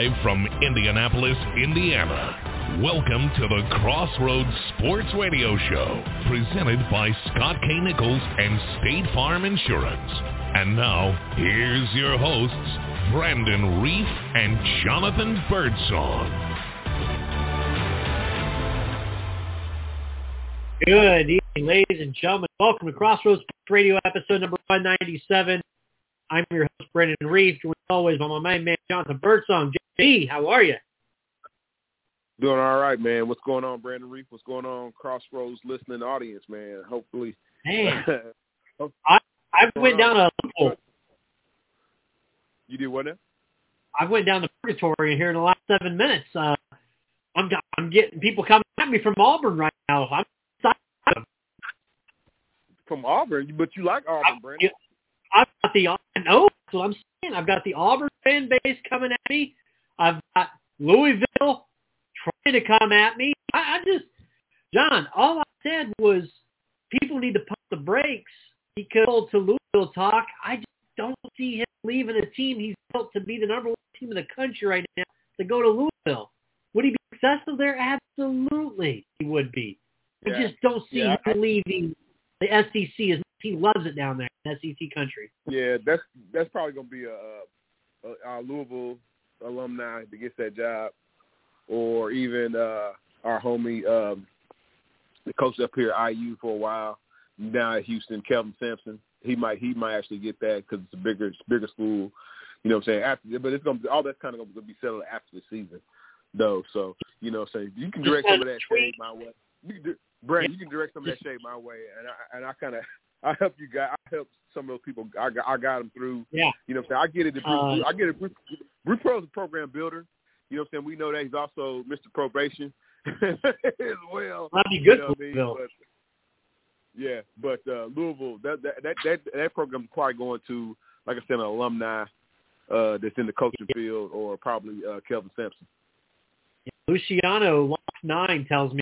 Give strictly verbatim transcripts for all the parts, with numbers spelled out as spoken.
Live from Indianapolis, Indiana, welcome to the Crossroads Sports Radio Show, presented by Scott K. Nichols and State Farm Insurance. And now, here's your hosts, Brandon Reef and Jonathan Birdsong. Good evening, ladies and gentlemen. Welcome to Crossroads Sports Radio, episode number one ninety-seven. I'm your host, Brandon Reef, joined as always by my main man, Jonathan Birdsong. J B, how are you? Doing all right, man. What's going on, Brandon Reef? What's going on, Crossroads listening audience, man? Hopefully. Man, I, I went down a loophole. You did what now? I went down to purgatory here in the last seven minutes. Uh, I'm I'm getting people coming at me from Auburn right now. I'm excited. From Auburn? But you like Auburn, Brandon. I've got the – no, that's what I'm saying. I've got the Auburn fan base coming at me. I've got Louisville trying to come at me. I, I just – John, all I said was people need to pump the brakes because to Louisville talk, I just don't see him leaving a team he's built to be the number one team in the country right now to go to Louisville. Would he be successful there? Absolutely he would be. Yeah. I just don't see yeah, him I, leaving the S E C as he loves it down there in S E C country. Yeah, that's that's probably going to be a, a, a Louisville alumni that gets that job, or even uh, our homie, um, the coach up here at I U for a while, down at Houston, Kelvin Sampson. He might he might actually get that because it's a bigger it's a bigger school. You know what I'm saying? After, but it's gonna be, all that's kind of going to be settled after the season, though. So you know what I'm saying? You can direct some of that shade my way. You can do, Brad, you can direct some of that shade my way, and I and I kind of I help you guys. I help some of those people. I got I got them through. Yeah. You know what I'm saying? I get it. Bruce, uh, I get it. Bruce, Bruce Pearl's a program builder. You know what I'm saying? We know that he's also Mister Probation as well. That'd be good you know for I mean? Louisville. But, yeah, but uh, Louisville, that that that that, that program is probably going to, like I said, an alumni uh, that's in the coaching field, or probably uh, Kelvin Sampson. Luciano Lock Nine tells me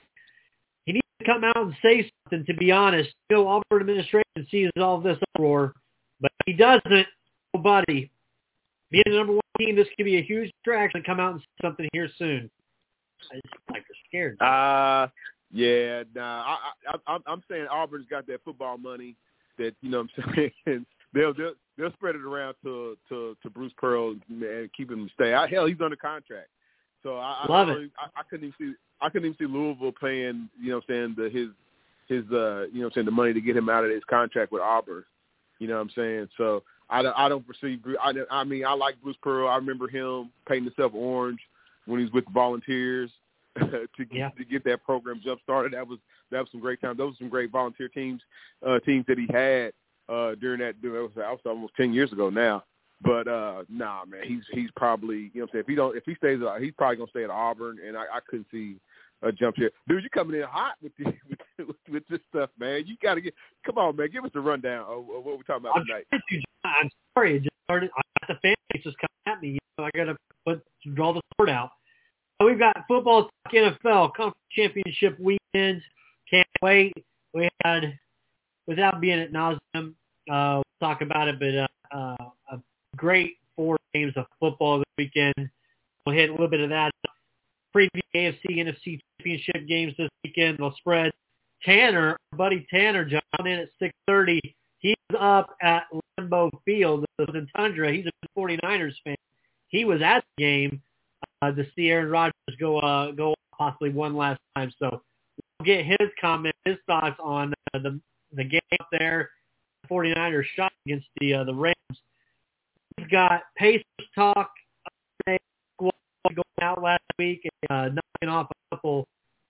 he needs to come out and say something. To be honest, you know, Auburn administration sees all of this uproar, but if he doesn't, oh buddy, being the number one team, this could be a huge distraction. Come out and say something here soon. I just like they're scared. Uh yeah, nah. I, I, I, I'm saying Auburn's got that football money that, you know what I'm saying, they'll they'll they'll spread it around to to, to Bruce Pearl and keep him to stay. I, hell, he's under contract. So I love I, it. I, I couldn't even see I couldn't even see Louisville paying, you know what I'm saying, the his his uh you know what I'm saying, the money to get him out of his contract with Auburn. You know what I'm saying? So I don't I don't perceive I, I mean I like Bruce Pearl. I remember him painting himself orange when he was with the Volunteers to get, yeah. to get that program jump started. That was that was some great times. Those were some great volunteer teams uh, teams that he had uh, during that. During, that was, that was almost ten years ago now. But uh, nah, man, he's he's probably, you know what I'm saying, if he don't if he stays, uh, he's probably gonna stay at Auburn, and I, I couldn't see a jump here. Dude, you coming in hot with the, with, with this stuff, man. You got to get come on, man. Give us a rundown of, of what we're talking about I'm tonight. To, I'm sorry, it just started. I got the fan base just coming at me. You know, I got to put draw the sword out. So we've got football, N F L conference championship weekend. Can't wait. We had, without being at nauseam, uh, we'll talk about it, but uh, uh, a great four games of football this weekend. We'll hit a little bit of that. Preview A F C, N F C championship games this weekend. They'll spread. Tanner, our buddy Tanner, John, in at six thirty. He's up at Lambeau Field in Tundra. He's a forty-niners fan. He was at the game uh, to see Aaron Rodgers go uh, go possibly one last time. So we'll get his comments, his thoughts on uh, the the game up there. The forty-niners shot against the uh, the Rams. We've got Pacers talk uh, going out last week and uh, knocking off a couple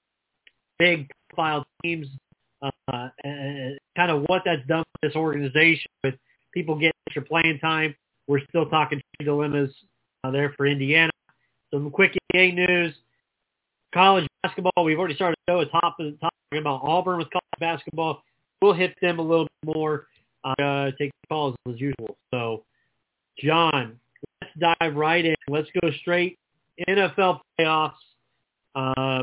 big profile teams. Uh, and kind of what that's done for this organization with people getting extra playing time. We're still talking dilemmas uh, there for Indiana. Some quick N B A news. College basketball, we've already started to go top of the top talking about Auburn with college basketball. We'll hit them a little bit more. Uh, take calls as usual. So, John, let's dive right in. Let's go straight N F L playoffs. Uh,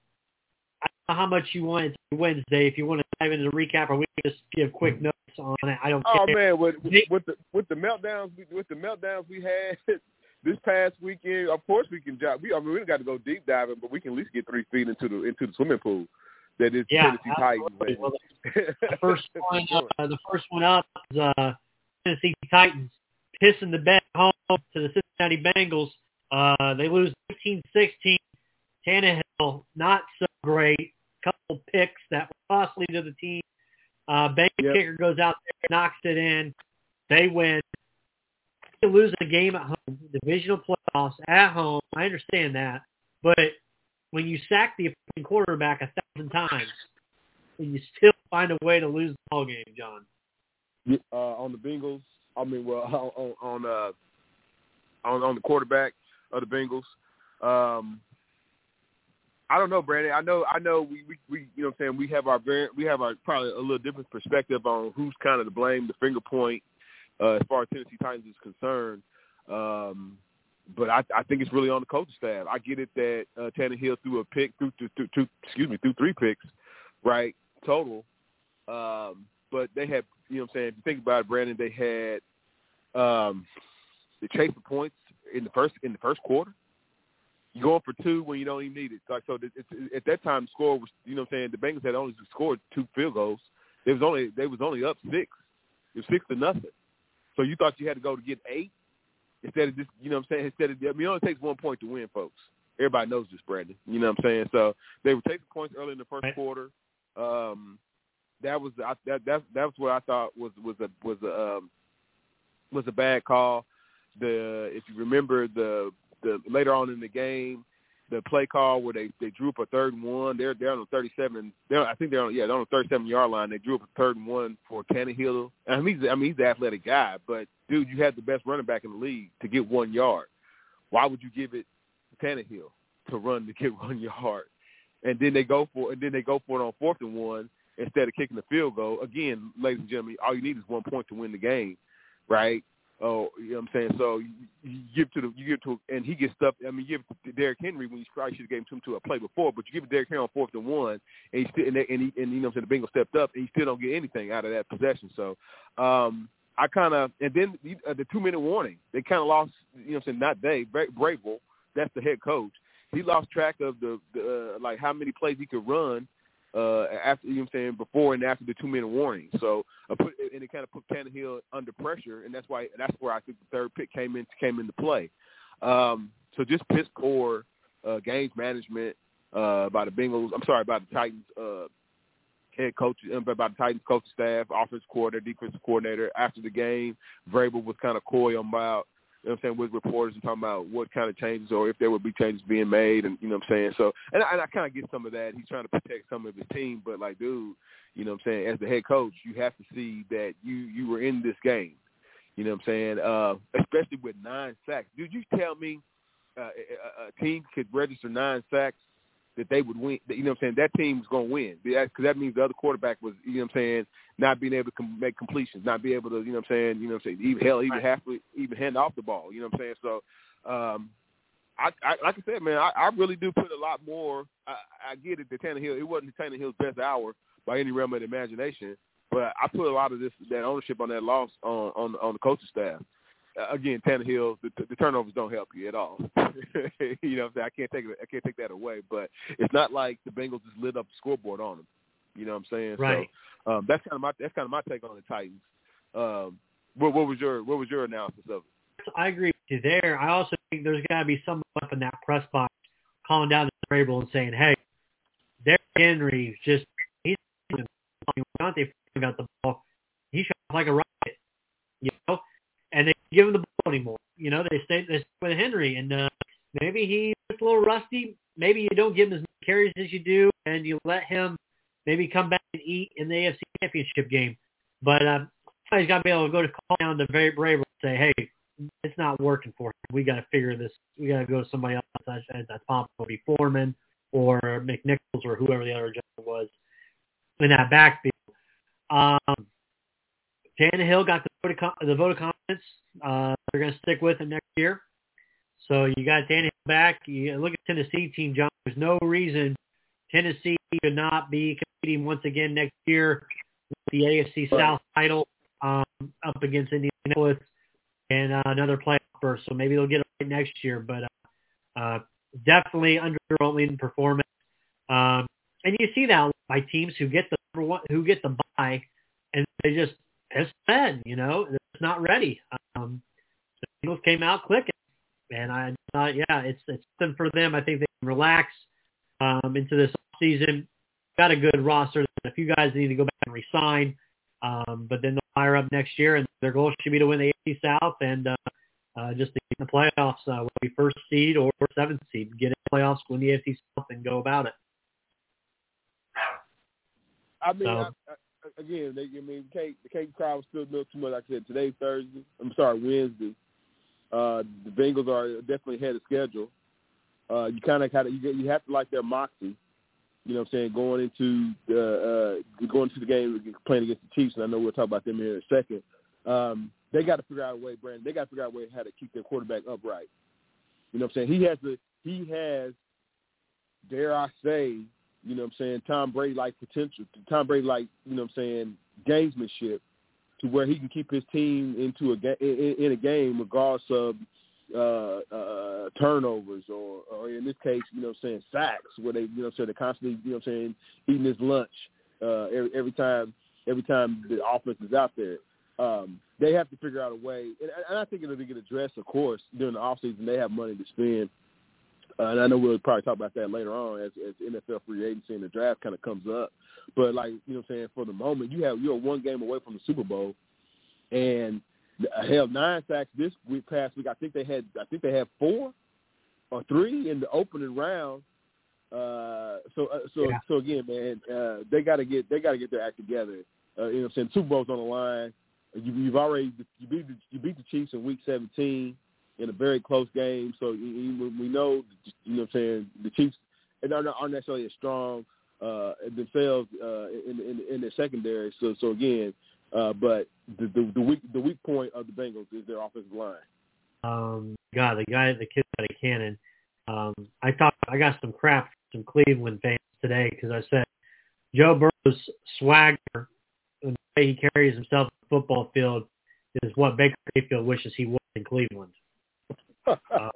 I don't know how much you want it to Wednesday. If you want to dive into the recap, or we can just give quick notes on it. I don't Oh care. man, with, with the with the meltdowns with the meltdowns we had this past weekend, of course we can job. We I mean we got to go deep diving, but we can at least get three feet into the into the swimming pool. That is yeah, Tennessee Titans. Well, the, the first one, uh, the first one up is uh, Tennessee Titans pissing the bed home to the Cincinnati Bengals. Uh, they lose fifteen sixteen. Tannehill not so great. Couple picks that were costly to the team. Uh, Bengals yep. kicker goes out there, knocks it in. They win. They lose a game at home, divisional playoffs at home. I understand that, but when you sack the opposing quarterback a thousand times, you still find a way to lose the ball game, John. Uh, on the Bengals, I mean, well, on on uh, on, on the quarterback of the Bengals, um, I don't know, Brandon. I know, I know. We, we, we you know, what I'm saying we have our very, we have our probably a little different perspective on who's kind of to blame, the finger point, uh, as far as Tennessee Titans is concerned. Um, but I, I think it's really on the coaching staff. I get it that uh, Tannehill threw a pick, threw, threw, threw, threw, excuse me, threw three picks, right, total. Um, but they had, you know, what I'm saying, if you think about it, Brandon, they had um, they chased the points in the first in the first quarter. You going for two when you don't even need it. Like, so it's, at that time, the score was, you know what I'm saying, the Bengals had only scored two field goals. They was only they was only up six. It was six to nothing. So you thought you had to go to get eight instead of just, you know what I'm saying, instead of, I mean, it only takes one point to win, folks. Everybody knows this, Brandon. You know what I'm saying? So they were taking points early in the first quarter. Um, that was I, that that that was what I thought was was a was a um, was a bad call. The if you remember the the later on in the game, the play call where they, they drew up a third and one. They're they're on the thirty-seven. They're, I think they're on yeah they're on the thirty-seven yard line. They drew up a third and one for Tannehill. I mean he's I mean he's an athletic guy, but dude, you had the best running back in the league to get one yard. Why would you give it to Tannehill to run to get one yard? And then they go for and then they go for it on fourth and one instead of kicking the field goal. Again, ladies and gentlemen, all you need is one point to win the game, right? Oh, you know what I'm saying? So you, you give to the you give to and he gets stuff. I mean, you give it to Derrick Henry when you probably should have gave him to a play before, but you give it to Derrick Henry on fourth and one, and he still and, they, and he and you know what I'm saying, the Bengals stepped up, and he still don't get anything out of that possession. So um, I kind of and then uh, the two minute warning, they kind of lost. You know what I'm saying? Not they, Vrabel, that's the head coach. He lost track of the, the uh, like how many plays he could run. Uh, after you know what I'm saying, before and after the two minute warning, so uh, put, and it kind of put Tannehill under pressure, and that's why that's where I think the third pick came in came into play. Um, so just piss poor uh, games management uh, by the Bengals. I'm sorry, by the Titans uh, head coach, by the Titans coaching staff, offensive coordinator, defensive coordinator. After the game, Vrabel was kind of coy about. You know what I'm saying, with reporters and talking about what kind of changes or if there would be changes being made, and you know what I'm saying. So, and I, and I kind of get some of that. He's trying to protect some of his team, but like, dude, you know what I'm saying, as the head coach, you have to see that you you were in this game. You know what I'm saying, uh, especially with nine sacks. Dude, you tell me uh, a, a team could register nine sacks that they would win. You know what I'm saying? That team's going to win because that means the other quarterback was, you know what I'm saying, not being able to com- make completions, not be able to, you know what I'm saying, you know what I'm saying, even, hell, even have to even hand off the ball. You know what I'm saying? So, um, I, I like I said, man, I, I really do put a lot more. I, I get it that Tannehill, it wasn't Tannehill's best hour by any realm of the imagination, but I put a lot of this that ownership on that loss on on, on the coaching staff. Uh, again, Tannehill, the, the turnovers don't help you at all. You know what I'm saying? I can't take it, I can't take that away, but it's not like the Bengals just lit up the scoreboard on them. You know what I'm saying? Right. So um, that's kind of my that's kind of my take on the Titans. Um, what, what was your what was your analysis of it? I agree with you there. I also think there's got to be someone up in that press box calling down to Vrabel and saying, "Hey, Derrick Henry just he's not they got the ball. He shot like a rocket, you know." And they don't give him the ball anymore. You know, they stay, they stay with Henry, and uh, maybe he's a little rusty. Maybe you don't give him as many carries as you do, and you let him maybe come back and eat in the A F C Championship game. But uh, somebody's got to be able to go to call down to very brave and say, "Hey, it's not working for him. We got to figure this. We got to go to somebody else. That's, that's probably Foreman or McNichols or whoever the other gentleman was in that backfield." Um, Tannehill got the vote of, the vote of confidence. Uh, they're going to stick with him next year. So you got Tannehill back. You look at the Tennessee team, John. There's no reason Tennessee could not be competing once again next year with the A F C South title um, up against Indianapolis and uh, another playoff burst, so maybe they'll get it right next year. But uh, uh, definitely underwhelming performance. Um, and you see that by teams who get the number one, who get the bye, and they just as said, you know, they're just not ready. Um, the Eagles came out clicking, and I thought, yeah, it's it's something for them. I think they can relax um, into this season. Got a good roster. A few guys need to go back and resign, um, but then they'll fire up next year, and their goal should be to win the A F C South and uh, uh, just to get in the playoffs, uh, whether it be first seed or seventh seed, get in the playoffs, win the A F C South, and go about it. I mean, So, I, I, again, they, I mean, the Cape, the Cape crowd still know too much. Like I said, today's Thursday. I'm sorry, Wednesday. Uh, the Bengals are definitely ahead of schedule. Uh, you kind of, kind of, you, you have to like their moxie. You know what I'm saying? Going into the uh, going into the game playing against the Chiefs, and I know we'll talk about them here in a second. Um, they got to figure out a way, Brandon. They got to figure out a way how to keep their quarterback upright. You know what I'm saying? He has the he has, dare I say, you know what I'm saying, Tom Brady like potential. Tom Brady like, you know what I'm saying, gamesmanship to where he can keep his team into a ga- in, in a game regardless of uh, uh, turnovers or, or in this case, you know what I'm saying, sacks where they, you know what I'm saying, they're constantly, you know what I'm saying, eating his lunch uh, every, every time every time the offense is out there. Um, they have to figure out a way, and, and I think it'll get addressed, of course, during the offseason. They have money to spend. Uh, and I know we'll probably talk about that later on as, as N F L free agency and the draft kind of comes up. But, like, you know what I'm saying, for the moment, you have, you're one game away from the Super Bowl. And, hell, nine sacks this week, past week. I think they had I think they had four or three in the opening round. Uh, so, uh, so, yeah. so again, man, uh, they got to get they got to get their act together. Uh, you know what I'm saying? Super Bowl's on the line. You, you've already you beat the, you beat the Chiefs in Week seventeen. In a very close game, so we know, you know what I'm saying, the Chiefs aren't necessarily as strong uh, themselves uh, in, in, in their secondary. So, so again, uh, but the, the, the, weak, the weak point of the Bengals is their offensive line. Um, God, the guy, the kid out of Cannon, um, I thought I got some crap from Cleveland fans today because I said Joe Burrow's swagger and the way he carries himself on the football field is what Baker Mayfield wishes he was in Cleveland. Um,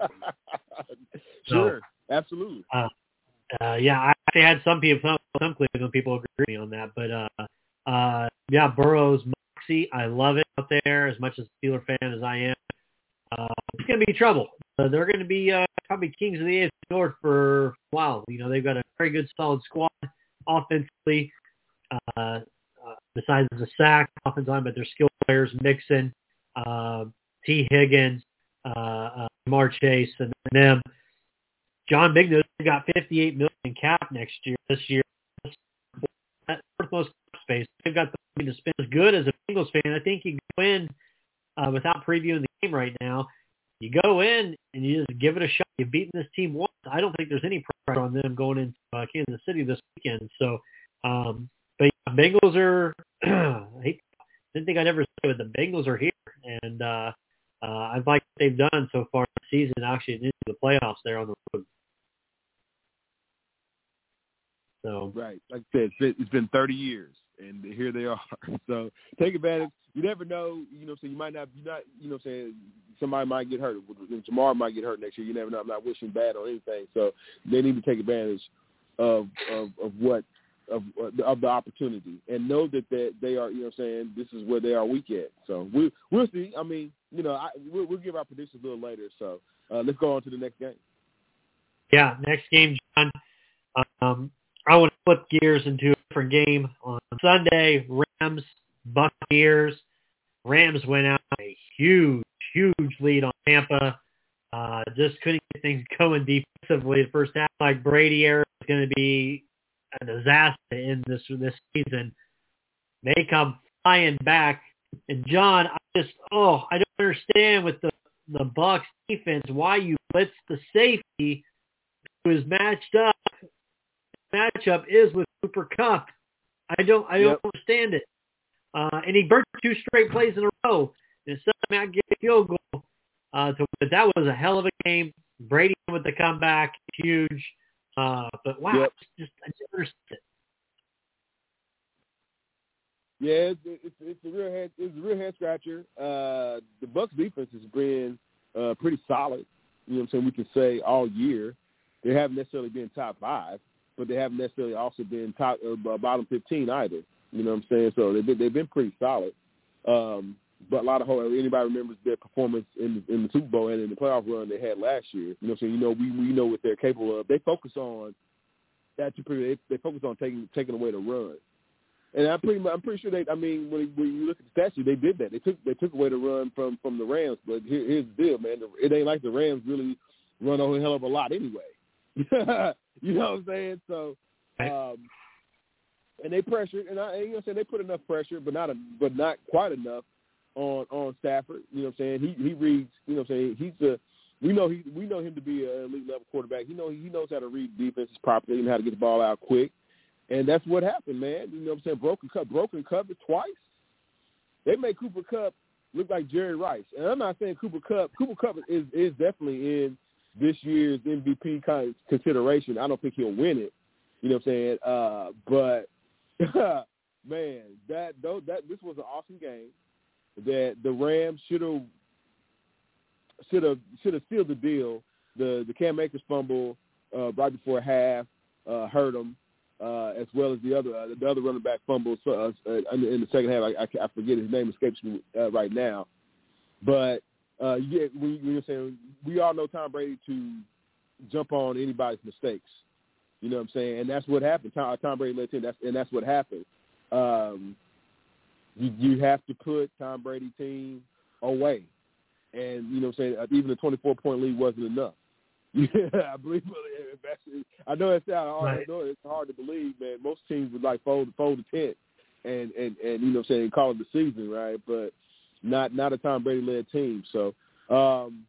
sure, so, absolutely. Uh, uh, yeah, I actually had some people, some, some Cleveland people agree with me on that, but uh, uh, yeah, Burrow's moxie, I love it out there as much as a Steeler fan as I am. Uh, it's going to be trouble. Uh, they're going to be uh, probably kings of the A F C North for a while. You know, they've got a very good, solid squad offensively. Uh, uh, besides the sack offensive line, but their skilled players, Mixon, uh, T. Higgins, uh, uh, Jamar Chase, and them. John Bignos got fifty-eight million dollars in cap next year. This year, that's fourth most cap space. They've got the money to spend. As good as a Bengals fan, I think you go in uh, without previewing the game right now. You go in and you just give it a shot. You've beaten this team once. I don't think there's any pressure on them going into uh, Kansas City this weekend. So, um, but yeah, Bengals are. I didn't think I'd ever say it, but the Bengals are here, and uh, uh, I like what they've done so far this season. Actually, into the playoffs there on the road. So right, like I said, it's been thirty years, and here they are. So take advantage. You never know. You know, so you might not. You not. You know, saying somebody might get hurt. Tomorrow might get hurt next year. You never know. I'm not wishing bad on anything. So they need to take advantage of of, of what of of the opportunity and know that they, they are. You know, saying this is where they are weak at. So we we'll see. I mean, you know, I, we'll, we'll give our predictions a little later. So uh, let's go on to the next game. Yeah, next game, John. Um, I want to flip gears into a different game on Sunday. Rams, Buccaneers. Rams went out a huge, huge lead on Tampa. Uh, just couldn't get things going defensively. The first half, like Brady era, was going to be a disaster in this this season. They come flying back, and John, I just oh, I don't understand with the the Bucs defense why you blitz the safety who is matched up. Matchup is with Cooper Kupp. I don't I don't yep. understand it. Uh, and he burnt two straight plays in a row. And instead of Matt getting a field goal, uh, to, but that was a hell of a game. Brady with the comeback, huge. Uh, but wow, yep. just I just understand it. Yeah, it's, it's it's a real head it's a real head scratcher. Uh, the Bucs defense has been uh, pretty solid. You know what I'm saying? We can say all year. They haven't necessarily been top five, but they haven't necessarily also been top uh, bottom fifteen either. You know what I'm saying? So they've been, they've been pretty solid. Um, but a lot of anybody remembers their performance in the, in the Super Bowl and in the playoff run they had last year. You know what I'm saying? You know, we we know what they're capable of. They focus on that. They, they focus on taking taking away the run. And I'm pretty, I'm pretty sure they. I mean, when, when you look at the statue, they did that. They took, they took away the run from, from the Rams. But here, here's the deal, man. It ain't like the Rams really run a whole hell of a lot anyway. You know what I'm saying? So, um, and they pressured, and I, and, you know what I'm saying, they put enough pressure, but not, a, but not quite enough on, on Stafford. You know what I'm saying? He, he reads. You know what I'm saying? He's a. We know he, we know him to be an elite level quarterback. He know he knows how to read defenses properly and how to get the ball out quick. And that's what happened, man. You know what I'm saying? Broken Cup, broken coverage twice. They made Cooper Kupp look like Jerry Rice. And I'm not saying Cooper Kupp. Cooper Kupp is, is definitely in this year's M V P kind of consideration. I don't think he'll win it. You know what I'm saying? Uh, but, man, that, that this was an awesome game that the Rams should have should have should have sealed the deal. The the Cam Akers fumble uh, right before half uh, hurt them. Uh, as well as the other uh, the other running back fumbles uh, uh, in the second half. I, I, I forget his name escapes me uh, right now, but uh, yeah, we, we were saying we all know Tom Brady to jump on anybody's mistakes. You know what I'm saying, and that's what happened. Tom, Tom Brady led team, that's and that's what happened. Um, you, you have to put Tom Brady team away, and you know what I'm saying. Even the twenty-four point lead wasn't enough. Yeah, I believe. I know it's hard. Right. I know it's hard to believe, man. Most teams would like fold fold the tent and, and, and you know what I'm saying, call it the season, right? But not not a Tom Brady led team. So, um,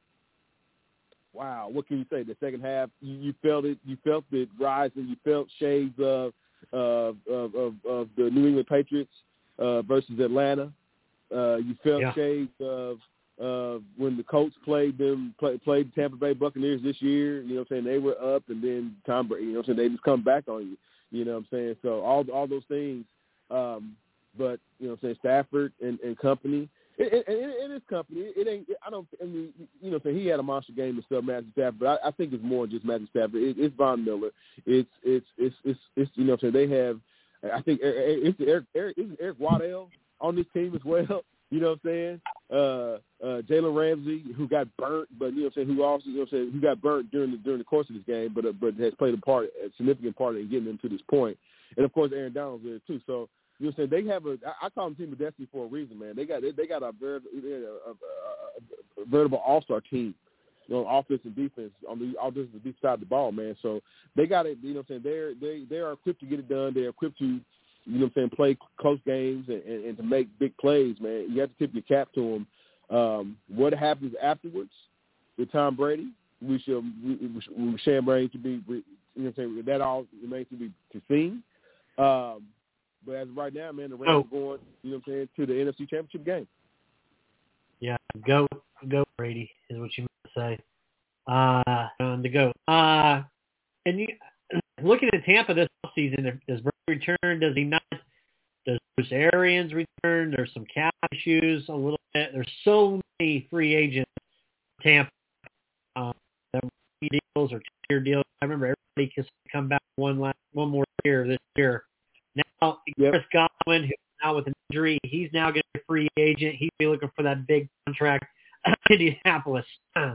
wow, what can you say? The second half, you, you felt it. You felt it rising. You felt shades of of of, of, of the New England Patriots uh, versus Atlanta. Uh, you felt yeah. shades of. Uh, when the Colts played them, play, played the Tampa Bay Buccaneers this year, you know what I'm saying, they were up, and then Tom Brady, you know what I'm saying, they just come back on you, you know what I'm saying. So all all those things, um, but, you know what I'm saying, Stafford and, and company, it, it, it, it is company. It ain't, I don't, I mean, you know what I'm saying, he had a monster game and stuff, Matthew Stafford, but I, I think it's more than just Matthew Stafford. It, it's Von Miller. It's, it's, it's, it's, it's, you know what I'm saying, they have, I think it's Eric, Eric, it's Eric Waddell on this team as well. You know what I'm saying? Uh, uh, Jalen Ramsey, who got burnt, but you know what I'm saying, who also, you know what I'm saying, who got burnt during the during the course of this game, but uh, but has played a part, a significant part in getting them to this point. And of course, Aaron Donald's there too. So you know what I'm saying, they have a, I call them team of destiny for a reason, man. They got they, they got a, very, a, a, a veritable all-star team, you know, offense and defense on the offense and defense side of the ball, man. So they got it. You know what I'm saying? They're they they are equipped to get it done. They're equipped to, you know what I'm saying, play close games and, and, and to make big plays, man. You have to tip your cap to them. Um, what happens afterwards with Tom Brady, we shall we, we shall remain to be, you know what I'm saying, that all remains to be to seen. Um, but as of right now, man, the Rams oh. are going, you know what I'm saying, to the N F C Championship game. Yeah, go go Brady is what you meant to say. Uh, um, to go. Uh, and you. Looking at Tampa this season, does Brady return? Does he not? Does Bruce Arians return? There's some cap issues a little bit. There's so many free agents for Tampa. Um, deals or two-year deals. I remember everybody can come back one last, one more year this year. Now, yep. Chris Godwin, who's now with an injury, he's now going to be a free agent. He'll be looking for that big contract. Indianapolis,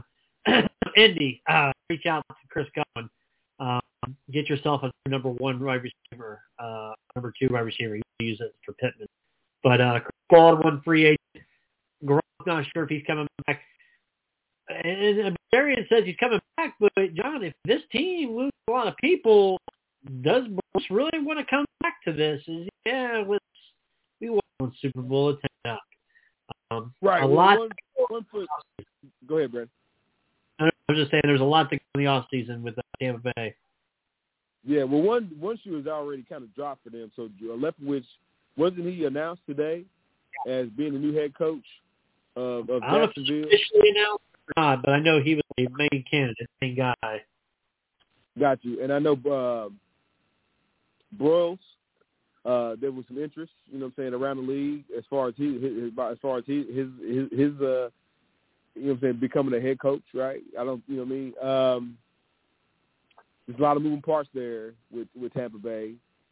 Indy, uh, reach out to Chris Godwin. Um, get yourself a number one wide receiver, uh, number two wide receiver. You can use it for Pittman. But uh, Chris Baldwin, free agent. Gronk's not sure if he's coming back. And, and Arian says he's coming back, but John, if this team loses a lot of people, does Bruce really want to come back to this? Is, yeah, let's we want Super Bowl attempt. Um, right. A well, lot. One, one foot. Go ahead, Brad. I was just saying there's a lot to go in the offseason with uh, Tampa Bay. Yeah, well, one one shoe has already kind of dropped for them. So Leftwich, wasn't he announced today as being the new head coach of, of I don't Jacksonville? know if it's officially announced or not, but I know he was the main candidate, main guy. Got you. And I know uh, Broyles, uh, there was some interest, you know what I'm saying, around the league as far as he his, as far as he, his his his uh you know what I'm saying, becoming a head coach, right? I don't, you know what I mean? Um, there's a lot of moving parts there with, with Tampa Bay.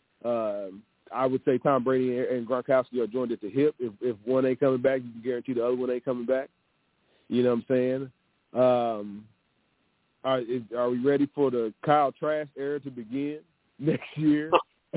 Um, I would say Tom Brady and Gronkowski are joined at the hip. If, if one ain't coming back, you can guarantee the other one ain't coming back. You know what I'm saying? Um, are, is, are we ready for the Kyle Trask era to begin next year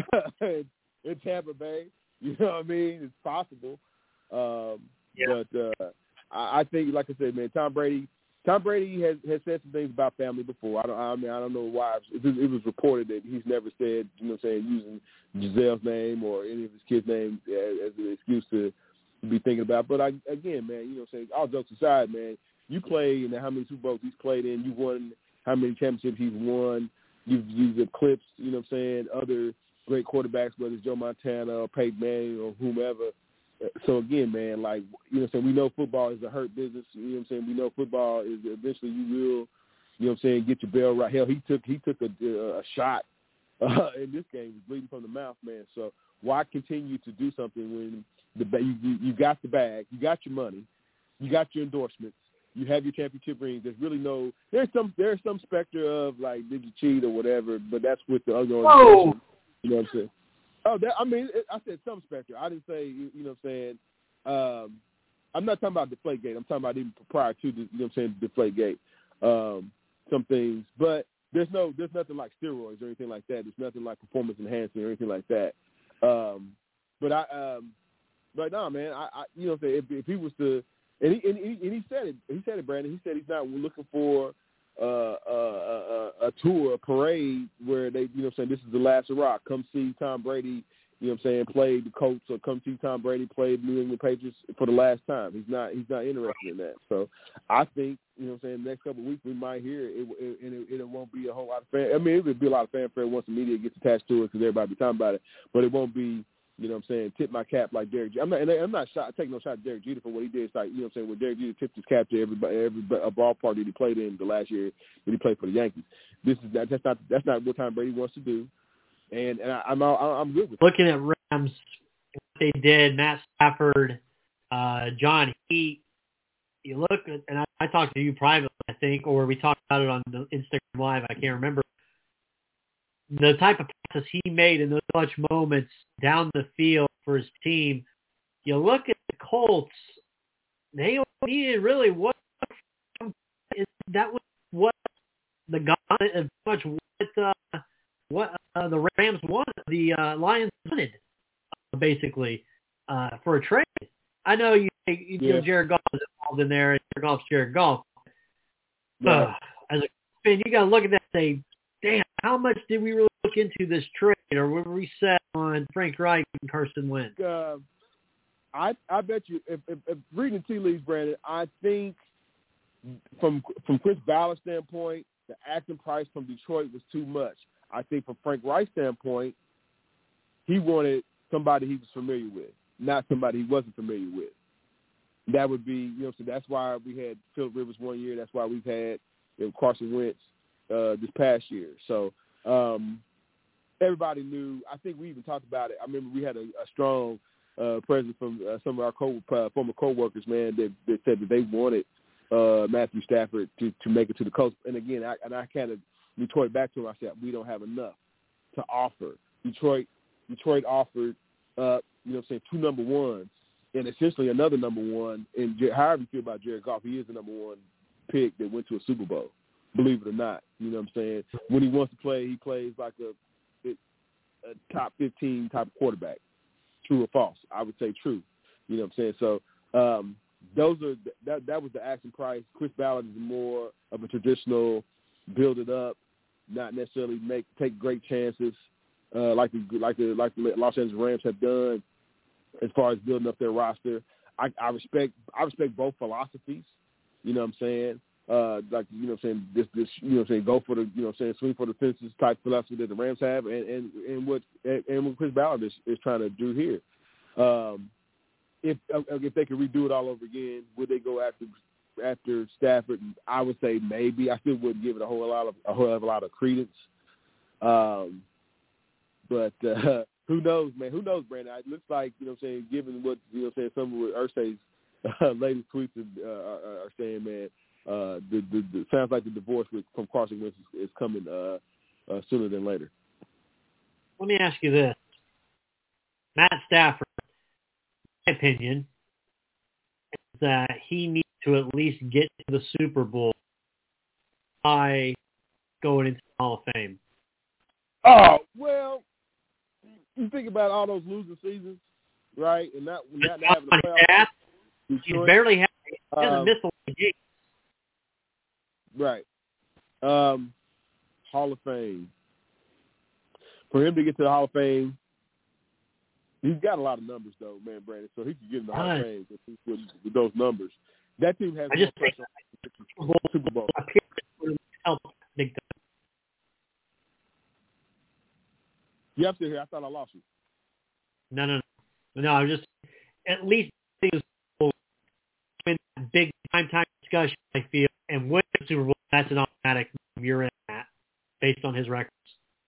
in, in Tampa Bay? You know what I mean? It's possible. Um, yeah. But uh, I, I think, like I said, man, Tom Brady Tom Brady has, has said some things about family before. I don't I mean, I don't know why. It was, it was reported that he's never said, you know what I'm saying, using Gisele's name or any of his kids' names as, as an excuse to be thinking about. But, I, again, man, you know what I'm saying, all jokes aside, man, you play in how many Super Bowls he's played in. You've won how many championships he's won. You've, you've eclipsed, you know what I'm saying, other great quarterbacks, whether it's Joe Montana or Peyton Manning or whomever. So, again, man, like, you know what I'm saying, we know football is a hurt business. You know what I'm saying? We know football is eventually you will, you know what I'm saying, get your bell right. Hell, he took he took a, a shot uh, in this game. He was bleeding from the mouth, man. So why continue to do something when the you, you, you got the bag, you got your money, you got your endorsements, you have your championship rings. There's really no – there's some there's some specter of, like, did you cheat or whatever, but that's with the other organization. You know what I'm saying? Oh, that, I mean, I said some specter. I didn't say, you know what I'm saying, um, I'm not talking about Deflategate. I'm talking about even prior to, the, you know what I'm saying, Deflategate, um, some things. But there's no, there's nothing like steroids or anything like that. There's nothing like performance enhancing or anything like that. Um, but I, um, but no, man, I, I you know what I'm saying, if, if he was to, and he, and, he, and he said it, he said it, Brandon, he said he's not looking for Uh, uh, a, a tour, a parade where they, you know what I'm saying, this is the last hurrah. Come see Tom Brady, you know what I'm saying, play the Colts, or come see Tom Brady play the New England Patriots for the last time. He's not he's not interested in that. So I think, you know what I'm saying, the next couple of weeks we might hear it, it, and it, it won't be a whole lot of fan. I mean, it would be a lot of fanfare once the media gets attached to it because everybody be talking about it, but it won't be, you know what I'm saying, tip my cap like Derek Jeter. I'm not, and I'm not shot, taking no shot at Derek Jeter for what he did. It's like, you know what I'm saying, when Derek Jeter tipped his cap to everybody, every a ballpark that he played in the last year that he played for the Yankees. This is that, that's not that's not what Tom Brady wants to do, and and I, I'm I'm good with it. Looking at Rams, what they did, Matt Stafford, uh, John Heat. You look at, and I, I talked to you privately, I think, or we talked about it on the Instagram Live. I can't remember. The type of passes he made in those clutch moments down the field for his team. You look at the Colts, they needed really what that was what the guy much what uh, what uh, the Rams wanted, the uh, Lions wanted, uh, basically uh, for a trade. I know you, you yeah. know Jared Goff is involved in there, and Jared Goff's Jared Goff. Right. Uh, as a fan, you got to look at that and say, damn, how much did we really look into this trade, or were we set on Frank Reich and Carson Wentz? Uh, I I bet you, if, if, if reading tea leaves, Brandon, I think from from Chris Ballard's standpoint, the asking price from Detroit was too much. I think from Frank Reich's standpoint, he wanted somebody he was familiar with, not somebody he wasn't familiar with. That would be, you know, so that's why we had Philip Rivers one year. That's why we've had, you know, Carson Wentz uh, this past year. So um, everybody knew. I think we even talked about it. I remember we had a, a strong uh, presence from uh, some of our co- uh, former coworkers, man, that, that said that they wanted uh, Matthew Stafford to, to make it to the coast. And again, I, and I kind of Detroit back to him. I said we don't have enough to offer. Detroit, Detroit offered, uh, you know, what I'm saying, two number ones and essentially another number one. And however you feel about Jared Goff, he is the number one pick that went to a Super Bowl. Believe it or not, you know what I'm saying. When he wants to play, he plays like a, a top fifteen type of quarterback. True or false? I would say true. You know what I'm saying. So um, those are that. That was the asking price. Chris Ballard is more of a traditional build it up, not necessarily make take great chances uh, like the like the like the Los Angeles Rams have done as far as building up their roster. I, I respect I respect both philosophies. You know what I'm saying. Uh, like, you know what I'm saying, this, this, you know what I'm saying, go for the, you know what I'm saying, swing for the fences type philosophy that the Rams have and, and, and what and, and what Chris Ballard is, is trying to do here. Um, if if they could redo it all over again, would they go after after Stafford? I would say maybe. I still wouldn't give it a whole lot of a whole lot of credence. Um, but uh, who knows, man? Who knows, Brandon? It looks like, you know what I'm saying, given what, you know what I'm saying, some of what Irsay's uh, latest tweets are, uh, are saying, man, uh, the, the, the sounds like the divorce with, from Carson Wentz is, is coming uh, uh, sooner than later. Let me ask you this. Matt Stafford, in my opinion, is that he needs to at least get to the Super Bowl by going into the Hall of Fame. Oh, well, you think about all those losing seasons, right? And not, not having a playoff. He barely has, he doesn't um, miss a lot of games. Right. Um, Hall of Fame. For him to get to the Hall of Fame, he's got a lot of numbers, though, man, Brandon. So he could get in the Hall of Fame with, with, with those numbers. That team has I more just pressure on the Super Bowl. Help big time. Yeah, I'm still here. I thought I lost you. No, no, no. No, I'm just at least things in that big time time discussion, I feel, and win the Super Bowl, that's an automatic you're in that based on his records.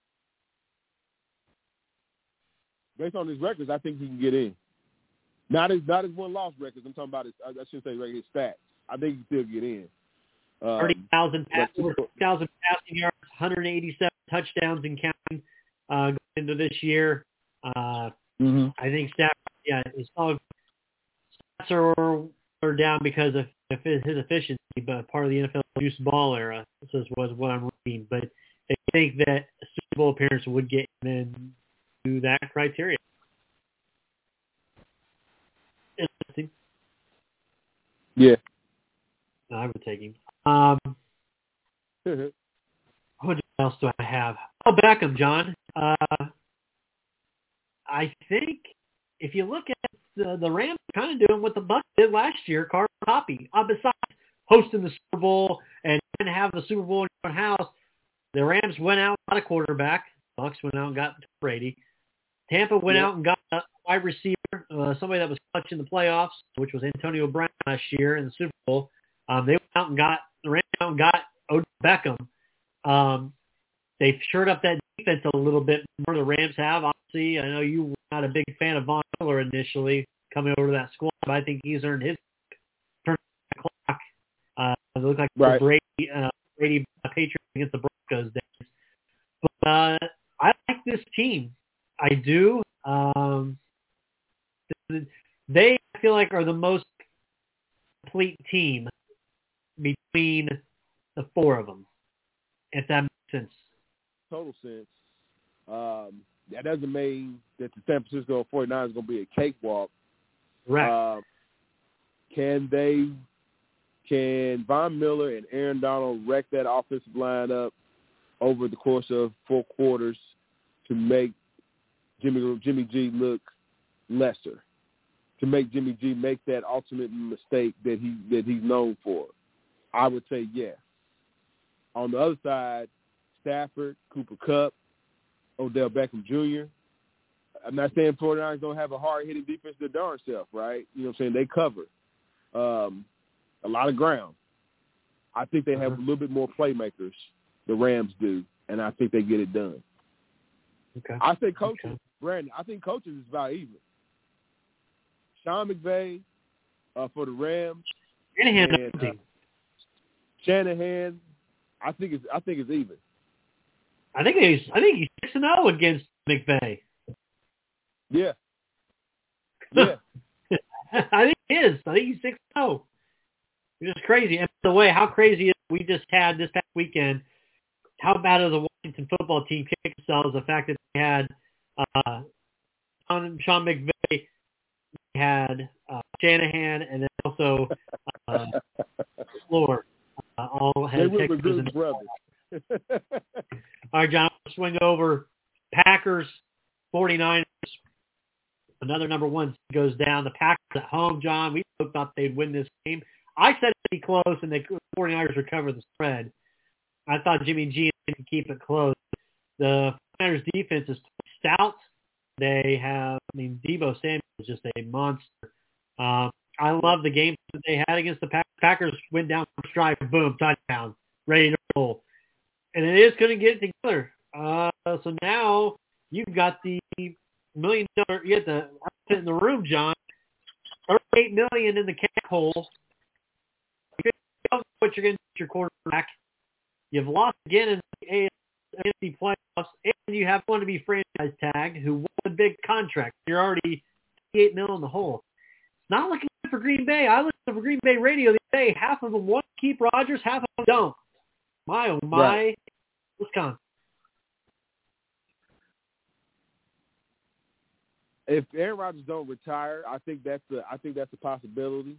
Based on his records, I think he can get in. Not his not his one loss records. I'm talking about his. I shouldn't say record, his stats. I think he can still get in. Um, Thirty thousand pass, but- over thousand passing yards, one hundred eighty-seven touchdowns and counting uh, going into this year. Uh, mm-hmm. I think stats, yeah, his stats are, are down because of his efficiency, but part of the N F L juice ball era. This was what I'm reading, but they think that a Super Bowl appearance would get him into that criteria. Interesting. Yeah. I would take him. Um, what else do I have? Oh, Beckham, John. Uh, I think if you look at the, the Rams, kind of doing what the Bucs did last year, carbon copy. Uh, besides hosting the Super Bowl and trying to have the Super Bowl in your own house, the Rams went out and got a quarterback. Bucs went out and got Brady. Tampa went yeah. out and got a wide receiver, uh, somebody that was clutch in the playoffs, which was Antonio Brown last year in the Super Bowl. Um, they went out and got the Rams out and got Odell Beckham. Um, they've shored up that defense a little bit more. The Rams have. Obviously, I know you were not a big fan of Von Miller initially coming over to that squad, but I think he's earned his turn the clock. Uh, it looked like right. the Brady, uh, Brady Patriots against the Broncos days. But uh, I like this team. I do. Um, they, I feel like, are the most complete team between the four of them, if that makes sense. Total sense. Um, that doesn't mean that the San Francisco forty-niners are going to be a cakewalk. Right. Uh, can they, can Von Miller and Aaron Donald wreck that offensive lineup over the course of four quarters to make Jimmy Jimmy G look lesser, to make Jimmy G make that ultimate mistake that he that he's known for? I would say yes. On the other side, Stafford, Cooper Kupp, Odell Beckham Junior I'm not saying forty-niners don't have a hard-hitting defense their darn self, right? You know what I'm saying? They cover um, a lot of ground. I think they have uh-huh. a little bit more playmakers, the Rams do, and I think they get it done. Okay. I say coaches, okay. Brandon, I think coaches is about even. Sean McVay uh, for the Rams. Shanahan, and, uh, Shanahan, I think it's I think it's even. I think he's I think he's six and zero against McVay. Yeah. Yeah. I think he is. I think he's six and zero. It's just crazy. And by the way, how crazy is we just had this past weekend? How bad is the Washington football team kick themselves? The fact that they had uh, Sean McVay, they had uh, Shanahan, and then also uh, Floor. Uh, all had Texas and brothers. All right, John, let's swing over. Packers, forty-niners. Another number one goes down. The Packers at home, John. We both thought they'd win this game. I said it'd be close, and the forty-niners would cover the spread. I thought Jimmy G could keep it close. The forty-niners defense is stout. They have, I mean, Deebo Samuel is just a monster. Um, I love the game that they had against the Packers. Packers went down first drive, boom, touchdown, ready to roll. And it is going to get it together. Uh, so now you've got the million dollar, you got the elephant in the room, John. thirty-eight million dollars in the cap hole. You don't know what you're going to do with your quarterback. You've lost again in the A F C playoffs, and you have one to be franchise tagged who won a big contract. You're already thirty-eight million dollars in the hole. It's not looking good for Green Bay. I listened to Green Bay radio the other day. Half of them want to keep Rodgers, half of them don't. My, oh my, right. Wisconsin. If Aaron Rodgers don't retire, I think that's a, I think that's a possibility.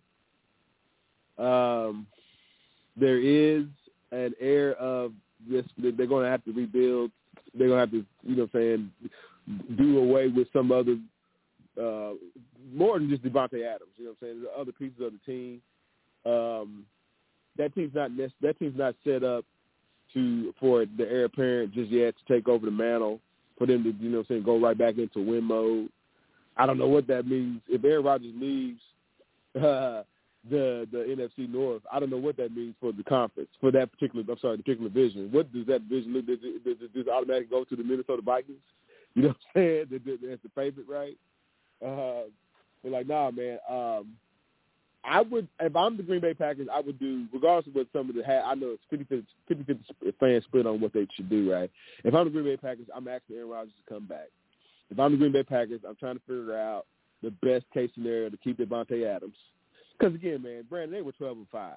Um, there is an air of this. They're going to have to rebuild. They're going to have to, you know, what I'm saying, do away with some other, uh, more than just Devontae Adams. You know, what I'm saying, the other pieces of the team. Um, that team's not that team's not set up to for the heir apparent just yet to take over the mantle for them to, you know, what I'm saying, go right back into win mode. I don't know what that means. If Aaron Rodgers leaves uh, the the N F C North, I don't know what that means for the conference, for that particular, I'm sorry, the particular division. What does that division look? Does it, does it, does it automatically go to the Minnesota Vikings? You know what I'm saying? That's the favorite, right? Uh, but like, nah, man. Um, I would, if I'm the Green Bay Packers, I would do, regardless of what some of the, I know it's fifty-fifty fans split on what they should do, right? If I'm the Green Bay Packers, I'm asking Aaron Rodgers to come back. If I'm the Green Bay Packers, I'm trying to figure out the best case scenario to keep Devontae Adams. Because, again, man, Brandon, they were twelve and five.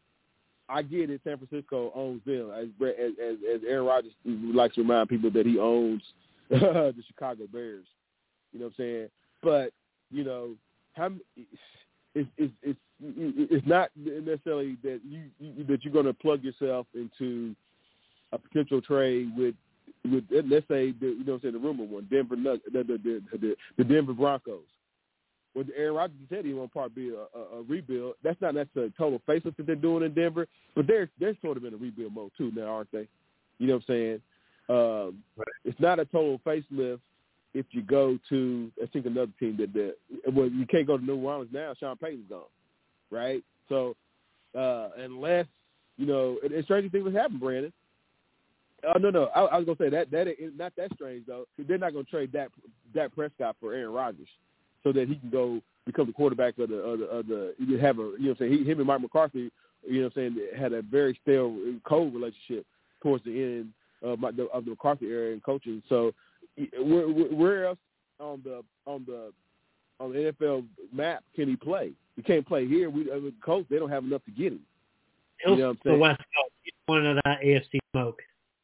I get it. San Francisco owns them. As, as, as Aaron Rodgers likes to remind people that he owns the Chicago Bears. You know what I'm saying? But, you know, how it's, it's, it's, it's not necessarily that, you, you, that you're going to plug yourself into a potential trade with, with let's say, the, you know what I'm saying, the rumor one, Denver Nuggets, the, the, the, the Denver Broncos. When Aaron Rodgers said he won't part be a, a, a rebuild, that's not necessarily a total facelift that they're doing in Denver, but they're they're sort of in a rebuild mode too now, aren't they? You know what I'm saying? Um, right. It's not a total facelift if you go to, I think, another team that, that well, you can't go to New Orleans now. Sean Payton's gone, right? So uh, unless, you know, and, and stranger things would happen, Brandon. Oh, no, no. I, I was going to say that that is not that strange, though. They're not going to trade Dak, Dak Prescott for Aaron Rodgers so that he can go become the quarterback of the, of the, of the you have a, you know what I'm saying, he, him and Mike McCarthy, you know what I'm saying, had a very stale, cold relationship towards the end of, my, the, of the McCarthy era in coaching. So where, where else on the on the on the N F L map can he play? He can't play here. We, I mean, coach, they don't have enough to get him. You know what I'm saying? The West Coast. You don't want that A F C smoke.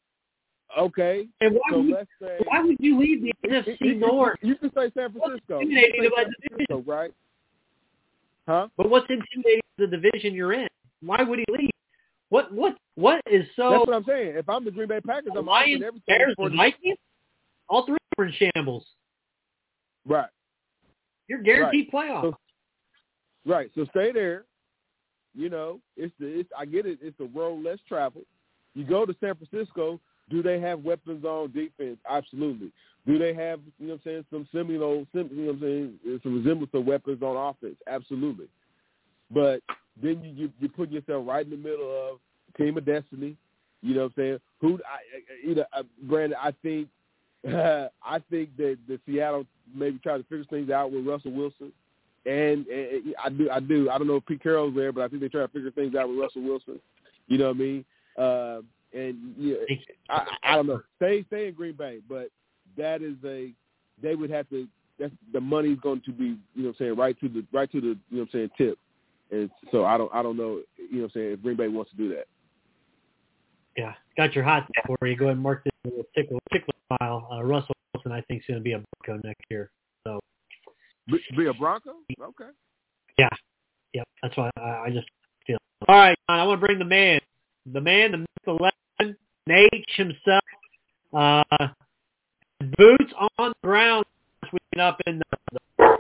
Okay. And why, so would, let's say, why would you leave the N F C you, North? You, you can say San Francisco. You can say San Francisco, right? Huh? But what's intimidating the division you're in? Why would he leave? What what what is so? That's what I'm saying. If I'm the Green Bay Packers, I'm Lions, everything. Bears, for the Vikings, all three are in shambles. Right. You're guaranteed right. playoffs. So, right. So stay there. You know, it's the it's I get it. It's the road less traveled. You go to San Francisco. Do they have weapons on defense? Absolutely. Do they have, you know what I'm saying, some similar, some, you know what I'm saying, some resemblance of weapons on offense? Absolutely. But then you, you, you put yourself right in the middle of team of destiny. You know what I'm saying? Who, I, you know, uh, Brandon, I think, uh, I think that the Seattle maybe try to figure things out with Russell Wilson. And, and I do, I do. I don't know if Pete Carroll's there, but I think they try to figure things out with Russell Wilson. You know what I mean? Uh, And yeah, I, I don't know. Stay, stay in Green Bay, but that is a. They would have to. That's the money's going to be. You know, what I'm saying, right to the right to the. You know, what I'm saying, tip. And so I don't. I don't know. You know, what I'm saying, if Green Bay wants to do that. Yeah, got your hot tip for you. Go ahead and mark this little tickle tickle file. Uh, Russell Wilson, I think, is going to be a Bronco next year. So. Be, be a Bronco? Okay. Yeah, yeah. That's why I, I just feel. All right, I want to bring the man, the man, the myth, the legend, Nate himself. Uh, boots on the ground, sweeping up in the.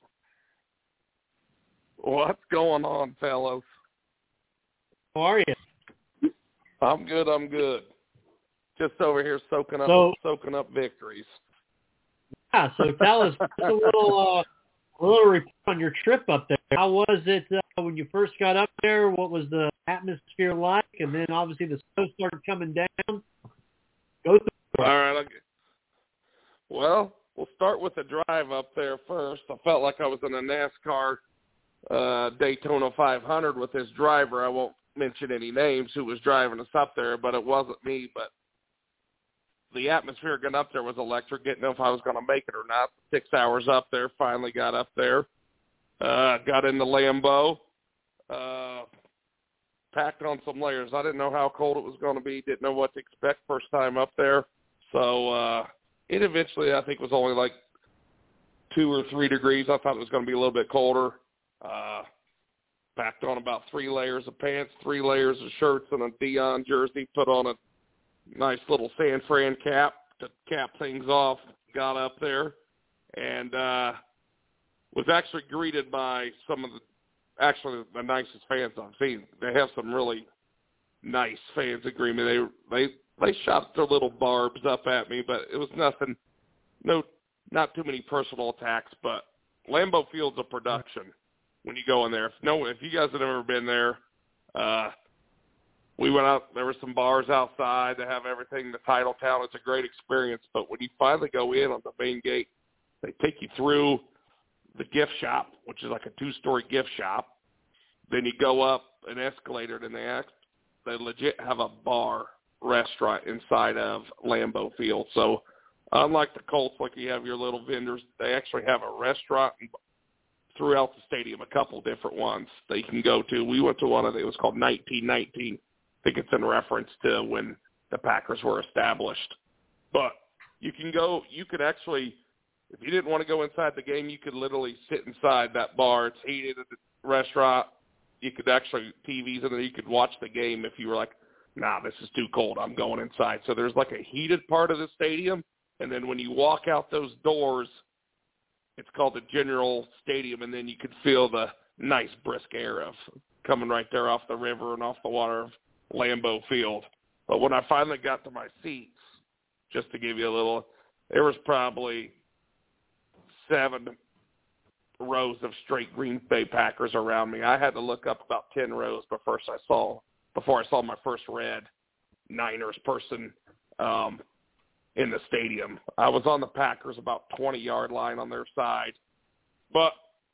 What's going on, fellas? How are you? I'm good. I'm good. Just over here soaking up, so, soaking up victories. Yeah. So tell us just a little, uh, a little report on your trip up there. How was it uh, when you first got up there? What was the atmosphere like? And then obviously the snow started coming down. Go through. All right. Okay. Well, we'll start with the drive up there first. I felt like I was in a NASCAR uh, Daytona five hundred with his driver. I won't mention any names who was driving us up there, but it wasn't me. But the atmosphere getting up there was electric. Didn't know if I was going to make it or not. Six hours up there, finally got up there. Uh, got into Lambeau. Uh, packed on some layers. I didn't know how cold it was going to be. Didn't know what to expect first time up there. So uh, it eventually, I think, was only like two or three degrees. I thought it was going to be a little bit colder. Uh, packed on about three layers of pants, three layers of shirts, and a Dion jersey. Put on a nice little San Fran cap to cap things off. Got up there and uh, was actually greeted by some of the actually the nicest fans I've seen. They have some really nice fans agreement. They they they shot their little barbs up at me, but it was nothing. No, not too many personal attacks. But Lambeau Field's a production when you go in there. If no, if you guys have ever been there, uh, we went out. There were some bars outside that have everything. The title town. It's a great experience. But when you finally go in on the main gate, they take you through the gift shop, which is like a two-story gift shop. Then you go up an escalator, and they act, they legit have a bar restaurant inside of Lambeau Field. So unlike the Colts, like you have your little vendors, they actually have a restaurant throughout the stadium, a couple different ones that you can go to. We went to one of it. It was called nineteen nineteen. I think it's in reference to when the Packers were established. But you can go, you could actually, if you didn't want to go inside the game, you could literally sit inside that bar. It's heated at the restaurant. You could actually, T Vs in there, you could watch the game if you were like, nah, this is too cold, I'm going inside. So there's like a heated part of the stadium, and then when you walk out those doors, it's called the General Stadium, and then you could feel the nice brisk air of coming right there off the river and off the water of Lambeau Field. But when I finally got to my seats, just to give you a little, there was probably seven rows of straight Green Bay Packers around me. I had to look up about ten rows before I saw before I saw my first red Niners person um, in the stadium. I was on the Packers about twenty-yard line on their side. But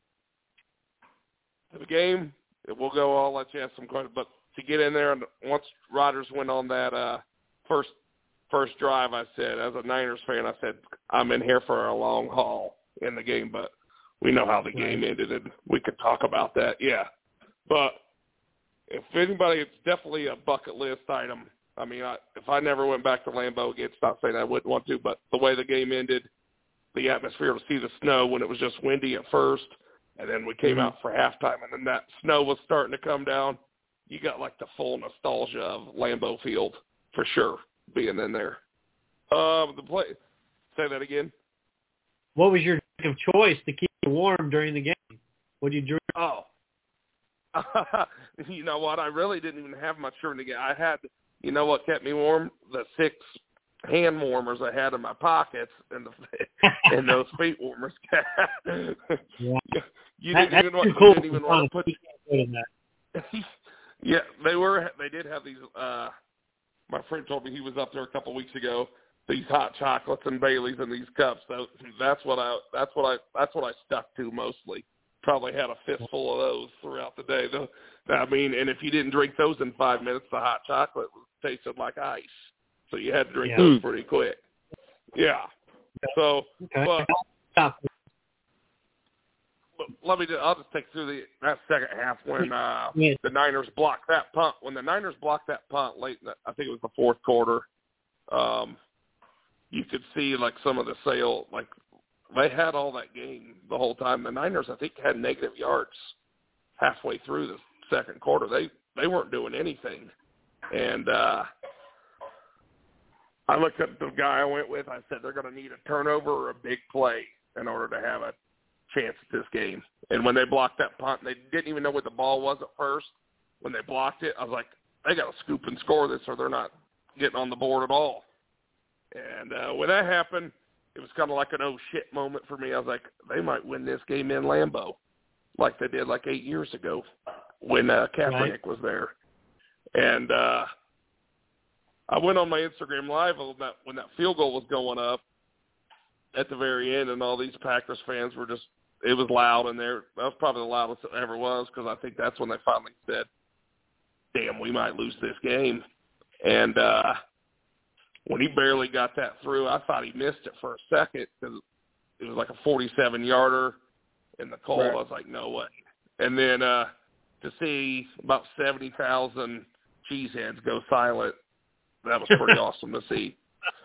the game, it will go. I'll let you ask some questions. But to get in there, and once Rodgers went on that uh, first first drive, I said, as a Niners fan, I said, I'm in here for a long haul in the game. But we know how the game ended, and we could talk about that. Yeah. But if anybody, it's definitely a bucket list item. I mean, I, if I never went back to Lambeau again, it's not saying I wouldn't want to, but the way the game ended, the atmosphere, to see the snow when it was just windy at first, and then we came mm-hmm. out for halftime, and then that snow was starting to come down, you got like the full nostalgia of Lambeau Field for sure being in there. Um, the play, say that again. What was your drink of choice to keep you warm during the game? What did you drink? Oh, you know what? I really didn't even have much during the game. I had, you know what kept me warm? The six hand warmers I had in my pockets, and the and those feet warmers. yeah. You didn't that, even want, cool. you didn't even want to put. That. Yeah, they were. They did have these. Uh, my friend told me he was up there a couple of weeks ago. These hot chocolates and Baileys in these cups. So that's what I. That's what I. That's what I stuck to mostly. Probably had a fistful of those throughout the day. Though, I mean, and if you didn't drink those in five minutes, the hot chocolate tasted like ice. So you had to drink yeah. those pretty quick. Yeah. So, okay. but, but let me. Just, I'll just take through the that second half when uh, yeah. the Niners blocked that punt. When the Niners blocked that punt late, in the, I think it was the fourth quarter. Um, you could see like some of the sale, like they had all that game the whole time. The Niners, I think, had negative yards halfway through the second quarter. They they weren't doing anything, and uh, I looked at the guy I went with. I said they're going to need a turnover or a big play in order to have a chance at this game. And when they blocked that punt, they didn't even know what the ball was at first. When they blocked it, I was like, they got to scoop and score this, or they're not getting on the board at all. And uh, when that happened, it was kind of like an oh shit moment for me. I was like, they might win this game in Lambeau, like they did like eight years ago when uh, Kaepernick right. was there. And uh, I went on my Instagram Live when that, when that field goal was going up at the very end, and all these Packers fans were just it was loud in there. That was probably the loudest it ever was because I think that's when they finally said, damn, we might lose this game. And uh, when he barely got that through, I thought he missed it for a second because it was like a forty-seven-yarder in the cold. Right. I was like, no way. And then uh, to see about seventy thousand cheeseheads go silent, that was pretty awesome to see.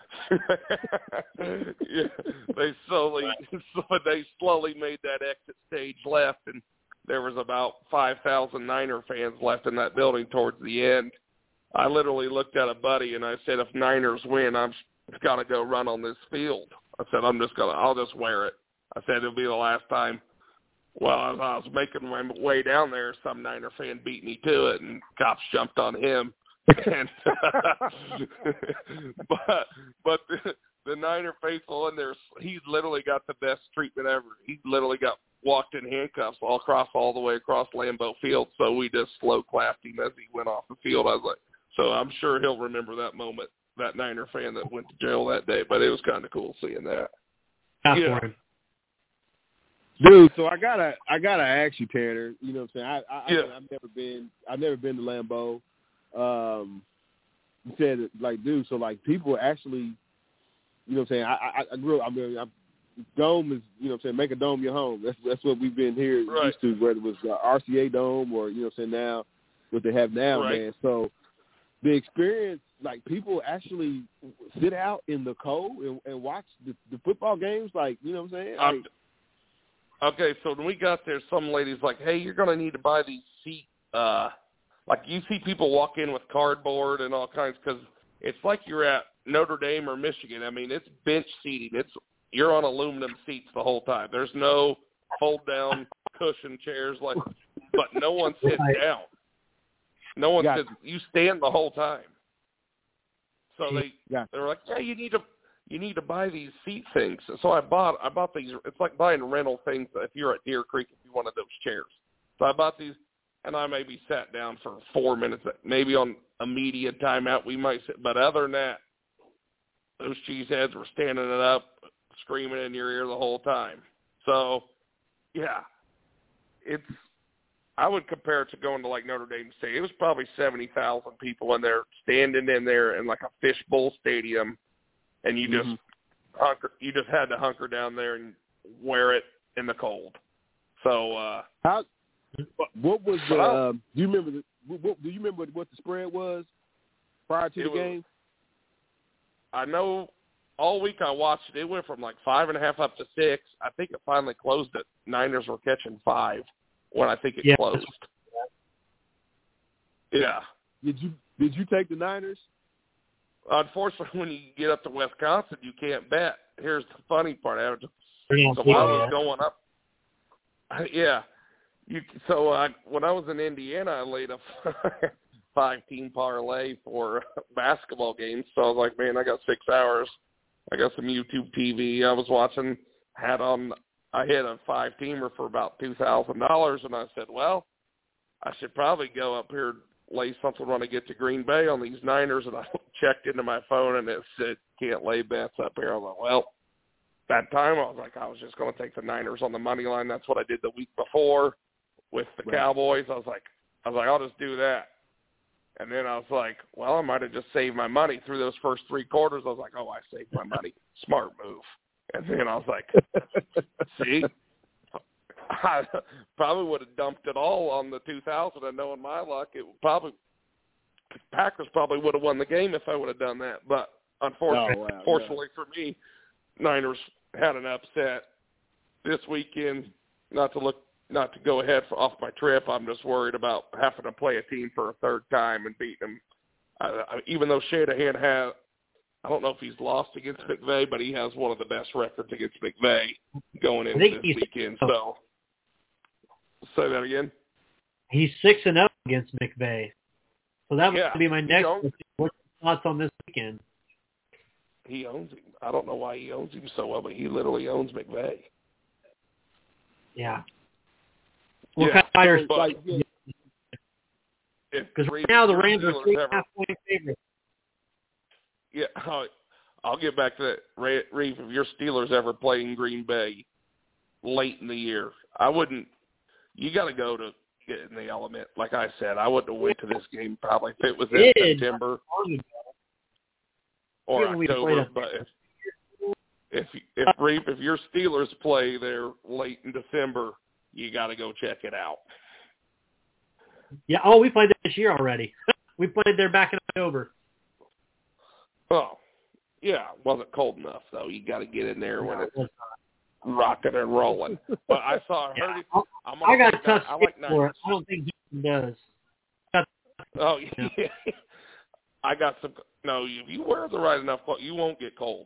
Yeah, they slowly, so they slowly made that exit stage left, and there was about five thousand Niner fans left in that building towards the end. I literally looked at a buddy and I said, if Niners win, I'm got to go run on this field. I said, I'm just gonna, I'll just wear it. I said it'll be the last time. Well, as I was making my way down there, some Niner fan beat me to it, and cops jumped on him. and, uh, but but the, the Niner faithful in there, he's literally got the best treatment ever. He literally got walked in handcuffs all across all the way across Lambeau Field. So we just slow clapped him as he went off the field. I was like, so I'm sure he'll remember that moment, that Niner fan that went to jail that day. But it was kind of cool seeing that. Yeah. Dude, so I gotta I gotta ask you, Tanner. You know what I'm saying? I, I, yeah. I I've never been I've never been to Lambeau. Um, you said like, dude, so like people actually, you know what I'm saying? I I, I grew up. I mean, I, dome is, you know what I'm saying? Make a dome your home. That's that's what we've been here right. used to, whether it was uh, R C A Dome or, you know what I'm saying, now what they have now, right. man. So the experience, like people actually sit out in the cold and, and watch the, the football games, like, you know what I'm saying? Like, um, okay, so when we got there, some ladies like, hey, you're going to need to buy these seat, uh, like you see people walk in with cardboard and all kinds, because it's like you're at Notre Dame or Michigan. I mean, it's bench seating. It's You're on aluminum seats the whole time. There's no fold-down cushion chairs, like, but no one sits down. No one gotcha. sits. You stand the whole time. So they gotcha. they were like, yeah, you need to you need to buy these seat things. So I bought I bought these. It's like buying rental things if you're at Deer Creek if you wanted those chairs. So I bought these, and I maybe sat down for four minutes. Maybe on a media timeout we might sit, but other than that, those cheeseheads were standing it up, screaming in your ear the whole time. So, yeah, it's. I would compare it to going to like Notre Dame State. It was probably seventy thousand people in there, standing in there in like a fishbowl stadium, and you just mm-hmm. hunker, you just had to hunker down there and wear it in the cold. So, uh, how? What was the? Uh, do you remember? The, what, do you remember what the spread was prior to the was, game? I know. All week I watched it. It went from like five and a half up to six. I think it finally closed at Niners were catching five when I think it yeah. closed. Yeah. Did you did you take the Niners? Unfortunately, when you get up to Wisconsin, you can't bet. Here's the funny part. I was, Yeah, so while I was going up, yeah. You so I, when I was in Indiana, I laid a five-team parlay for basketball games. So I was like, man, I got six hours. I got some YouTube T V I was watching, had on, I hit a five-teamer for about two thousand dollars, and I said, well, I should probably go up here and lay something when I get to Green Bay on these Niners, and I checked into my phone, and it said, can't lay bets up here. I was like, well, that time I was like, I was just going to take the Niners on the money line. That's what I did the week before with the right. Cowboys. I was like, I was like, I'll just do that. And then I was like, well, I might have just saved my money through those first three quarters. I was like, oh, I saved my money. Smart move. And then I was like, see, I probably would have dumped it all on the two thousand, and knowing my luck, it would probably Packers probably would have won the game if I would have done that. But unfortunately, oh, wow, fortunately yeah. for me, Niners had an upset this weekend. Not to look. Not to go ahead for, off my trip, I'm just worried about having to play a team for a third time and beat them. I, I, even though Shanahan has, I don't know if he's lost against McVay, but he has one of the best records against McVay going into this weekend. So, say that again. He's six and zero against McVay. So that would yeah, be my next. Owns, what's your thoughts on this weekend? He owns him. I don't know why he owns him so well, but he literally owns McVay. Yeah. What yeah, kind of but, because right now the Rams are three and a half point favorites. Yeah, I'll, I'll get back to that. Reeve, if your Steelers ever play in Green Bay, late in the year. I wouldn't. You got to go to get in the element. Like I said, I wouldn't have went to this game probably if it was in September or October. But if if if, Reap, if your Steelers play there late in December, you got to go check it out. Yeah. Oh, we played this year already. We played there back in October. Oh, yeah. It wasn't cold enough though. You got to get in there when it's rocking and rolling. But I saw yeah, Hurdy. I'm I got a tough I like for it. I don't think he does. Oh, yeah. I got some. No, if you wear the right enough clothes, you won't get cold.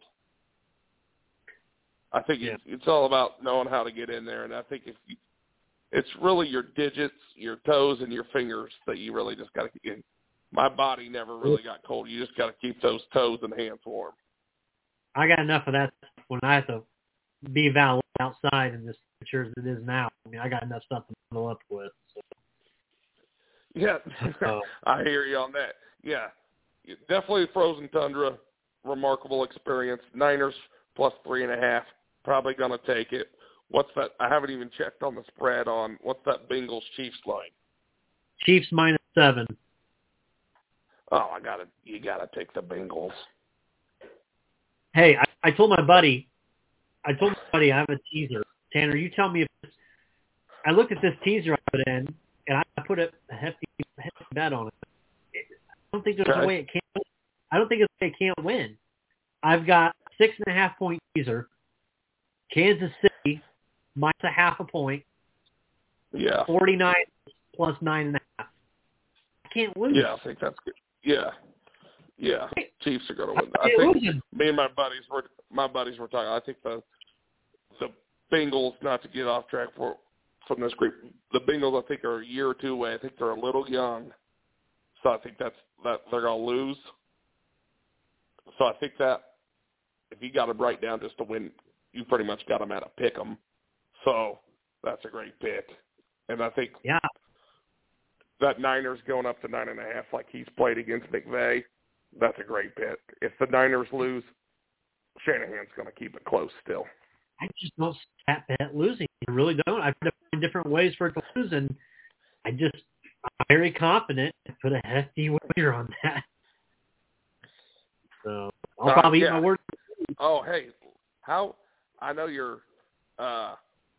I think yeah. it's, it's all about knowing how to get in there, and I think if you, it's really your digits, your toes, and your fingers that you really just got to get in. My body never really got cold. You just got to keep those toes and hands warm. I got enough of that when I have to be valet outside in this temperature as it is now. I mean, I got enough stuff to bundle up with. So. Yeah, uh, I hear you on that. Yeah, definitely frozen tundra, remarkable experience. Niners plus three and a half, probably going to take it. What's that? I haven't even checked on the spread on what's that Bengals Chiefs line? Chiefs minus seven. Oh, I got to you got to take the Bengals. Hey, I, I told my buddy, I told my buddy I have a teaser. Tanner, you tell me if this, I looked at this teaser I put in, and I put a hefty, hefty bet on it. I don't think there's okay. a way it can't. I don't think it's a way it can't win. I've got six and a half point teaser. Kansas City minus a half a point. Yeah. Forty-nine plus nine and a half. I can't lose. Yeah, I think that's good. Yeah. Yeah, Chiefs are going to win. I think me and my buddies were my buddies were talking. I think the the Bengals, not to get off track for from this group, the Bengals I think are a year or two away. I think they're a little young, so I think that's that they're going to lose. So I think that if you got them right down just to win, you pretty much got them at a pick 'em. So that's a great pick, and I think yeah. that Niners going up to nine and a half like he's played against McVay. That's a great pick. If the Niners lose, Shanahan's going to keep it close still. I just don't see that bet losing. I really don't. I've tried to find different ways for it to lose, and I just, I'm very confident to put a hefty wager on that. So I'll uh, probably yeah. eat my word. Oh, hey, how, I know you're, uh,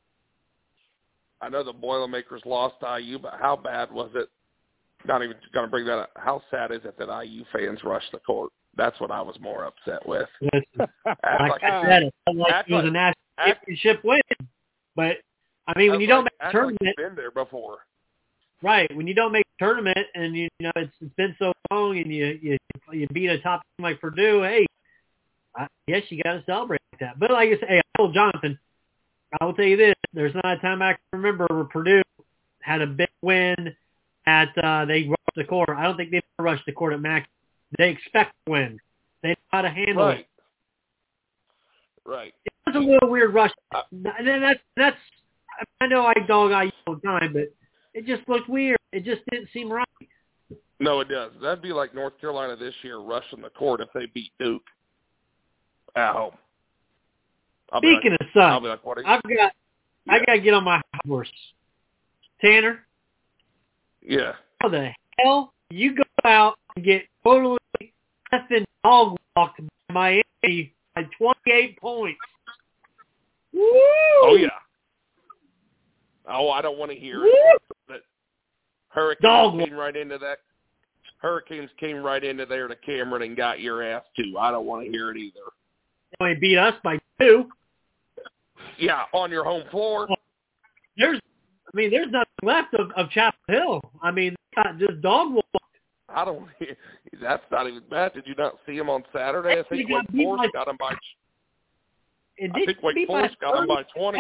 I know the Boilermakers lost to I U, but how bad was it? Not even going to bring that up. How sad is it that I U fans rushed the court? That's what I was more upset with. Listen, like, like I said, it felt like it was like, a national championship win. But, I mean, when you don't like, make a tournament. Like you've been there before. Right. When you don't make a tournament and, you know, it's, it's been so long and you, you, you beat a top team like Purdue, hey, I guess you got to celebrate that. But like I said, hey, I told Jonathan, I will tell you this, there's not a time I can remember where Purdue had a big win at, uh, they rushed the court. I don't think they've ever rushed the court at Mac. They expect to win. They know how to handle right. it. Right. It was a little weird rush. And that's, that's, I know I dog I all the time, but it just looked weird. It just didn't seem right. No, it does. That'd be like North Carolina this year rushing the court if they beat Duke at home. I'll Speaking like, of such, I'll be like, what are you? I've got, yeah. I got to get on my horse. Tanner? Yeah. How the hell you go out and get totally effing dog walked by Miami by twenty-eight points? Woo! Oh, yeah. Oh, I don't want to hear it. That Hurricanes dog. came right into that. Hurricanes came right into there to Cameron and got your ass, too. I don't want to hear it either. They only beat us by two. Yeah, on your home floor. There's, I mean, there's nothing left of, of Chapel Hill. I mean, not just dog walk. I don't. That's not even bad. Did you not see him on Saturday? I think Wake Forest got him by. I think Wake Forest got him by twenty.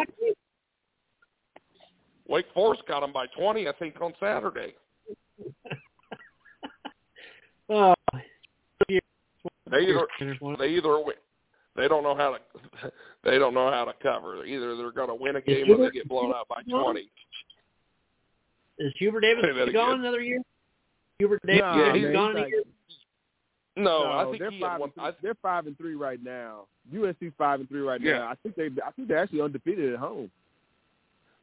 Wake Forest got him by twenty. I think on Saturday. Oh, they either they either they don't know how to they don't know how to cover. Either they're going to win a game or they get blown out by twenty. Is Hubert Davis gone another year? Hubert Davis no, yeah, he's man, gone he's a year. No, no, I think they're he five. one, And three, they're five and three right now. U S C's five and three right yeah. now. I think they I think they're actually undefeated at home.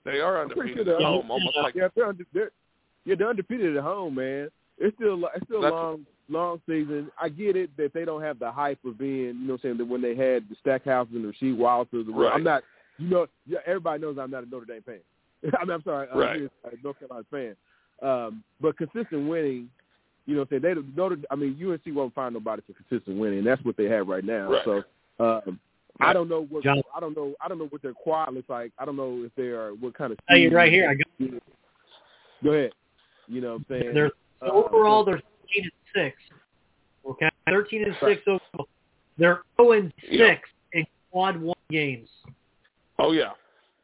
They are undefeated at home, almost like yeah, they're, under, they're yeah they're undefeated at home, man. It's still it's still a long long season. I get it that they don't have the hype of being, you know, what I'm saying, that when they had the Stackhouse and the Rasheed Wallace. Right. I'm not, you know, yeah, everybody knows I'm not a Notre Dame fan. I mean, I'm sorry, uh, right. I'm a North Carolina fan. Um, but consistent winning, you know, what I'm saying, they Notre. I mean, U N C won't find nobody for consistent winning, and that's what they have right now. Right. So. Um, I don't know what John. I don't know I don't know what their quad looks like. I don't know if they are what kind of. Tell you right here. I got. Go ahead. You know what I'm saying? They're uh, overall they're thirteen and six. Okay, thirteen and six overall. They're zero and six yeah. in quad one games. Oh yeah,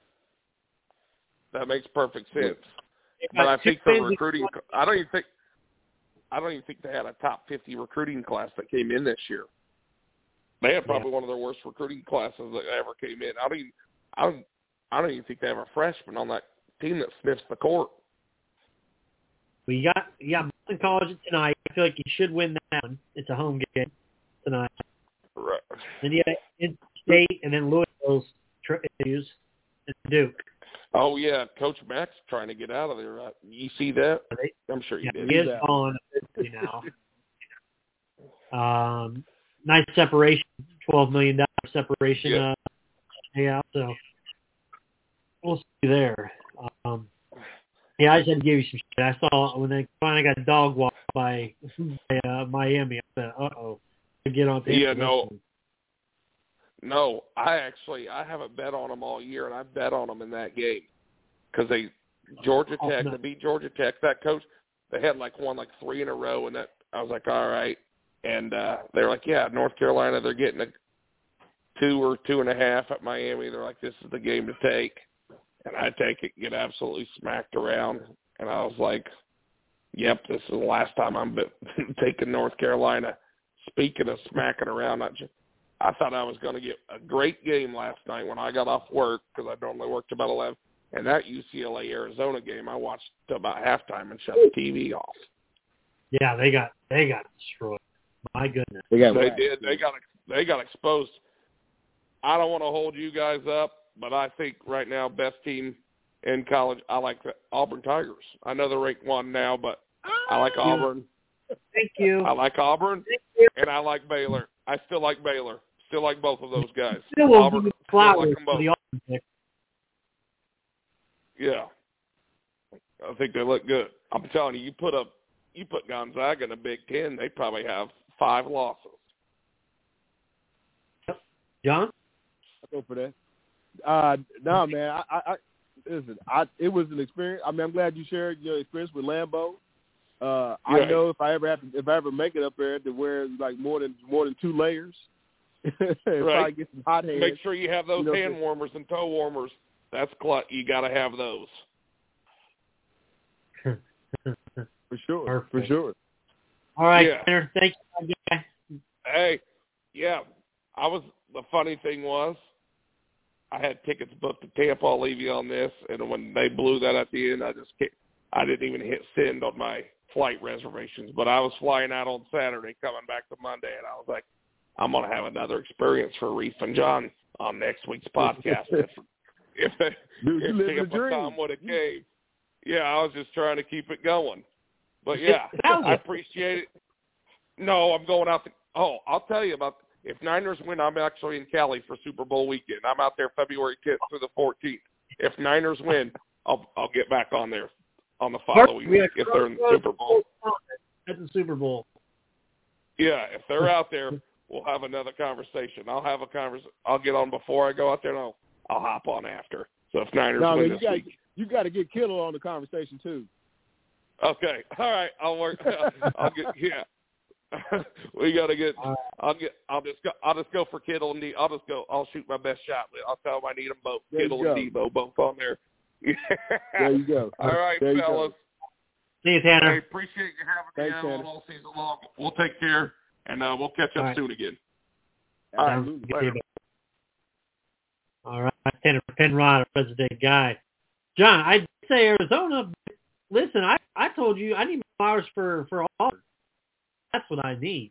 that makes perfect sense. But I think the recruiting. I don't even think. I don't even think they had a top fifty recruiting class that came in this year. They had probably yeah. one of their worst recruiting classes that ever came in. I don't even, I don't, I don't even think they have a freshman on that team that sniffs the court. We got, yeah, Boston College tonight. I feel like you should win that one. It's a home game tonight. Right. Then you got N C State and then Louisville's issues and Duke. Oh yeah, Coach Mack's trying to get out of there. Right? You see that? I'm sure you yeah, did. He is on, you know. um. Nice separation, twelve million dollars separation. Yeah. Uh, yeah, so we'll see there. Um, yeah, I just had to give you some shit. I saw when they finally got dog walked by, by uh, Miami. I said, "Uh-oh, get on." Yeah, no, no. I actually I haven't bet on them all year, and I bet on them in that game because they Georgia Tech. They beat Georgia Tech. That coach, they had like won like three in a row, and that I was like, all right. And uh, they're like, yeah, North Carolina, they're getting a two or two and a half at Miami. They're like, this is the game to take. And I take it, get absolutely smacked around. And I was like, yep, this is the last time I'm taking North Carolina. Speaking of smacking around, I, just, I thought I was going to get a great game last night when I got off work because I normally worked about eleven. And that U C L A-Arizona game, I watched till about halftime and shut the T V off. Yeah, they got they got destroyed. My goodness. They, got they did. They got they got exposed. I don't want to hold you guys up, but I think right now best team in college. I like the Auburn Tigers. I know they're ranked one now, but I like Auburn. Thank you. I like Auburn, Thank you. and I like Baylor. I still like Baylor. Still like both of those guys. Still won't Auburn, give you flowers like them both. for the Auburn pick. Yeah, I think they look good. I'm telling you, you put up, you put Gonzaga in the Big Ten, they probably have five losses. John? I'll go for that. Uh, no, man. I, I, I listen. I it was an experience. I mean, I'm glad you shared your experience with Lambeau. Uh, I right. know if I ever have to, if I ever make it up there, to wear like more than more than two layers. Right. Get some hot hands. Make sure you have those you know, hand warmers and toe warmers. That's cl- you got to have those. For sure. Perfect. For sure. All right, yeah. Tanner. Thank you, guy. Hey, yeah. I was. The funny thing was, I had tickets booked to Tampa. I'll leave you on this. And when they blew that at the end, I just can't, I didn't even hit send on my flight reservations. But I was flying out on Saturday, coming back to Monday, and I was like, I'm going to have another experience for Reef and John on next week's podcast. if if, Dude, if Tampa Tom would have came, yeah, I was just trying to keep it going. But yeah, I appreciate it. No, I'm going out. To, oh, I'll tell you about. If Niners win, I'm actually in Cali for Super Bowl weekend. I'm out there February tenth through the fourteenth. If Niners win, I'll I'll get back on there on the following week if they're in the Super Bowl. At the Super Bowl. Yeah, if they're out there, we'll have another conversation. I'll have a conversation. I'll get on before I go out there, and I'll I'll hop on after. So if Niners no, win man, this you gotta, week, you got to get Kittle on the conversation too. Okay, all right, I'll work. I'll get yeah. we gotta get. I'll get. I'll just go. I'll just go for Kittle and D. I'll just go. I'll shoot my best shot. I'll tell them I need them both. There Kittle and Debo both on there. There you go. All right, there fellas. See you, Tanner. Hey, appreciate you having Thanks, me on all season long. We'll take care, and uh, we'll catch up right. soon again. Absolutely. All right. All right, Tanner Penrod, a President guy. John, I did say Arizona. Listen, I, I told you I need flowers for for Auburn. That's what I need.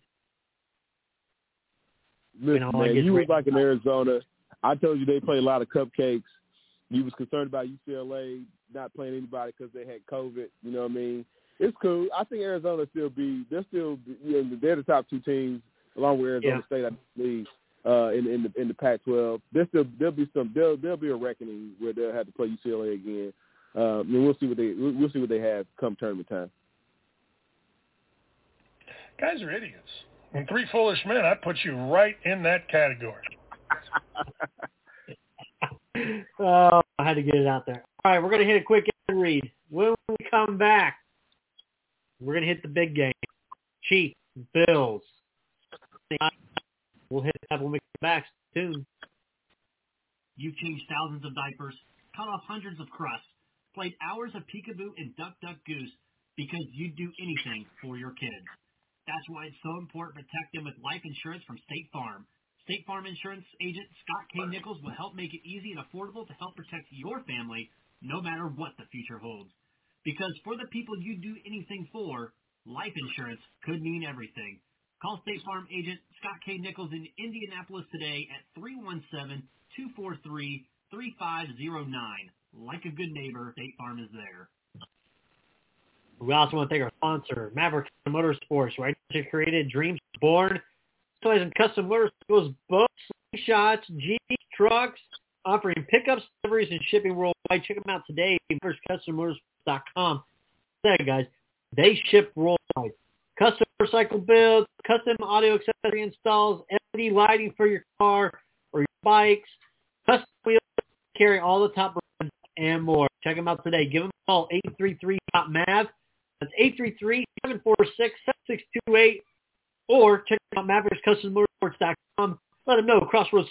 Listen, you know, man, you was like in Arizona. I told you they play a lot of cupcakes. You was concerned about U C L A not playing anybody because they had COVID. You know what I mean? It's cool. I think Arizona still be – they're still – you know, they're the top two teams along with Arizona yeah. State, I believe, uh, in, in the in the Pac twelve. There's still there'll be some there'll there'll be a reckoning where they'll have to play U C L A again. Um, and we'll see what they we'll see what they have come tournament time. Guys are idiots. And three foolish men, I put you right in that category. Oh, I had to get it out there. All right, we're going to hit a quick ad read. When we come back, we're going to hit the big game. Chiefs, Bills. We'll hit that when we come back. Stay tuned. You've changed thousands of diapers, cut off hundreds of crusts, played hours of peekaboo and duck, duck, goose because you'd do anything for your kids. That's why it's so important to protect them with life insurance from State Farm. State Farm Insurance agent Scott K. Nichols will help make it easy and affordable to help protect your family no matter what the future holds. Because for the people you do anything for, life insurance could mean everything. Call State Farm agent Scott K. Nichols in Indianapolis today at three one seven, two four three, three five zero nine. Like a good neighbor, State Farm is there. We also want to thank our sponsor, Maverick Motorsports, right? Just created, dreams born. Specializing custom motorcycles, boats, slingshots, jeeps, trucks, offering pickups, deliveries, and shipping worldwide. Check them out today at maverick custom motorsports dot com. Say, guys, they ship worldwide. Custom motorcycle builds, custom audio accessory installs, L E D lighting for your car or your bikes, custom wheels, carry all the top brands and more. Check them out today. Give them a call, eight three three, M A V. That's eight three three, seven four six, seven six two eight. Or check out mavericks custom motorsports dot com. Let them know Crossroads.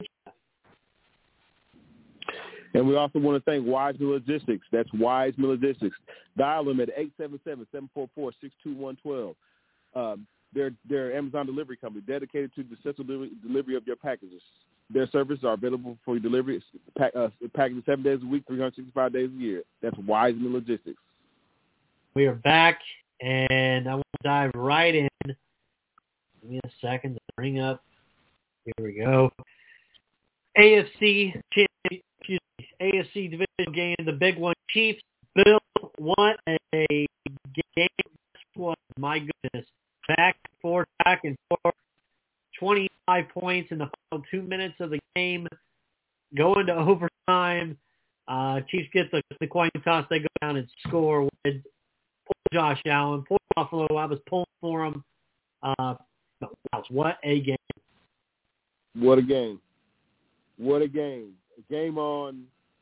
And we also want to thank Wise Mill Logistics. That's Wise Mill Logistics. Dial them at eight seven seven, seven four four, six two one one two. Um, they're, they're an Amazon delivery company dedicated to the successful delivery, delivery of your packages. Their services are available for your delivery. Pack, uh, packages seven days a week, three hundred sixty-five days a year. That's Wise Mill Logistics. We are back, and I want to dive right in. Give me a second to bring up. Here we go. A F C excuse me, A F C division game, the big one. Chiefs, Bills. What a game this was! My goodness, back and forth, back and forth. twenty-five points in the final two minutes of the game. Go into overtime. Uh, Chiefs get the, the coin toss. They go down and score with Josh Allen. Poor Buffalo. I was pulling for him. Uh, but wow, what a game. What a game. What a game. A game on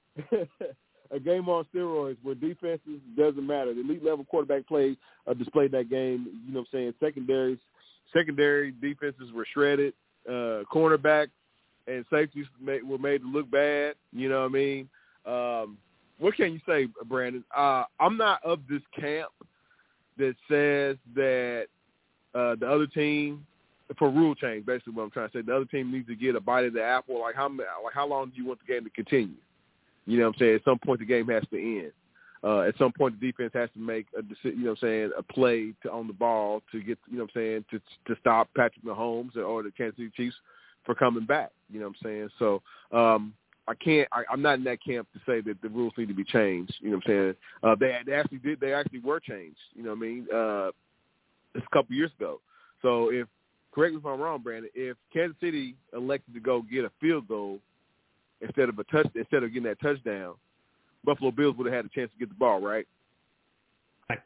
a game on steroids where defenses doesn't matter. The elite level quarterback play uh, displayed that game. You know what I'm saying? Secondaries, secondary defenses were shredded. Uh, cornerbacks and safeties made, were made to look bad. You know what I mean? Um, what can you say, Brandon? Uh, I'm not of this camp that says that uh, the other team, for rule change, basically what I'm trying to say, the other team needs to get a bite of the apple. Like how like how long do you want the game to continue? You know what I'm saying? At some point, the game has to end. Uh, at some point, the defense has to make a decision, you know what I'm saying, a play to on the ball to get, you know what I'm saying, to to stop Patrick Mahomes or the Kansas City Chiefs for coming back. You know what I'm saying? So um, I can't. I, I'm not in that camp to say that the rules need to be changed. You know what I'm saying? Uh, they, they actually did. They actually were changed. You know what I mean? Uh, it's a couple years ago. So if correct me if I'm wrong, Brandon, if Kansas City elected to go get a field goal instead of a touch, instead of getting that touchdown, Buffalo Bills would have had a chance to get the ball, right? Right.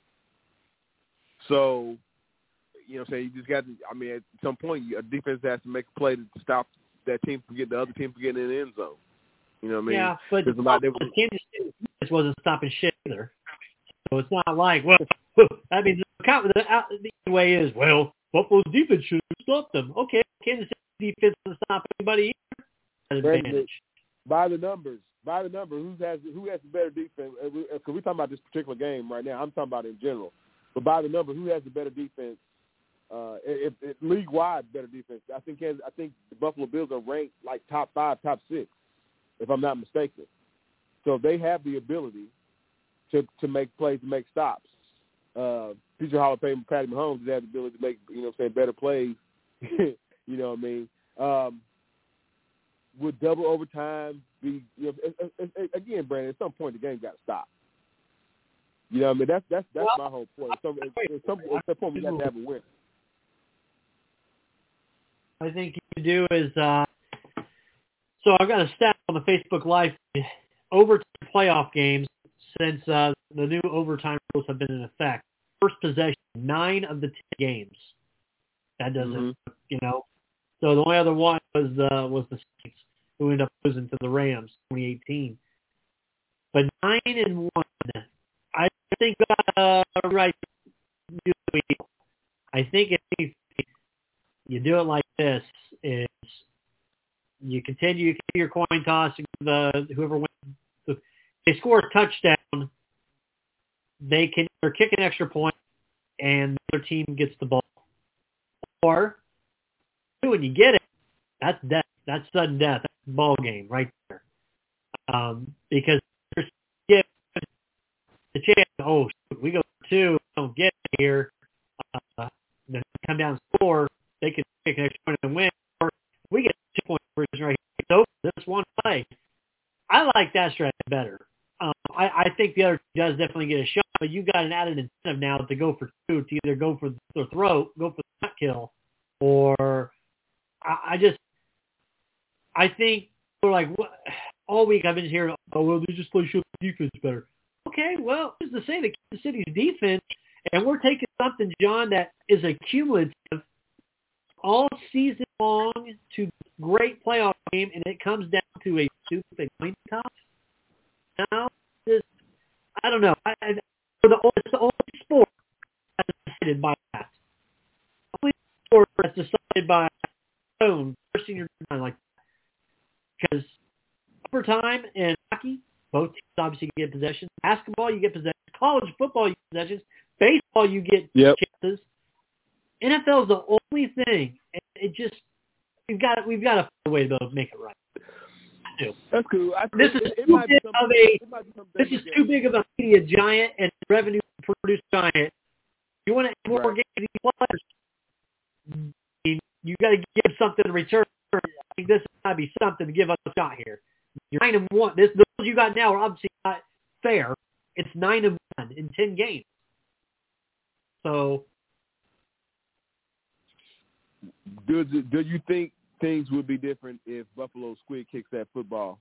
So, you know what I'm saying, you just got to, I mean, at some point, a defense has to make a play to stop that team from getting, the other team from getting in the end zone. You know what I mean? Yeah, but There's a lot, Kansas City just wasn't stopping shit either. So it's not like, well, I mean, the, the, the way is, well, Buffalo's defense should have stopped them. Okay, Kansas City defense doesn't stop anybody either. Brandon, by the numbers, by the number, who has who has the better defense? Because we're talking about this particular game right now. I'm talking about in general. But by the number, who has the better defense? Uh, if, if league wide better defense, I think Kansas, I think the Buffalo Bills are ranked like top five, top six, if I'm not mistaken. So they have the ability to to make plays, to make stops. Uh, future Hall of Fame Patty Mahomes has the ability to make, you know what I'm saying, better plays. You know what I mean? Um, would double overtime be, you know, at some point the game got to stop. You know what I mean? That's that's that's well, my whole point. So at, at some at some point we got to have a win. I think you do is uh, so I've got a stat on the Facebook Live overtime playoff games since uh, the new overtime rules have been in effect. First possession, nine of the ten games. That doesn't, mm-hmm. you know. So the only other one was uh, was the Saints, who ended up losing to the Rams, twenty eighteen. But nine and one, I think uh, right. I think if you do it like this, is you continue, you continue your coin toss, and the whoever wins, if they score a touchdown, they can either kick an extra point, and the other team gets the ball. Or when you get it, that's death. That's sudden death. That's the ball game right there. Um, because there's the chance, oh, shoot, we go two, don't get it here, uh, then come down and score, they can take an extra point and win. Or we get two point conversion right here. So this one play. I like that strategy better. Um, I, I think the other team does definitely get a shot, but you've got an added incentive now to go for two, to either go for the throat, go for the nut kill, or I, I just, I think we're like, what, all week I've been hearing, oh, well, they just play shit defense better. Okay, well, who's to say that Kansas City's defense, and we're taking something, John, that is a cumulative all season long to great playoff game, and it comes down to a stupid coin toss. Now, this, I don't know. I, I, for the, it's the only sport that's decided by that. The only sport that's decided by phone, first in your mind like that. Because overtime in hockey, both teams obviously get possessions. Basketball, you get possessions. College football, you get possessions. Baseball, you get yep. chances. N F L is the only thing. And it just we've got we've got to find a way to make it right. That's cool. I this is it, it too might big be of a this is again. too big of a media giant and revenue produce giant. You want to add more right. games to these players, you got to give something in return. I think this might be something to give us a shot here. You're nine and one. This those you got now are obviously not fair. It's nine and one in ten games. So, do do you think things would be different if Buffalo Squid kicks that football?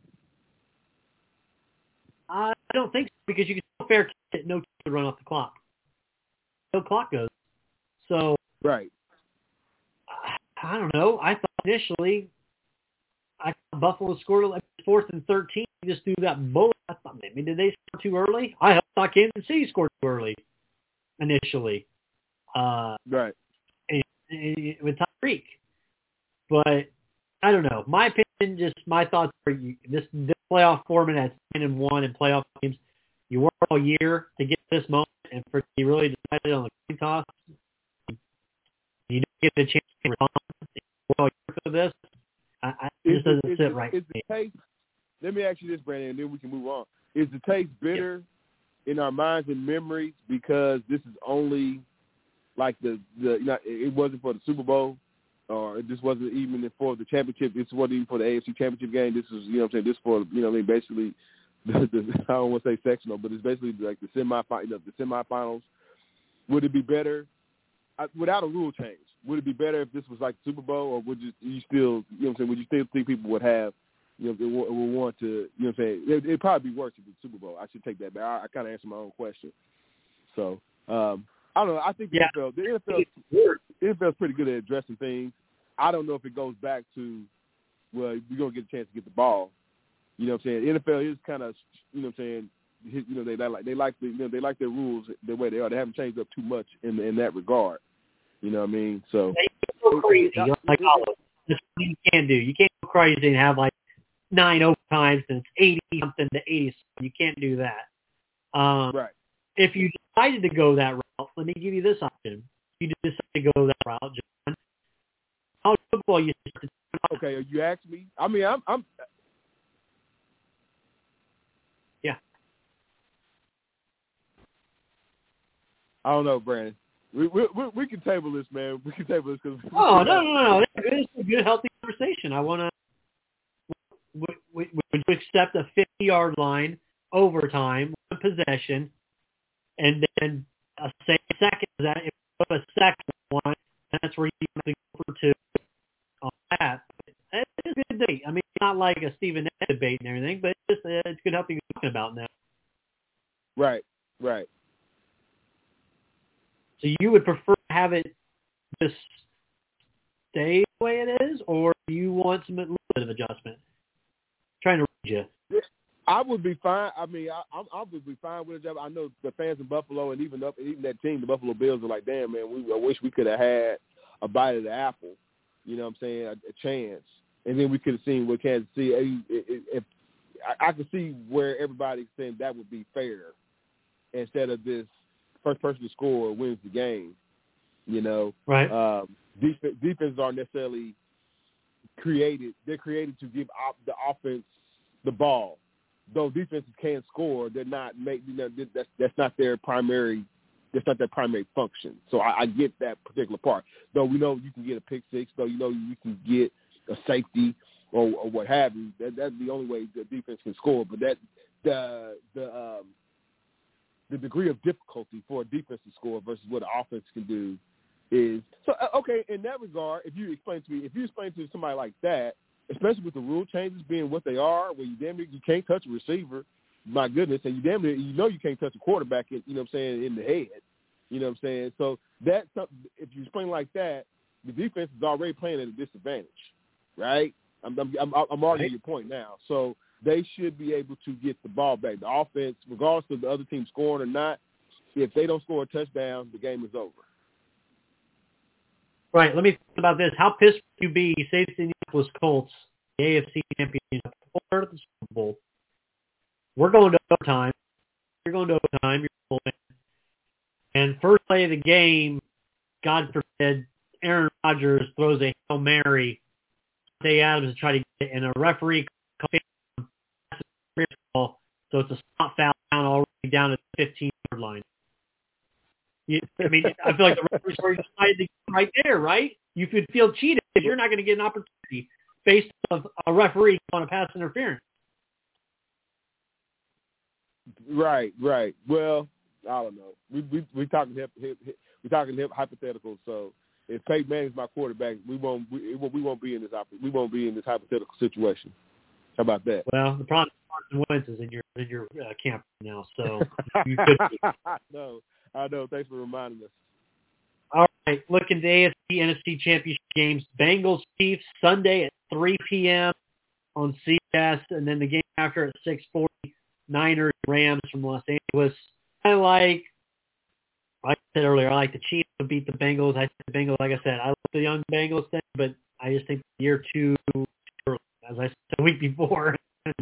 I don't think so, because you can still fair kick it, no to run off the clock. No clock goes. So, right. I don't know. I thought initially, I thought Buffalo scored like fourth and thirteen. You just do that bullet. I thought maybe did they score too early? I thought Kansas City scored too early initially. Uh, right. And, and, with Tyreek. But I don't know. My opinion, just my thoughts are you, this, this playoff format at nine and one in playoff games. You work all year to get this moment, and for you really decided on the coin toss. You don't get the chance to respond all year for this. I, I is this doesn't the, sit the, right. Is the taste, let me ask you this, Brandon, and then we can move on. Is the taste bitter yeah. in our minds and memories because this is only like the the you know, it wasn't for the Super Bowl? Or this wasn't even for the championship. This wasn't even for the A F C championship game. This was, you know what I'm saying, this for, you know what I mean, basically, the, the, I don't want to say sectional, but it's basically like the semi you know, the semifinals. Would it be better, I, without a rule change, would it be better if this was like the Super Bowl, or would you, you still, you know what I'm saying, would you still think people would have, you know, they would want to, you know what I'm saying, it, it'd probably be worse if it's the Super Bowl. I should take that back. I, I kind of answered my own question. So, um, I don't know. I think the yeah. N F L, the N F L, the N F L is pretty good at addressing things. I don't know if it goes back to, well, we're going to get a chance to get the ball. You know what I'm saying? The N F L is kind of, you know what I'm saying, you know, they like they like the, you know, they like their rules the way they are. They haven't changed up too much in in that regard. You know what I mean? So they go crazy. You know, like Olive. That's what you can do. You can't go crazy and have like nine overtimes and it's eighty something to eighty. You can't do that. Um, right. If you decided to go that route, let me give you this option. You decide to go that route, John. How football you okay, you asked me. I mean, I'm, I'm. Yeah. I don't know, Brandon. We we we, we can table this, man. We can table this because. Oh no no no no! This is a good healthy conversation. I want to. would, would you accept a fifty-yard line, overtime, one possession, and then a say second that if you put a second one, that's where you have to go for two on that. It's a good debate. I mean, it's not like a Stephen A. debate and everything, but it's, just, uh, it's good helping you talking about now. Right, right. So you would prefer to have it just stay the way it is, or do you want some a little bit of adjustment? I'm trying to read you. I would be fine. I mean, I, I, I would be fine with it. I know the fans in Buffalo and even up, even that team, the Buffalo Bills, are like, damn, man, we I wish we could have had a bite of the apple. You know what I'm saying? A, a chance, and then we could have seen what Kansas City. If, if I, I could see where everybody's saying that would be fair, instead of this first person to score wins the game. You know, right? Um, defense, defenses aren't necessarily created. They're created to give op, the offense the ball. Though defenses can score, they're not make. You know, that's that's not their primary. That's not their primary function. So I, I get that particular part. Though we know you can get a pick six. Though you know you can get a safety or, or what have you. That, that's the only way the defense can score. But that the the um, the degree of difficulty for a defense to score versus what an offense can do is so. Okay, in that regard, if you explain to me, if you explain to somebody like that, especially with the rule changes being what they are, where you damn near you can't touch a receiver, my goodness, and you damn near you know you can't touch a quarterback, in, you know what I'm saying, in the head, you know what I'm saying. So that's something. If you explain like that, the defense is already playing at a disadvantage, right? I'm I'm, I'm, I'm arguing your point now. So they should be able to get the ball back. The offense, regardless of the other team scoring or not, if they don't score a touchdown, the game is over. Right. Let me think about this. How pissed would you be, say it's the Indianapolis Colts, the A F C championship, or the Super Bowl? We're going to overtime. You're going to overtime. You're going to win. And first play of the game, God forbid, Aaron Rodgers throws a Hail Mary. Day Adams to try to get it, and a referee calls so it's a spot foul down already down at the fifteen-yard line. You, I mean, I feel like the referee's already decided right there, right? You could feel cheated because you're not going to get an opportunity based on a referee on a pass interference. Right, right. Well, I don't know. We we we talking hip, hip, hip, we talking hip hypothetical. So if Peyton Manning's my quarterback, we won't we, we won't be in this we won't be in this hypothetical situation. How about that? Well, the problem is Carson Wentz is in your in your uh, camp now, so you could be. No, I know. Thanks for reminding us. All right, looking at the A F C N F C Championship games. Bengals Chiefs Sunday at three p.m. on C B S, and then the game after at six forty. Niners Rams from Los Angeles. I like, like I said earlier, I like the Chiefs to beat the Bengals. I think the Bengals, like I said, I like the young Bengals thing, but I just think year two, as I said the week before,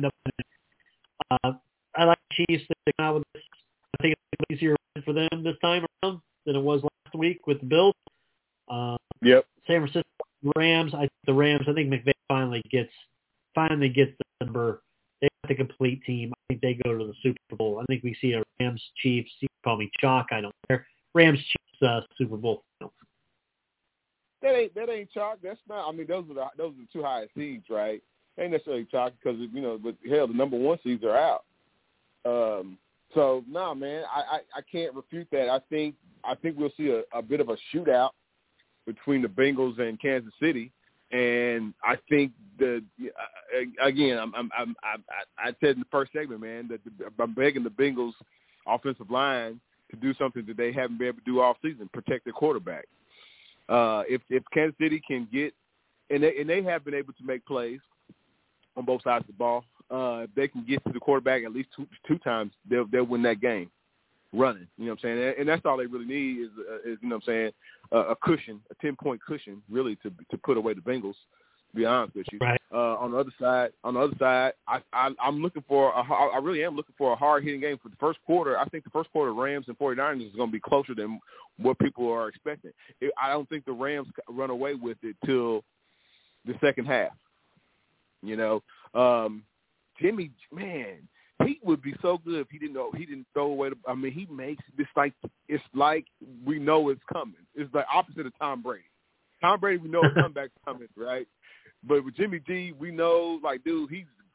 uh, I like the Chiefs. They come out with this. I think it's an easier win for them this time around than it was last week with the Bills. Uh, yep. San Francisco Rams. I think the Rams. I think McVay finally gets finally gets the number. They have the complete team. I think they go to the Super Bowl. I think we see a Rams Chiefs. You can call me Chalk. I don't care. Rams Chiefs uh, Super Bowl. No. That ain't that ain't chalk. That's not. I mean, those are the those are the two highest seeds, right? They ain't necessarily chalk because you know, but hell, the number one seeds are out. Um. So no, nah, man, I, I I can't refute that. I think I think we'll see a, a bit of a shootout between the Bengals and Kansas City. And I think the again, I'm, I'm, I'm, I, I said in the first segment, man, that the, I'm begging the Bengals offensive line to do something that they haven't been able to do all season, protect their quarterback. Uh, if if Kansas City can get, and they, and they have been able to make plays on both sides of the ball, uh, if they can get to the quarterback at least two two times, they'll they'll win that game. Running, you know what I'm saying, and that's all they really need is, uh, is you know what I'm saying, uh, a cushion, a ten point cushion, really to to put away the Bengals. To be honest with you, right. Uh, on the other side, on the other side, I, I I'm looking for a, I really am looking for a hard hitting game for the first quarter. I think the first quarter Rams and forty-niners is going to be closer than what people are expecting. It, I don't think the Rams run away with it till the second half. You know, um, Jimmy, man. He would be so good if he didn't know he didn't throw away the. I mean, he makes this like it's like we know it's coming. It's the opposite of Tom Brady. Tom Brady, we know his comeback's coming, right? But with Jimmy G, we know like, dude, he's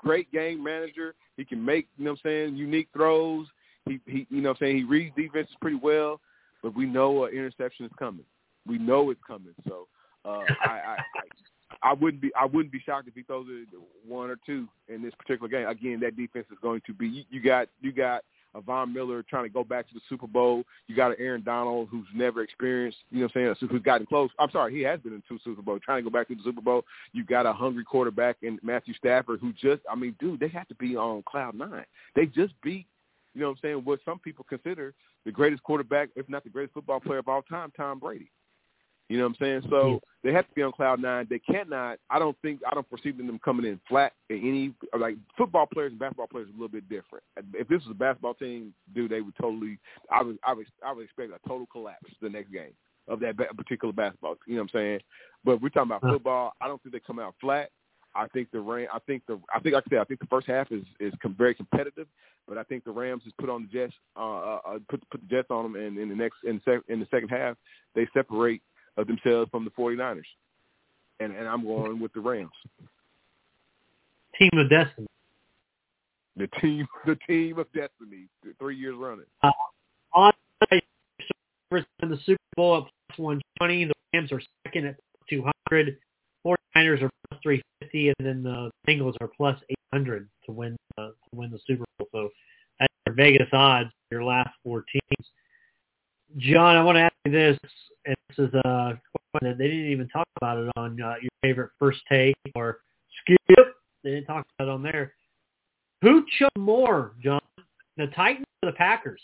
great game manager. He can make, you know what I'm saying, unique throws. He, he you know what I'm saying, he reads defenses pretty well, but we know an interception is coming. We know it's coming. So uh, I, I, I I wouldn't be I wouldn't be shocked if he throws it one or two in this particular game. Again, that defense is going to be you, you got you got a Von Miller trying to go back to the Super Bowl. You got an Aaron Donald who's never experienced, you know what I'm saying, who's gotten close. I'm sorry, he has been in two Super Bowls, trying to go back to the Super Bowl. You got a hungry quarterback in Matthew Stafford who just, I mean, dude, they have to be on cloud nine. They just beat, you know what I'm saying, what some people consider the greatest quarterback, if not the greatest football player of all time, Tom Brady. You know what I'm saying? So they have to be on cloud nine. They cannot. I don't think. I don't foresee them coming in flat at any. Like football players and basketball players are a little bit different. If this was a basketball team, dude, they would totally. I would. I would. I would expect a total collapse the next game of that particular basketball. You know what I'm saying? But we're talking about football. I don't think they come out flat. I think the Ram. I think the. I think like I said. I think the first half is is com- very competitive. But I think the Rams just put on the Jets. Uh, uh, put put the Jets on them, and in the next in the, sec- in the second half, they separate of themselves from the 49ers. And and I'm going with the Rams. Team of Destiny. The team the team of destiny. Three years running. Uh, on in the Super Bowl at plus one twenty. The Rams are second at two hundred. 49ers are plus three fifty, and then the Bengals are plus eight hundred to win uh, to win the Super Bowl. So that's your Vegas odds for your last four teams. John, I want to ask you this, and this is a question that they didn't even talk about it on uh, your favorite First Take or Skip. They didn't talk about it on there. Who choked more, John, the Titans or the Packers?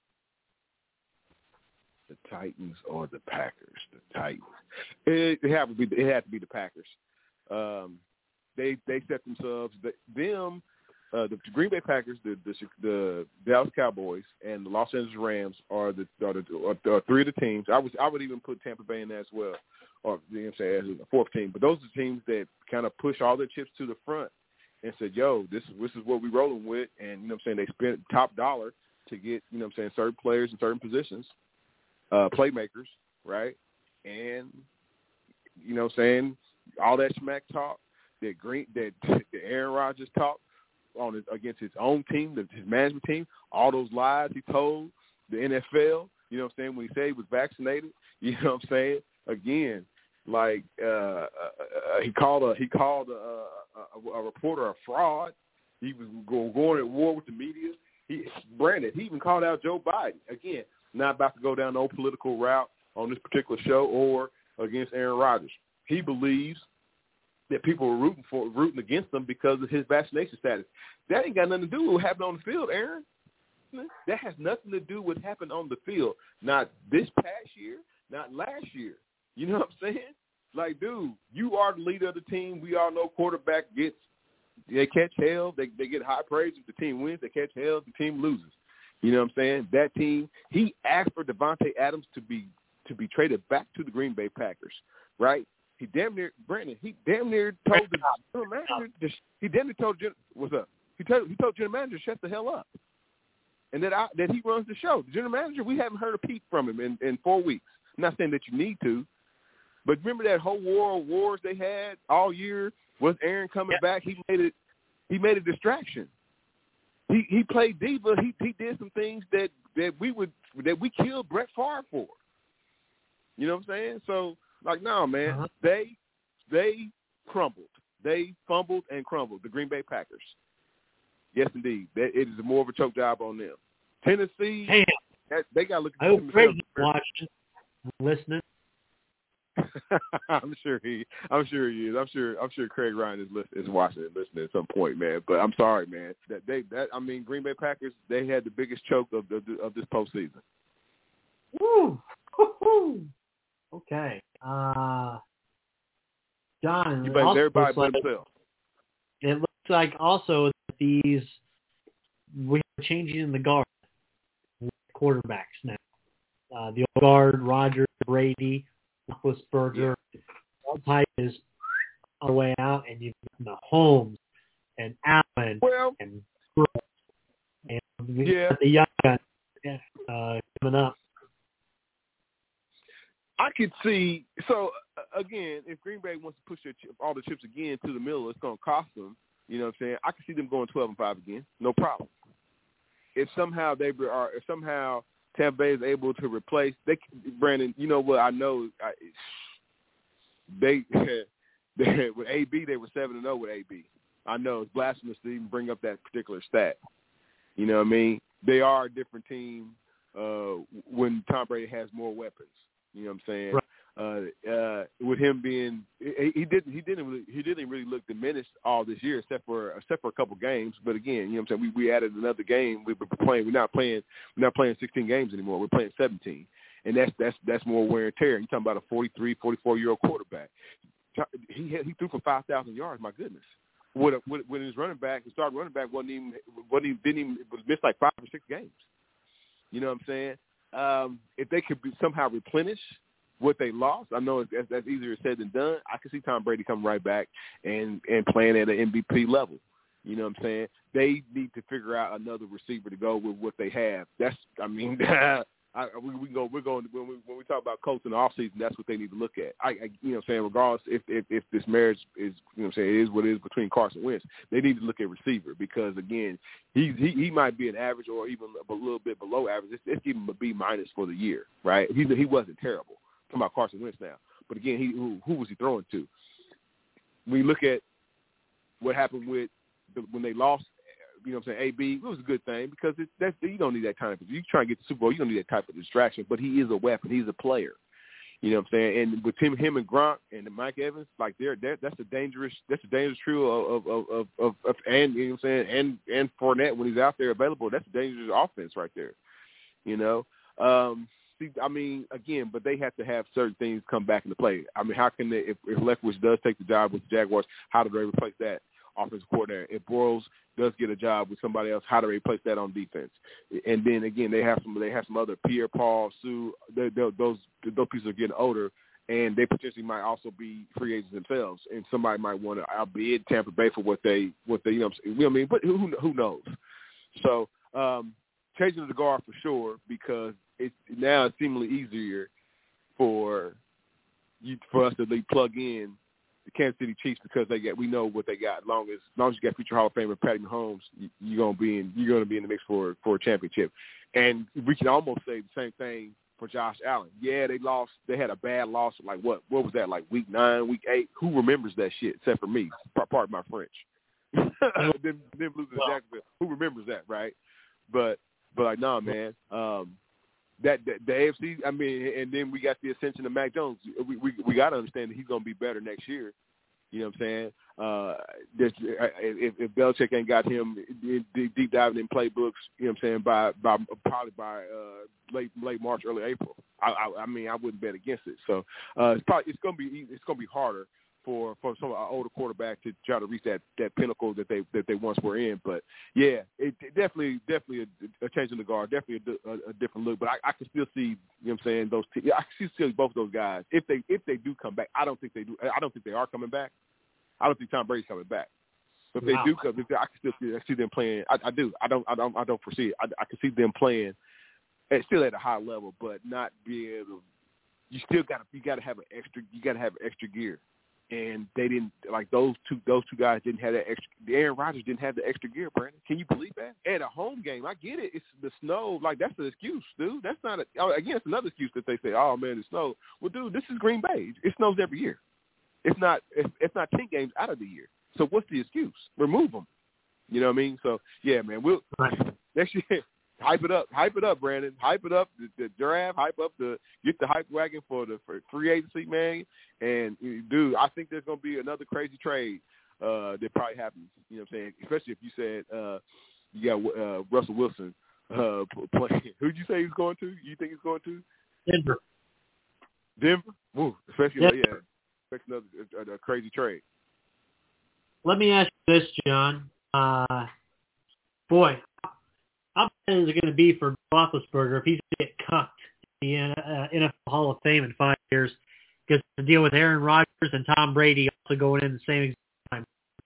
The Titans or the Packers? The Titans. It, it had to be. It had to be the Packers. Um, they they set themselves. Them. Uh, the Green Bay Packers, the, the the Dallas Cowboys, and the Los Angeles Rams are the are the are three of the teams. I was I would even put Tampa Bay in there as well, or you know what I'm saying, as a fourth team. But those are the teams that kind of push all their chips to the front and said, "Yo, this is this is what we're rolling with." And you know what I'm saying, they spent top dollar to get you know what I'm saying certain players in certain positions, uh, playmakers, right? And you know what I'm saying, all that smack talk that Green that, that Aaron Rodgers talked on his, against his own team, the, his management team, all those lies he told the N F L, you know what I'm saying, when he said he was vaccinated, you know what I'm saying? Again, like uh, uh, he called a he called a, a, a reporter a fraud. He was going, going at war with the media. He Brandon, he even called out Joe Biden. Again, not about to go down the old political route on this particular show or against Aaron Rodgers. He believes that people were rooting for, rooting against him because of his vaccination status. That ain't got nothing to do with what happened on the field, Aaron. That has nothing to do with what happened on the field. Not this past year, not last year. You know what I'm saying? Like, dude, you are the leader of the team. We all know quarterback gets, they catch hell. They they get high praise if the team wins. They catch hell if the team loses. You know what I'm saying? That team, he asked for Devontae Adams to be to be traded back to the Green Bay Packers, right? He damn near, Brandon, he damn near told the general manager, to, he damn near told, what's up? He told, he told general manager to shut the hell up. And that I, that he runs the show. The general manager, we haven't heard a peep from him in, in four weeks. I'm not saying that you need to, but remember that whole war of wars they had all year with Aaron coming yep. back? He made it, he made a distraction. He he played diva. He he did some things that, that we would, that we killed Brett Favre for. You know what I'm saying? So, like, no, man, uh-huh. they they crumbled. They fumbled and crumbled, the Green Bay Packers. Yes, indeed. That, it is more of a choke job on them. Tennessee, Damn. That, they got to look at I hope Craig's watching, listening. I'm sure he. I'm sure he is. I'm sure. I'm sure Craig Ryan is listen, is watching and listening at some point, man. But I'm sorry, man. That they. That I mean, Green Bay Packers. They had the biggest choke of the of this postseason. Woo! Woo-hoo. Okay. Uh, John, you blame everybody but like, himself. It looks like also that these we're changing in the guard quarterbacks now. Uh, the old guard, Rodgers, Brady, Roethlisberger, all type is on the way out, and you've got Mahomes and Allen well, and Brooks, and we yeah. got the young guys uh, coming up. I could see. So uh, again, if Green Bay wants to push their chip, all the chips again to the middle, it's going to cost them. You know what I'm saying? I can see them going twelve and five again, no problem. If somehow they are, if somehow Tampa Bay is able to replace, they, Brandon, you know what? I know I, they, they with A B they were seven and zero with A B. I know it's blasphemous to even bring up that particular stat. You know what I mean? They are a different team uh, when Tom Brady has more weapons. You know what I'm saying? Right. Uh, uh, with him being, he, he didn't, he didn't, really, he didn't really look diminished all this year, except for, except for a couple games. But again, you know what I'm saying? We, we added another game. We were playing. We're not playing. We're not playing sixteen games anymore. We're playing seventeen, and that's that's that's more wear and tear. You're talking about a forty-three, forty-four year old quarterback. He had, he threw for five thousand yards. My goodness. When, when his running back, his starting running back wasn't even, wasn't even, didn't even, was missed like five or six games. You know what I'm saying? Um, if they could be, somehow replenish what they lost, I know it's, that's easier said than done. I can see Tom Brady coming right back and, and playing at an M V P level. You know what I'm saying? They need to figure out another receiver to go with what they have. That's, I mean, I, we, we go. We're going when we when we talk about coach in the offseason. That's what they need to look at. I, I you know, what I'm saying regardless if, if if this marriage is, you know, what I'm saying it is what it is between Carson Wentz. They need to look at receiver because again, he he, he might be an average or even a little bit below average. It's, it's even a B minus for the year, right? He he wasn't terrible. I'm talking about Carson Wentz now, but again, he who, who was he throwing to? We look at what happened with the, when they lost. You know what I'm saying? A B, it was a good thing because it's, that's, you don't need that kind of – you try to get the Super Bowl, you don't need that type of distraction. But he is a weapon. He's a player. You know what I'm saying? And with him, him and Gronk and Mike Evans, like they're, they're that's a dangerous that's a dangerous trio of of, of, of, of and you know what I'm saying and and Fournette when he's out there available, that's a dangerous offense right there. You know, um, see, I mean, again, but they have to have certain things come back into play. I mean, how can they if, if Leftwich does take the job with the Jaguars, how do they replace that offensive coordinator? If Bortles does get a job with somebody else, how do they replace that on defense? And then again, they have some they have some other Pierre-Paul, Sue. They, they, those those pieces are getting older, and they potentially might also be free agents themselves. And somebody might want to outbid Tampa Bay for what they what they you know what, you know what I mean. But who who knows? So um, changing the guard for sure because it's now it's seemingly easier for you for us to like, plug in the Kansas City Chiefs because they get we know what they got. As long as, as long as you got future Hall of Famer Patty Mahomes, you, you're gonna be in you're gonna be in the mix for for a championship. And we can almost say the same thing for Josh Allen. Yeah, they lost. They had a bad loss. Like what? What was that? Like week nine, week eight? Who remembers that shit except for me? Pardon my French. them, them losing to Jacksonville. Who remembers that, right? But but like nah, man. Um, That, that the A F C, I mean, and then we got the ascension of Mac Jones. We we, we got to understand that he's going to be better next year. You know what I'm saying? Uh, if, if Belichick ain't got him deep, deep diving in playbooks, you know what I'm saying, by by probably by uh, late late March, early April. I, I I mean, I wouldn't bet against it. So uh, it's probably it's going to be it's going to be harder for for some uh, older quarterback to try to reach that, that pinnacle that they that they once were in. But yeah, it, it definitely definitely a, a change in the guard, definitely a, a, a different look. But I, I can still see, you know what I'm saying, those t- I can still see both those guys if they if they do come back. I don't think they do. I don't think they are coming back. I don't think Tom Brady's coming back. But if wow. they do come, if they, I can still see, I see them playing. I, I do. I don't. I don't. I don't foresee it. I, I can see them playing, at, still at a high level, but not being able. To, you still got to. You got to have an extra. You got to have extra gear. And they didn't like those two. Those two guys didn't have that extra. Aaron Rodgers didn't have the extra gear, Brandon. Can you believe that? At a home game, I get it. It's the snow. Like that's an excuse, dude. That's not a. Again, it's another excuse that they say, "Oh man, the snow." Well, dude, this is Green Bay. It snows every year. It's not. It's, it's not ten games out of the year. So what's the excuse? Remove them. You know what I mean? So yeah, man. We'll next year. Hype it up, hype it up, Brandon. Hype it up, the, the draft. Hype up the get the hype wagon for the for free agency, man. And dude, I think there's gonna be another crazy trade uh, that probably happens. You know what I'm saying? Especially if you said uh, you got uh, Russell Wilson uh, playing. Who'd you say he's going to? You think he's going to? Denver. Denver. Ooh, especially Denver. yeah, especially another a, a crazy trade. Let me ask you this, John. Uh, boy. How bad is it going to be for Roethlisberger if he's going to get cucked in the uh, N F L Hall of Fame in five years? Because to deal with Aaron Rodgers and Tom Brady also going in the same exact time.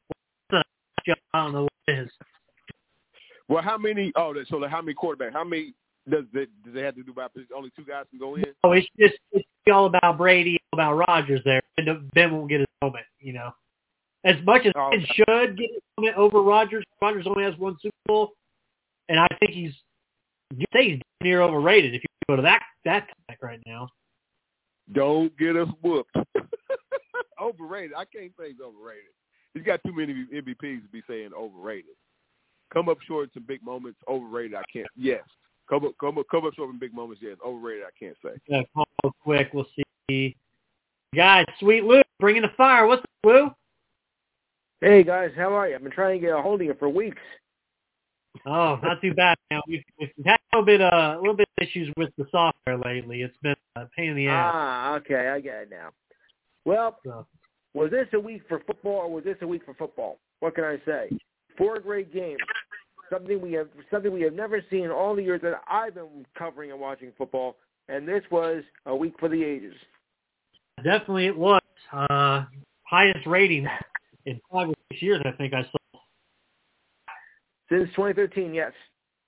I don't know what it is. Well, how many? Oh, so like how many quarterbacks? How many does they, do they have to do by position? Only two guys can go in. Oh, it's just it's all about Brady, all about Rodgers there. Ben won't get his moment, you know. as much as Oh, it should get him over Rodgers, Rodgers only has one Super Bowl, and I think he's, you say he's near overrated if you go to that that topic right now. Don't get us whooped. Overrated. I can't say he's overrated. He's got too many M V Ps to be saying overrated. Come up short in some big moments. Overrated. I can't. Yes. Come up, come up, come up short in big moments. Yes. Overrated. I can't say. Yeah, call quick. We'll see. Guys, Sweet Lou, bringing the fire. What's up, Lou? Hey, guys. How are you? I've been trying to get a hold of you for weeks. Oh, not too bad. Now we've, we've had a little bit, uh, a little bit of issues with the software lately. It's been a pain in the ass. Ah, okay. I get it now. Well, So. was this a week for football or was this a week for football? What can I say? Four great games. Something we have something we have never seen in all the years that I've been covering and watching football, and this was a week for the ages. Definitely it was. Uh, highest rating in five or six years, I think I saw. Since twenty thirteen, yes.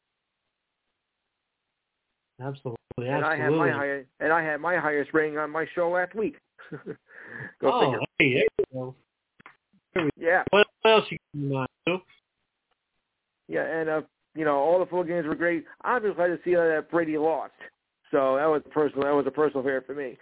Absolutely, And absolutely. I had my highest, and I had my highest rating on my show last week. Go oh, figure. hey, there we go. There we Yeah. go. What else you can uh, do? Yeah, and, uh, you know, all the full games were great. I'm just glad to see that Brady lost. So that was personal. That was a personal favorite for me.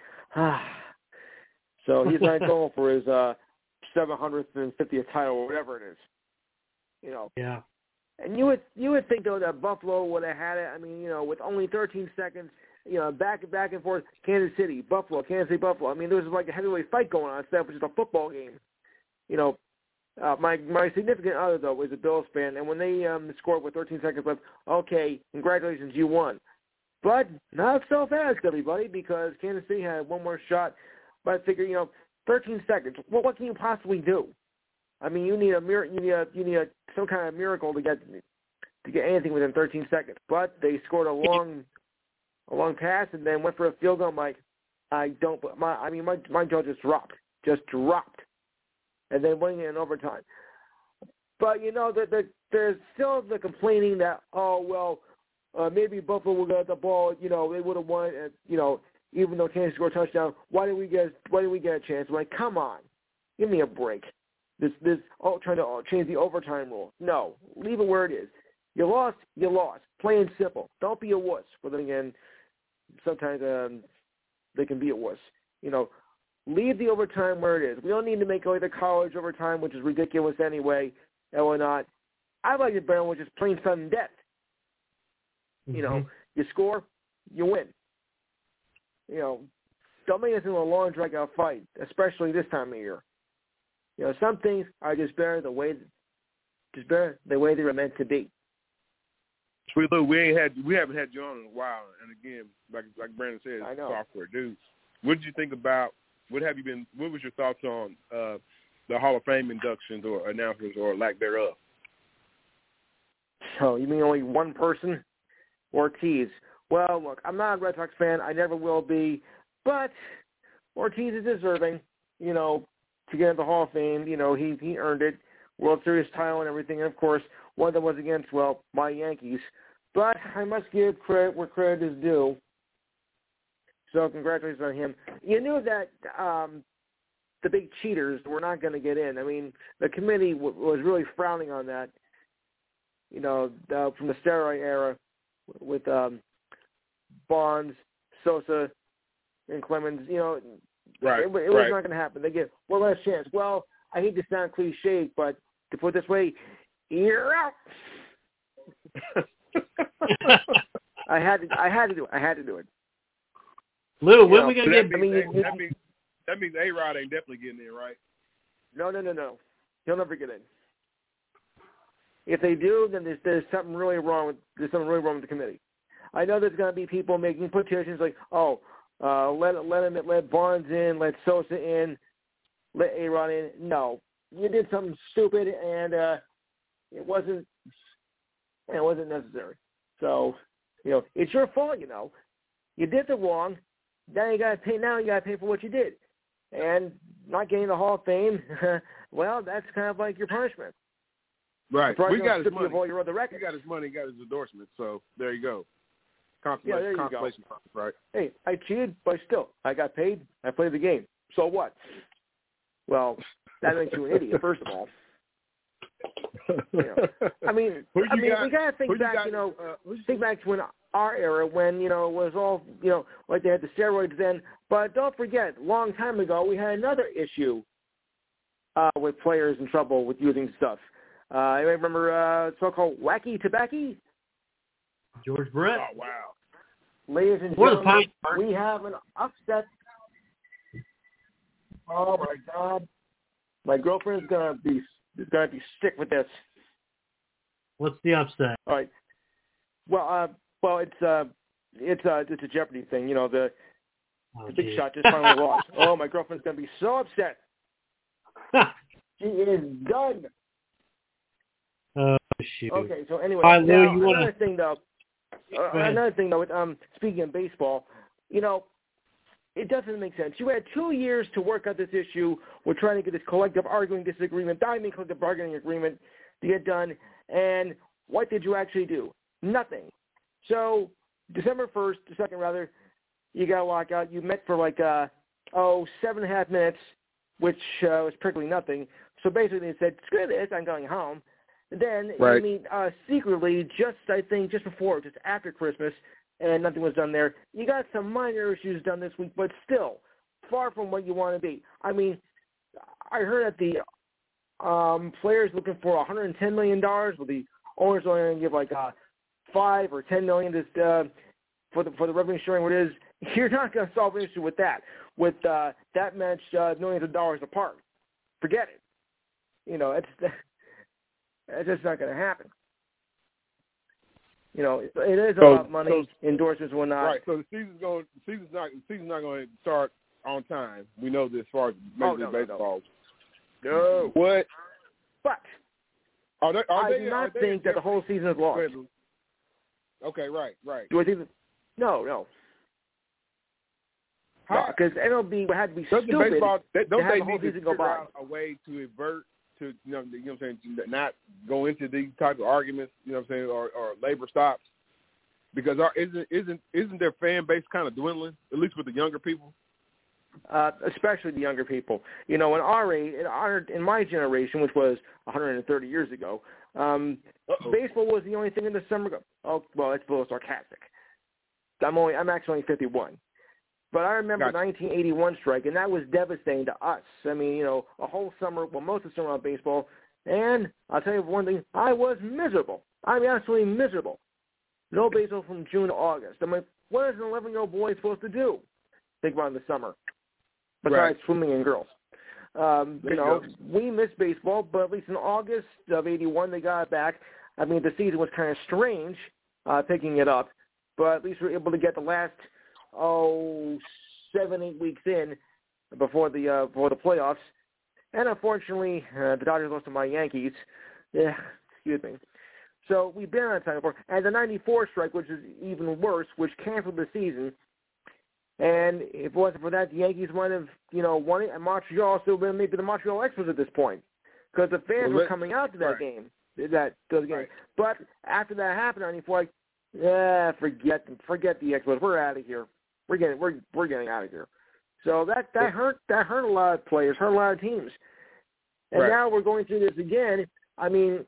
So he's not going for his uh, seven hundred fiftieth title or whatever it is. You know. Yeah. And you would you would think though that Buffalo would have had it. I mean, you know, with only thirteen seconds, you know, back back and forth, Kansas City, Buffalo, Kansas City, Buffalo. I mean, there was like a heavyweight fight going on instead of just a football game. You know, uh, my my significant other though was a Bills fan, and when they um, scored with thirteen seconds left, okay, congratulations, you won. But not so fast, everybody, because Kansas City had one more shot. But I figure, you know, thirteen seconds. Well, what can you possibly do? I mean, you need a mir- you need a you need a, some kind of miracle to get to get anything within thirteen seconds. But they scored a long a long pass and then went for a field goal. I'm like, I don't. My I mean, my my jaw just dropped, just dropped, and then went in overtime. But you know, the, the, there's still the complaining that oh well, uh, maybe Buffalo will get the ball. You know, they would have won. Uh, you know, even though Kansas scored a touchdown, why did we get why did we get a chance? I'm like, come on, give me a break. This, this, oh, trying to change the overtime rule. No, leave it where it is. You lost, you lost. Plain and simple. Don't be a wuss. But then again, sometimes um, they can be a wuss. You know, leave the overtime where it is. We don't need to make it like the college overtime, which is ridiculous anyway, and whatnot. I like it better when it's just plain sudden death. Mm-hmm. You know, you score, you win. You know, don't make this into a long, drag-out fight, especially this time of year. You know, some things are just better the way, just better the way they were meant to be. Sweet Lou, we ain't had, we haven't had you on in a while, and again, like like Brandon said, I know. software dudes. What did you think about? What have you been? What was your thoughts on uh, the Hall of Fame inductions or announcements or lack thereof? Oh, you mean only one person? Ortiz. Well, look, I'm not a Red Sox fan. I never will be, but Ortiz is deserving. You know. To get into the Hall of Fame, you know, he he earned it, World Series title and everything. And, of course, one that was against, well, my Yankees. But I must give credit where credit is due. So congratulations on him. You knew that um, the big cheaters were not going to get in. I mean, the committee w- was really frowning on that, you know, uh, from the steroid era with um, Bonds, Sosa, and Clemens, you know. Right, It, it was right. not going to happen. They get one last chance. Well, I hate to sound cliche, but to put it this way, you're out. I had to. I had to do it. I had to do it. Lou, when You are know, we gonna So get? that I mean, means, you- that, means, that means A-Rod ain't definitely getting in, right? No, no, no, no. He'll never get in. If they do, then there's there's something really wrong with there's something really wrong with the committee. I know there's going to be people making petitions like, oh, uh, let let him let Barnes in, let Sosa in, let A-Rod in. No, you did something stupid, and uh, it wasn't it wasn't necessary. So, you know, it's your fault. You know, you did the wrong. Now you got to pay. Now you got to pay for what you did, and not getting the Hall of Fame. Well, that's kind of like your punishment. Right. Probably We got his strip you money. of all your other He records. got his money, got his endorsement, so there you go. Yeah, Consolation, there you go. consolation prize, right? Hey, I cheated, but still, I got paid. I played the game. So what? Well, that makes you an idiot, first of all. You know, I mean, I mean, got? we gotta think back. got? You know, uh, think back to when our era, when you know it was all you know, like they had the steroids then. But don't forget, a long time ago, we had another issue uh, with players in trouble with using stuff. Uh, you remember uh, so-called wacky tobacco? George Brett. Oh wow! Ladies and What a gentlemen, pint. we have an upset. Oh my God! My girlfriend's gonna be gonna be sick with this. What's the upset? All right. Well, uh, well, it's uh, it's uh, it's a Jeopardy thing. You know, the, Oh, the big geez. shot just finally lost. Oh, my girlfriend's gonna be so upset. She is done. Oh, shoot. Okay, so anyway, All right, Lou, now, you wanna- another thing though. Uh, Go ahead. another thing though, with, um, speaking of baseball, you know, it doesn't make sense. You had two years to work out this issue. We're trying to get this collective arguing disagreement, diamond collective bargaining agreement to get done. And what did you actually do? Nothing. So December first, the second rather, you got a lockout. You met for like, uh, oh, seven and a half minutes, which uh, was practically nothing. So basically they said, screw this, I'm going home. And then, Right. I mean, uh, secretly, just, I think, just before, just after Christmas, and nothing was done there, you got some minor issues done this week, but still, far from what you want to be. I mean, I heard that the um, players looking for one hundred ten million dollars, well, the owners only going to give like uh, five or ten million dollars to, uh, for the for the revenue sharing. What it is, you're not going to solve an issue with that. With uh, that much uh, millions of dollars apart, forget it. You know, it's it's just not going to happen. You know, it, it is So- about money, so- endorsements, and whatnot. Right. So the season's going. The season's not. The season's not going to start on time. We know this as far as Major Oh, League no, no, no. Baseball. No. What? But Are they, are I they, do are not they think that the whole season is lost. Okay. Right. Right. Do I think that? No, no. How- Because N L B had to be Doesn't stupid baseball? They, to don't have they the whole need to season go figure by. out a way to avert to you know you know what I'm saying, not go into these type of arguments, you know what I'm saying, or, or labor stops, because our, isn't isn't isn't their fan base kind of dwindling, at least with the younger people? Uh, especially the younger people. You know, in our age, in, our, in my generation, which was one hundred thirty years ago, um, Uh-oh. baseball was the only thing in the summer. Go- oh, well, it's a little sarcastic. I'm only, I'm actually only fifty-one. But I remember Gotcha. the nineteen eighty-one strike, and that was devastating to us. I mean, you know, a whole summer, well, most of the summer on baseball, and I'll tell you one thing, I was miserable. I mean, absolutely miserable. No baseball from June to August. I'm like, what is an eleven-year-old boy supposed to do? Think about in the summer, besides Right. swimming and girls. Um, There you you know, go. we missed baseball, but at least in August of eighty-one, they got it back. I mean, the season was kind of strange, uh, picking it up, but at least we were able to get the last, oh, seven, eight weeks in before the uh, before the playoffs. And unfortunately, uh, the Dodgers lost to my Yankees. Yeah, excuse me. So we've been on time before. And the ninety-four strike, which is even worse, which canceled the season. And if it wasn't for that, the Yankees might have, you know, won it. And Montreal still been maybe the Montreal Expos at this point, because the fans Well, were let- coming out to that right. game, that those games. Right. But after that happened, ninety-four, like, yeah, forget them, forget the Expos. We're out of here. We're getting, we're we're getting out of here. So that that hurt that hurt a lot of players, hurt a lot of teams. And Right. now we're going through this again. I mean,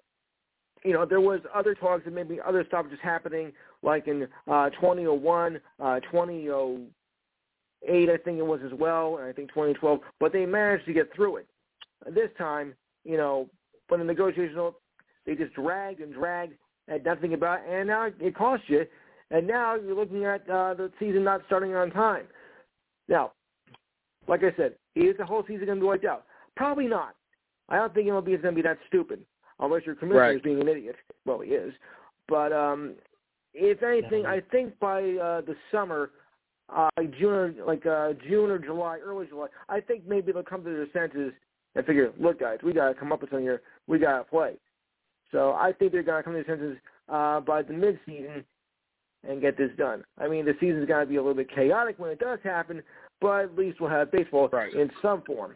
you know, there was other talks and maybe other stoppages happening, like in uh, twenty oh one, uh, twenty oh eight, I think it was as well, and I think twenty twelve. But they managed to get through it. This time, you know, when the negotiations, they just dragged and dragged and nothing about it, and now it cost you. And now you're looking at uh, the season not starting on time. Now, like I said, is the whole season going to be wiped out? Probably not. I don't think M L B is going to be that stupid, unless your commissioner Right. is being an idiot. Well, he is. But um, if anything, I think by uh, the summer, uh, like June, or, like uh, June or July, early July, I think maybe they'll come to their senses and figure, look, guys, we got to come up with something here. We got to play. So I think they're going to come to their senses uh, by the mid-season and get this done. I mean, the season's going to be a little bit chaotic when it does happen, but at least we'll have baseball Right. in some form.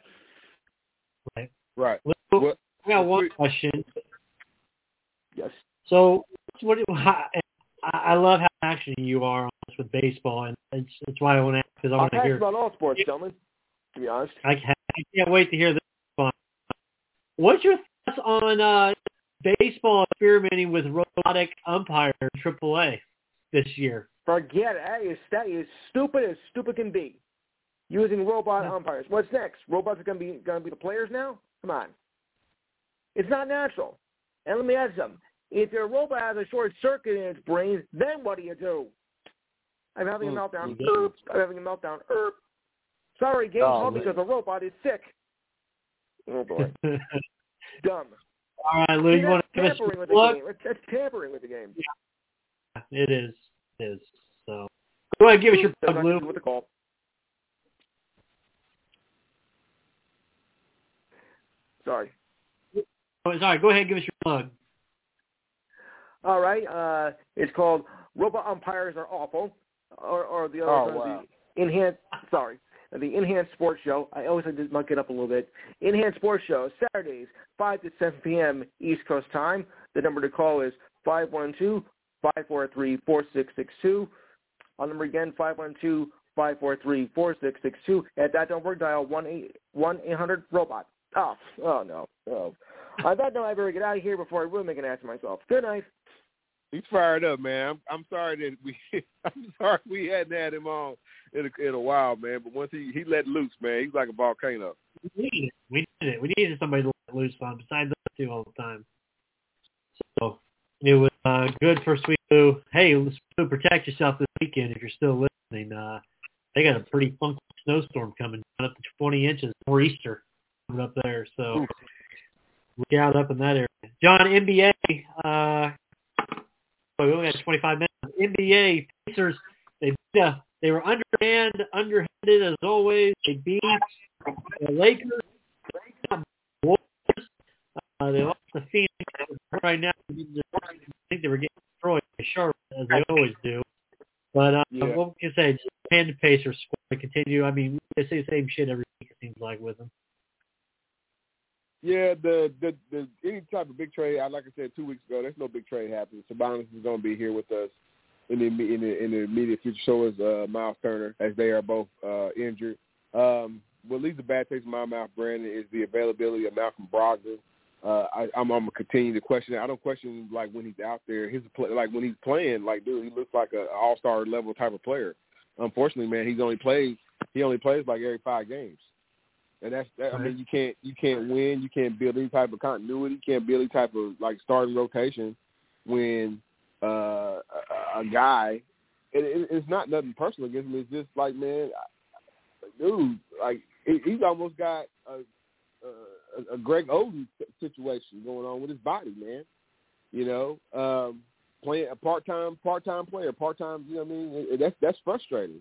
Right. Right. Lou, What- I got one what- question. Yes. So, what? do- I, I love how passionate you are on this with baseball, and it's it's why I want to because I I'm want to passionate hear. about all sports, gentlemen, to be honest. I can't, I can't wait to hear this what's your thoughts on uh, baseball experimenting with robotic umpires in triple A this year? Forget it. That is, that is stupid as stupid can be. Using robot Yeah. umpires. What's next? Robots are going to be going to be the players now? Come on. It's not natural. And let me ask you something. If your robot has a short circuit in its brain, then what do you do? I'm having a meltdown. Mm-hmm. Oops. I'm having a meltdown. Erp. Sorry, game Oh, called man. because the robot is sick. Oh, boy. Dumb. All right, Lou, See, you want to give us tampering with a the look? game. That's, that's tampering with the game. Yeah, it is. It is. So go ahead, give us your That's plug, not Lou. with the call. Sorry. Oh, sorry, go ahead, give us your plug. All right. Uh, it's called Robot Umpires Are Awful, or, or the other Oh, one, wow. the Enhanced. Sorry, the Enhanced Sports Show. I always like to muck it up a little bit. Enhanced Sports Show, Saturdays, five to seven p.m. East Coast time. The number to call is five one two, five four three, four six six two. I'll number again, five one two, five four three, four six six two. If that don't work, dial one eight hundred robot. Oh, oh no. Oh. On that note, I better get out of here before I really make an ass of myself. Good night. He's fired up, man. I'm, I'm sorry that we. I'm sorry we hadn't had him on in a, in a while, man. But once he, he let loose, man, he's like a volcano. We needed it. We needed it. We needed somebody to let loose on besides us two all the time. So it was uh, good for Sweet Lou. Hey, Lou, protect yourself this weekend if you're still listening. Uh, they got a pretty funky snowstorm coming up to twenty inches for Easter coming up there. So look out up in that area. John, N B A. Uh, we only got twenty-five minutes. N B A Pacers. They beat, uh, they were underhand, underhanded as always. They beat the Lakers. Warriors. Uh, they lost to Phoenix right now. I think they were getting destroyed by Charlotte as they always do. But uh, Yeah. what can I say? Just hand the Pacers squad to continue. I mean, they say the same shit every week. It seems like with them. Yeah, the, the the any type of big trade. I like I said two weeks ago. There's no big trade happening. Sabonis is going to be here with us in the in the, in the immediate future. So is uh, Miles Turner, as they are both uh, injured. Um, what leaves a bad taste in my mouth, Brandon, is the availability of Malcolm Brogdon. Uh, I, I'm, I'm gonna continue to question it. I don't question like when he's out there. His play, like when he's playing, like dude, he looks like an all-star level type of player. Unfortunately, man, he's only plays he only plays like every five games. And that's, that, I mean, you can't you can't win. You can't build any type of continuity. You can't build any type of like starting rotation when uh, a, a guy. It, it, it's not nothing personal against him. It's just like, man, dude, like he, he's almost got a, a, a Greg Oden situation going on with his body, man. You know, um, playing a part time part time player, part time. You know what I mean? It, that's that's frustrating.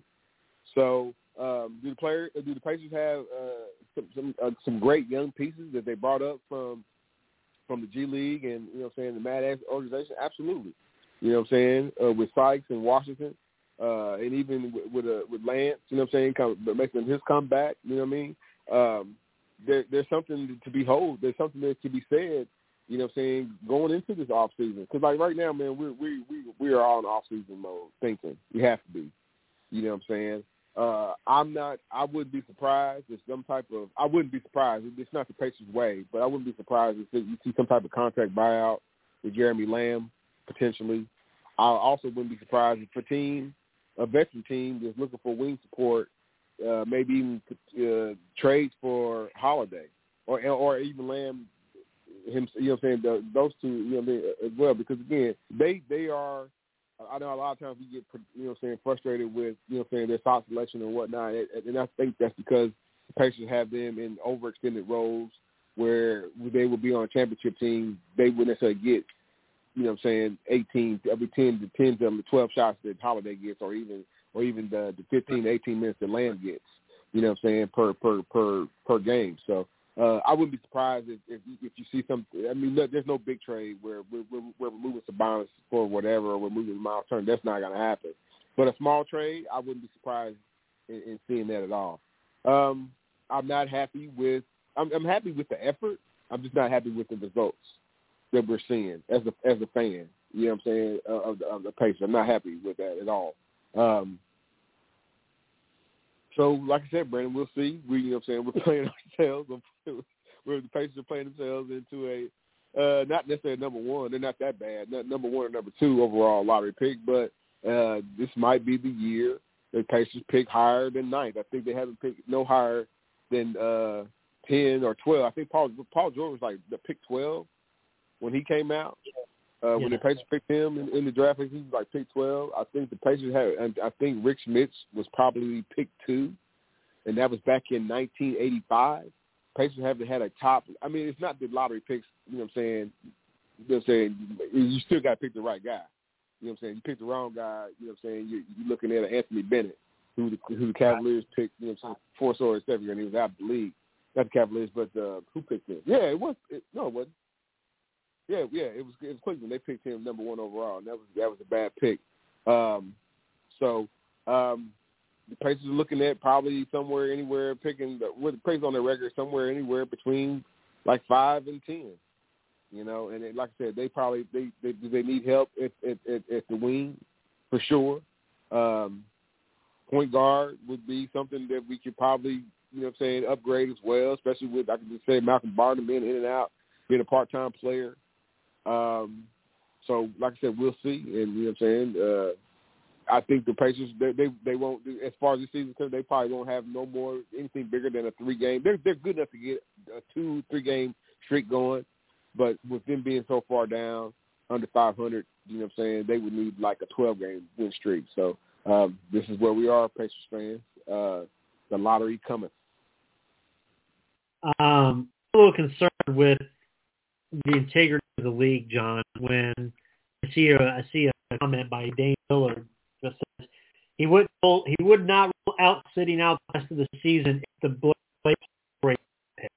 So. Um, do the player, do the Pacers have uh, some some, uh, some great young pieces that they brought up from from the G League and you know what I'm saying the Mad Ass organization? Absolutely. You know what I'm saying uh, with Sykes and Washington, uh, and even with with, uh, with Lance. You know what I'm saying, come, making his comeback. You know what I mean? Um, there, there's something to behold. There's something that to be said. You know what I'm saying, going into this off season because like right now, man, we we we we are all in off season mode thinking. We have to be. You know what I'm saying? Uh, I'm not. I wouldn't be surprised if some type of. I wouldn't be surprised. It's not the Pacers' way, but I wouldn't be surprised if you see some type of contract buyout with Jeremy Lamb potentially. I also wouldn't be surprised if a team, a veteran team, that's looking for wing support, uh, maybe even uh, trades for Holiday or or even Lamb. Him, you know what I'm saying? Those two, you know what I mean, as well. Because again, they they are. I know a lot of times we get, you know what I'm saying, frustrated with, you know what I'm saying, their shot selection and whatnot. And I think that's because the Pacers have them in overextended roles where they would be on a championship team. They wouldn't necessarily get, you know what I'm saying, eighteen, every ten to ten to twelve shots that Holiday gets or even or even the, the fifteen to eighteen minutes that Lamb gets, you know what I'm saying, per per per, per game. So uh, I wouldn't be surprised if, if if you see some. I mean, look, there's no big trade where we're, we're, we're moving Sabonis for whatever, or we're moving Miles Turner. That's not going to happen. But a small trade, I wouldn't be surprised in, in seeing that at all. Um, I'm not happy with. I'm, I'm happy with the effort. I'm just not happy with the results that we're seeing as a as a fan. You know what I'm saying, uh, of, the, of the Pacers. I'm not happy with that at all. Um, so, like I said, Brandon, we'll see. We, you know what I'm saying, we're playing ourselves. where the Pacers are playing themselves into a uh, not necessarily number one. They're not that bad, not number one or number two overall lottery pick, but uh, this might be the year the Pacers pick higher than ninth. I think they haven't picked no higher than uh, ten or twelve. I think Paul Paul George was like the pick twelve when he came out. Uh, when yeah. the Pacers picked him in, in the draft, he was like pick twelve. I think the Pacers had, and I think Rick Schmitz was probably pick two, and that was back in nineteen eighty-five. Pacers haven't had a top. I mean, it's not the lottery picks. You know what I'm saying? You know what I'm saying? You still got to pick the right guy. You know what I'm saying? You pick the wrong guy. You know what I'm saying? You're, you're looking at Anthony Bennett, who the, who the Cavaliers picked. You know what I'm saying? Fourth or seventh year, and he was out of the league. Not the Cavaliers, but uh, who picked him? Yeah, it was. It, no, it wasn't. Yeah, yeah, it was, it was Cleveland. They picked him number one overall, and that was that was a bad pick. Um, so um, the Pacers are looking at probably somewhere, anywhere, picking the, with the Pacers on their record, somewhere, anywhere between like five and ten. You know, and it, like I said, they probably they they, they need help at, at, at, at the wing for sure. Um, point guard would be something that we could probably, you know, what I'm saying, upgrade as well, especially with I can just say Malcolm Barton being in and out, being a part-time player. Um, so, like I said, we'll see. And, you know what I'm saying, uh, I think the Pacers, they, they they won't, as far as the season goes, they probably won't have no more, anything bigger than a three-game. They're, they're good enough to get a two, three-game streak going. But with them being so far down, under five hundred, you know what I'm saying, they would need like a twelve-game win streak. So um, this is where we are, Pacers fans. Uh, the lottery cometh. Um, I'm a little concerned with the integrity of the league, John, when I see a, I see a comment by Dame Lillard that says he would he would not rule out sitting out the rest of the season if the Blake break pick.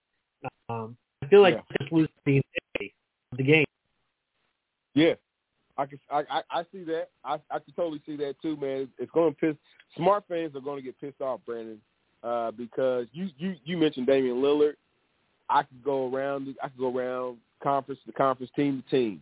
Um, I feel like yeah. just lose the integrity of the game. Yeah, I can I, I, I see that. I I can totally see that too, man. It's going to piss smart fans are going to get pissed off, Brandon, uh, because you, you you mentioned Damian Lillard. I could go around. I could go around conference to conference, team to team.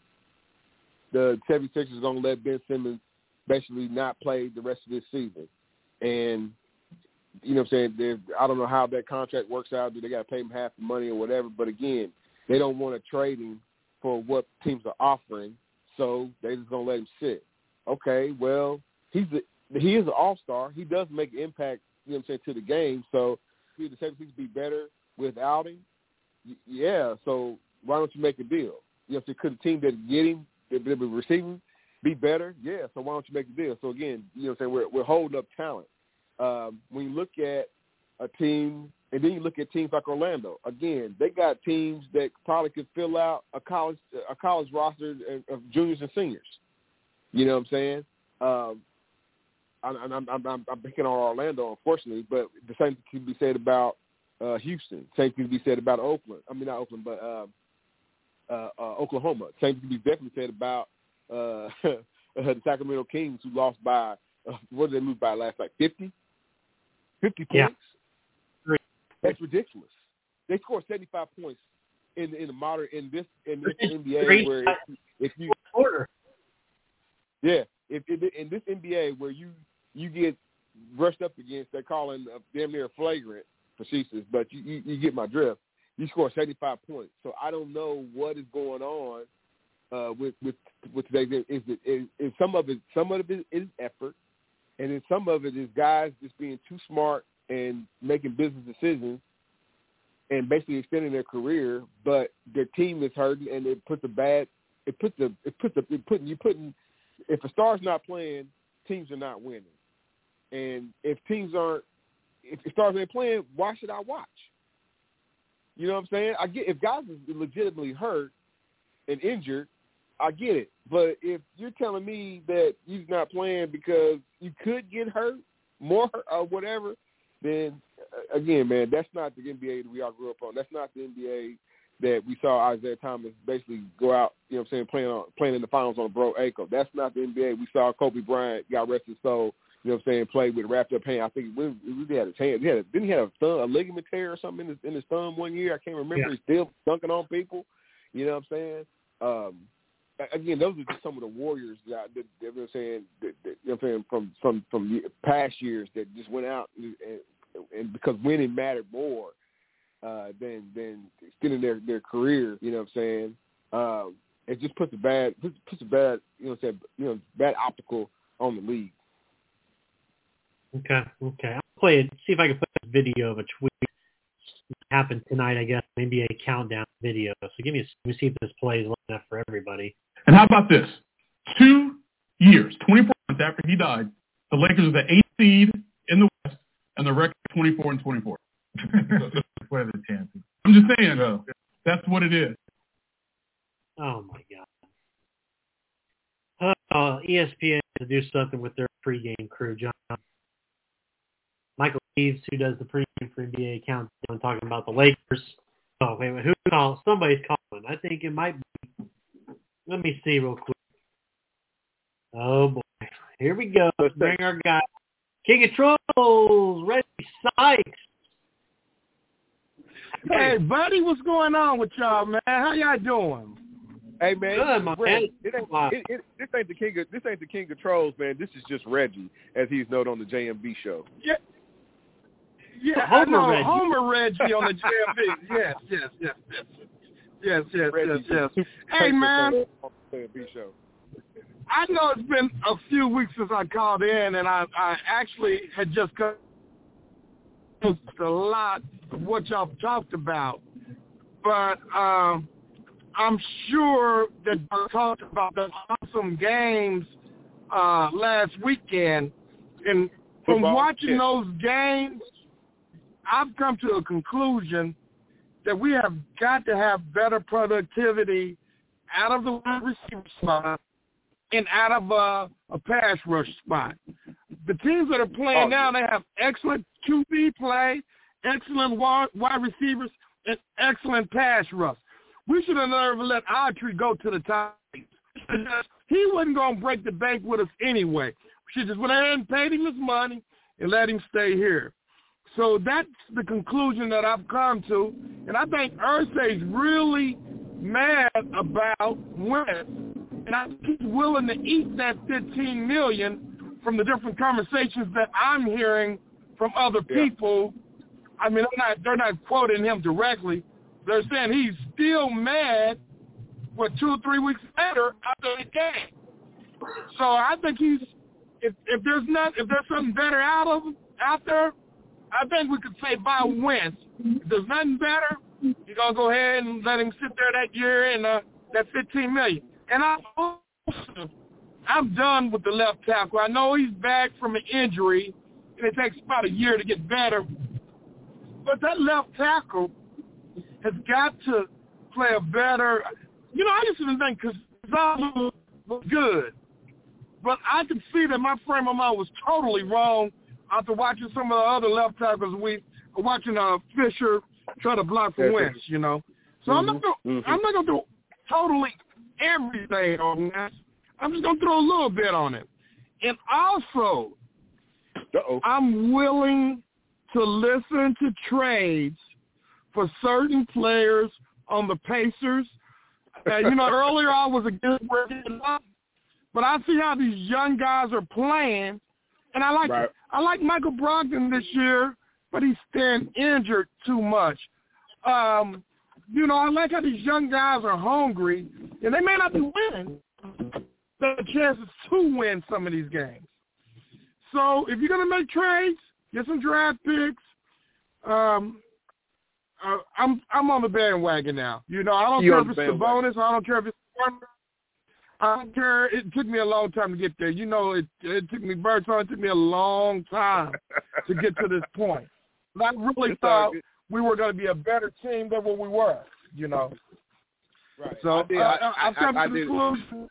The seventy-sixers are going to let Ben Simmons basically not play the rest of this season, and you know what I'm saying. I don't know how that contract works out. Do they got to pay him half the money or whatever? But again, they don't want to trade him for what teams are offering, so they just going to let him sit. Okay, well he's a, he is an all-star. He does make an impact. You know what I'm saying, to the game. So could the seventy-sixers be better without him? Yeah, so why don't you make a deal? You know, so could a team that get him, that be receiving, be better? Yeah, so why don't you make a deal? So again, you know what I'm saying, we're, we're holding up talent. Um, when you look at a team, and then you look at teams like Orlando, again, they got teams that probably could fill out a college a college roster of juniors and seniors. You know what I'm saying? Um, I'm, I'm, I'm, I'm picking on Orlando, unfortunately, but the same can be said about Uh, Houston. Same thing can be said about Oakland. I mean, not Oakland, but uh, uh, uh, Oklahoma. Same thing can be definitely said about uh, the Sacramento Kings, who lost by, uh, what did they lose by last night, fifty? fifty points? Yeah. That's ridiculous. They scored seventy-five points in in the modern in this in this N B A where if, if you order. Yeah, if, if in this N B A where you you get rushed up against, they're calling uh, damn near flagrant facetious, but you, you, you get my drift. You score seventy-five points, so I don't know what is going on uh, with with with today's game. Is it is, is some of it some of it is effort, and then some of it is guys just being too smart and making business decisions and basically extending their career, but their team is hurting, and it puts a bad it puts the it puts the it putting you putting if a star's not playing, teams are not winning, and if teams aren't if the stars ain't playing, why should I watch? You know what I'm saying? I get if guys is legitimately hurt and injured, I get it. But if you're telling me that he's not playing because you could get hurt more or whatever, then again, man, that's not the N B A that we all grew up on. That's not the N B A that we saw Isaiah Thomas basically go out, you know what I'm saying, playing on playing in the finals on a broke ankle. That's not the N B A we saw Kobe Bryant, God rest his soul, you know what I'm saying, play with a wrapped up hand. I think we really had his hand. He had a, didn't he have a, thumb, a ligament tear or something in his, in his thumb one year? I can't remember. Yeah. He's still dunking on people. You know what I'm saying? Um, again, those are just some of the Warriors that, that, that you know what I'm saying, that, that, you know what I'm saying, from, from, from past years that just went out and, and, and because winning mattered more. uh, than than extending their, their career. You know what I'm saying? Um, it just puts a bad puts, puts a bad you know what I'm saying, you know bad optical on the league. Okay, okay. I'll play it. See if I can put a video of a tweet that happened tonight. I guess maybe a countdown video. So give me a, let me see if this plays long enough for everybody. And how about this? Two years, twenty-four months after he died, the Lakers are the eighth seed in the West, and the record twenty-four and twenty-four. What are the chances? I'm just saying, though. That's what it is. Oh my God. Uh, E S P N has to do something with their pregame crew, John. Michael Reeves, who does the pregame for N B A countdown, talking about the Lakers. Oh, wait, wait, who called? Somebody's calling. I think it might be. Let me see real quick. Oh, boy. Here we go. Let's bring our guy. King of Trolls, Reggie Sykes. Hey, buddy, what's going on with y'all, man? How y'all doing? Hey, man. Good, my man. It ain't, it, it, this ain't the king of this ain't the king of trolls, man. This is just Reggie, as he's known on the J M B show. Yeah, yeah, Homer I know, Reggie. Homer Reggie on the J M B. Yes, yes, yes, yes, yes, yes, yes, yes. Hey, man. J M B show. I know it's been a few weeks since I called in, and I, I actually had just cut a lot of what y'all talked about, but um, I'm sure that I talked about the awesome games uh, last weekend, and from Football, watching yeah. those games, I've come to a conclusion that we have got to have better productivity out of the wide receiver spot and out of a, a pass rush spot. The teams that are playing oh, now, yeah. they have excellent Q B play, excellent wide, wide receivers, and excellent pass rush. We should have never let Autry go to the Titans. He wasn't going to break the bank with us anyway. We should just went ahead and paid him his money and let him stay here. So that's the conclusion that I've come to. And I think Irsay's really mad about Wentz. And I think he's willing to eat that fifteen million dollars from the different conversations that I'm hearing from other people. Yeah. I mean, they're not, they're not quoting him directly. They're saying he's still mad, what, two or three weeks later after the game. So I think he's, if, if there's not, if there's something better out of out there, I think we could say buy Wentz. If there's nothing better, you're gonna go ahead and let him sit there that year and uh, that fifteen million. And I, I'm done with the left tackle. I know he's back from an injury, and it takes about a year to get better. But that left tackle has got to play a better. You know, I used to think Cassano was good, but I could see that my frame of mind was totally wrong after watching some of the other left tackles. We watching uh, Fisher try to block for Wentz. You know, so mm-hmm. I'm not gonna, mm-hmm. I'm not going to do totally everything on that. I'm just going to throw a little bit on it. And also, Uh-oh. I'm willing to listen to trades for certain players on the Pacers. Uh, you know, earlier I was against breaking it up, but I see how these young guys are playing, and I like right. I like Michael Brogdon this year, but he's staying injured too much. Um, you know, I like how these young guys are hungry, and they may not be winning, but the chances to win some of these games. So if you're going to make trades, get some draft picks. Um, uh, I'm I'm on the bandwagon now. You know, I don't You're care if it's the bonus. I don't care if it's the I don't care. It took me a long time to get there. You know, it it took me, Bertrand, it took me a long time to get to this point. But I really it's thought we were going to be a better team than what we were, you know. Right. So I did, uh, I, I've come I, I, to the did, conclusion.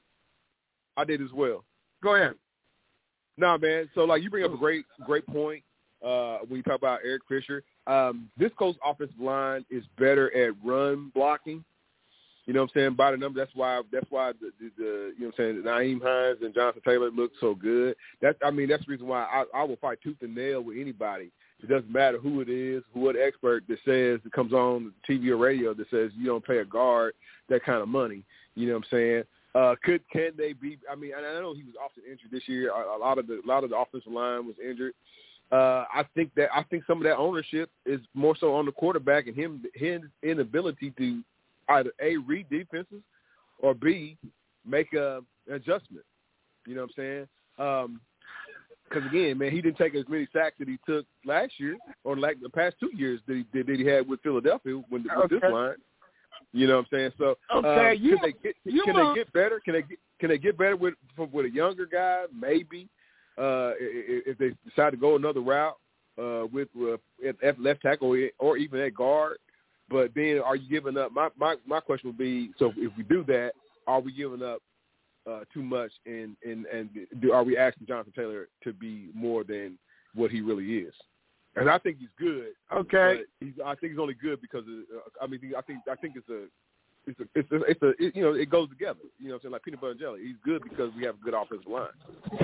I did as well. Go ahead. No, man. So, like, you bring up a great, great point uh, when you talk about Eric Fisher. Um, this Coast offensive line is better at run blocking. You know what I'm saying? By the number, that's why that's why the, the, the you know what I'm saying, Nyheim Hines and Jonathan Taylor look so good. That I mean, that's the reason why I, I will fight tooth and nail with anybody. It doesn't matter who it is, what expert that says that comes on T V or radio that says you don't pay a guard that kind of money. You know what I'm saying? Uh, could can they be? I mean, I know he was often injured this year. A, a lot of the a lot of the offensive line was injured. uh, I think that I think some of that ownership is more so on the quarterback and him his inability to either A, read defenses or B, make a, an adjustment. You know what I'm saying? Um, Because, again, man, he didn't take as many sacks that he took last year or like the past two years that he, that he had with Philadelphia when, with okay. this line. You know what I'm saying? So okay, um, you, can, they get, you can know. they get better? Can they get, can they get better with with a younger guy? Maybe uh, if they decide to go another route uh, with uh, at left tackle or even at guard. But then are you giving up? My, my, my question would be, so if we do that, are we giving up Uh, too much, and and and do, are we asking Jonathan Taylor to be more than what he really is? And I think he's good. Okay, but he's, I think he's only good because of, uh, I mean, I think I think it's a it's a it's a, it's a it, you know it goes together. You know what I'm saying, like peanut butter and jelly. He's good because we have a good offensive line.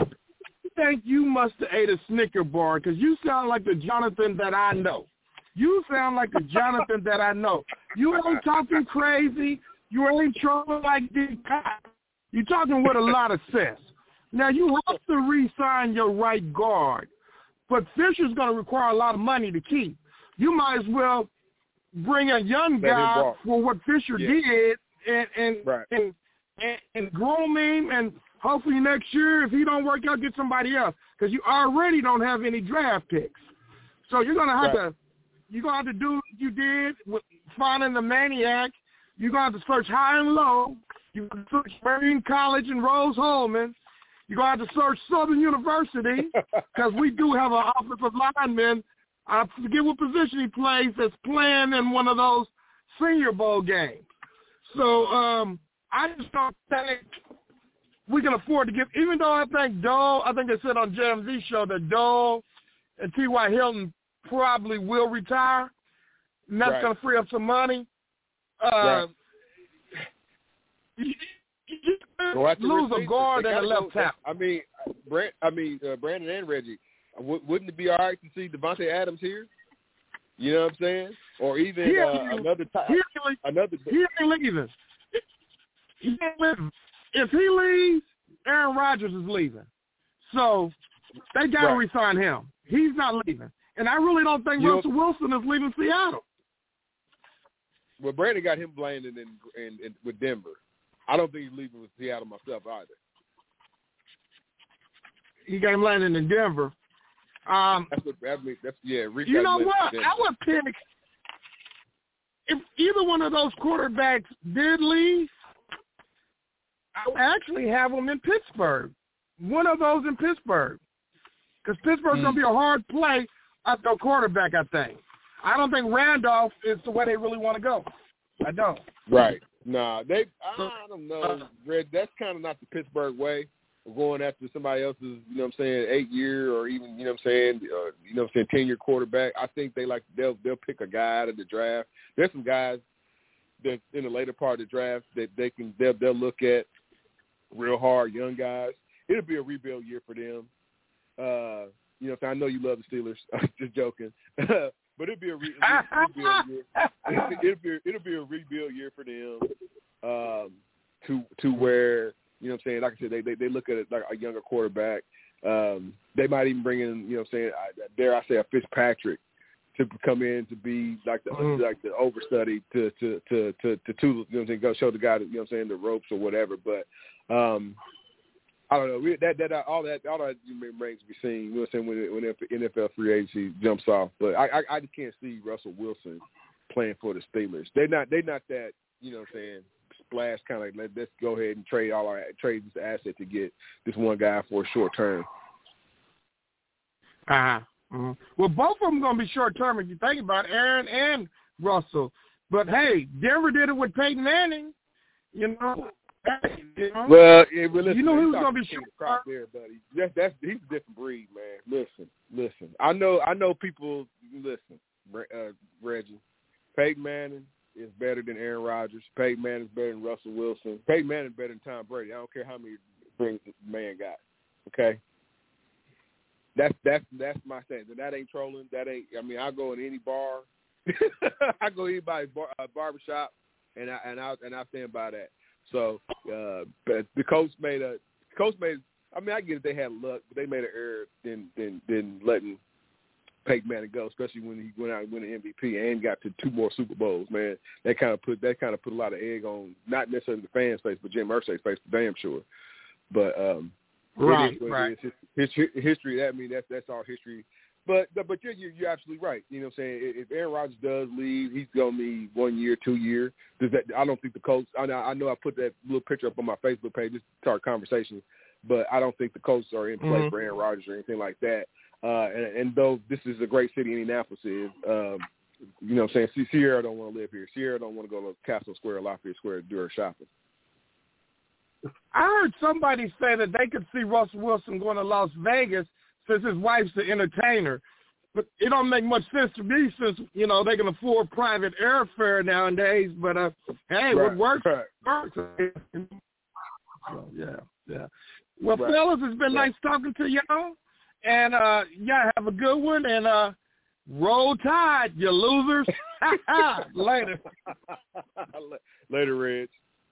I think you must have ate a Snicker bar because you sound like the Jonathan that I know. You sound like the Jonathan that I know. You ain't talking crazy. You ain't trouble like this guy. You're talking with a lot of sense. Now, you have to re-sign your right guard, but Fisher's going to require a lot of money to keep. You might as well bring a young guy for what Fisher yeah. did and and, right. and and and groom him, and hopefully next year, if he don't work out, get somebody else because you already don't have any draft picks. So you're going to have right. to you're going to have to do what you did with finding the maniac. You're going to have to search high and low. You're going to search Marine College and Rose Holman. You're going to have to search Southern University because we do have an offensive lineman. I forget what position he plays that's playing in one of those Senior Bowl games. So um, I just don't think we can afford to give, even though I think Dole, I think they said on J M Z show that Dole and T Y. Hilton probably will retire, and that's right. going to free up some money. Uh, right. You, you just lose a guard and a left tackle. I mean, Brand, I mean uh, Brandon and Reggie. W- wouldn't it be all right to see Devontae Adams here? You know what I'm saying? Or even he uh, another time. He another. He ain't leaving. He ain't leaving. If he leaves, Aaron Rodgers is leaving. So they got to right. re-sign him. He's not leaving. And I really don't think you Russell know, Wilson is leaving Seattle. Well, Brandon got him blamed in, in, in, with Denver. I don't think he's leaving with Seattle myself either. He got him landing in Denver. Um, that's what I mean. That's yeah. Rick you know what? I would pick if either one of those quarterbacks did leave. I would actually have them in Pittsburgh. One of those in Pittsburgh, because Pittsburgh's mm. gonna be a hard play at their quarterback. I think. I don't think Randolph is the way they really want to go. I don't. Right. Nah, they. I don't know, Red. That's kind of not the Pittsburgh way of going after somebody else's. You know what I'm saying? Eight year or even you know what I'm saying. Uh, you know what I'm saying? Ten year quarterback. I think they like they'll they'll pick a guy out of the draft. There's some guys that in the later part of the draft that they can they'll they'll look at real hard. Young guys. It'll be a rebuild year for them. Uh, you know, I know you love the Steelers. I'm just joking. But it'll be a re- rebuild year. it'll be it'll be a rebuild year for them. Um, to to where you know what I'm saying. Like I said, they they, they look at it like a younger quarterback. Um, they might even bring in you know what I'm saying. I, dare I say a Fitzpatrick to come in to be like the mm. like the overstudy to to to to to, to you know what I'm saying. Go show the guy you know what I'm saying the ropes or whatever. But um, I don't know. We, that that all that all that remains to be seen. You know what I'm saying when when N F L free agency jumps off. But I, I I just can't see Russell Wilson playing for the Steelers. They're not they're not that you know what I'm saying splash kind of like let, let's go ahead and trade all our trade this asset to get this one guy for a short term. Uh huh. Mm-hmm. Well, both of them gonna be short term if you think about it, Aaron and Russell. But hey, Denver did it with Peyton Manning. You know. Hey, you know, well, yeah, well listen, you know who's gonna be short crop there, buddy. That's that's he's a different breed, man. Listen, listen. I know, I know. People listen, uh, Reggie. Peyton Manning is better than Aaron Rodgers. Peyton Manning is better than Russell Wilson. Peyton Manning is better than Tom Brady. I don't care how many rings the man got. Okay, that's that's that's my stance. And that ain't trolling. That ain't. I mean, I go in any bar. I go to anybody's bar, uh, barbershop, and I and I and I stand by that. So, uh, but the coach made a coach made. I mean, I get it. They had luck, but they made an error in in, in letting Peyton Manning go, especially when he went out and won an M V P and got to two more Super Bowls. Man, that kind of put that kind of put a lot of egg on not necessarily the fans' face, but Jim Irsay's face, for damn sure. But um, right, it is what right. it is. History, history. That I mean, that's that's our history. But but you're you're absolutely right. You know what I'm saying? If Aaron Rodgers does leave, he's gonna need one year, two year. Does that? I don't think the Colts. I know I know I put that little picture up on my Facebook page just to start conversation, but I don't think the Colts are in play Mm-hmm. for Aaron Rodgers or anything like that. Uh, and, and though this is a great city, Indianapolis is, um, you know what I'm saying? Sierra don't want to live here. Sierra don't want to go to Castle Square, Lafayette Square to do her shopping. I heard somebody say that they could see Russell Wilson going to Las Vegas since his wife's the entertainer. But it don't make much sense to me since, you know, they can afford private airfare nowadays. But, uh, hey, Right, what works, right. works. So, yeah, yeah. Well, Right, fellas, it's been right. nice talking to y'all. And, uh, y'all have a good one. And, uh, roll tide, you losers. Later. Later, Reg.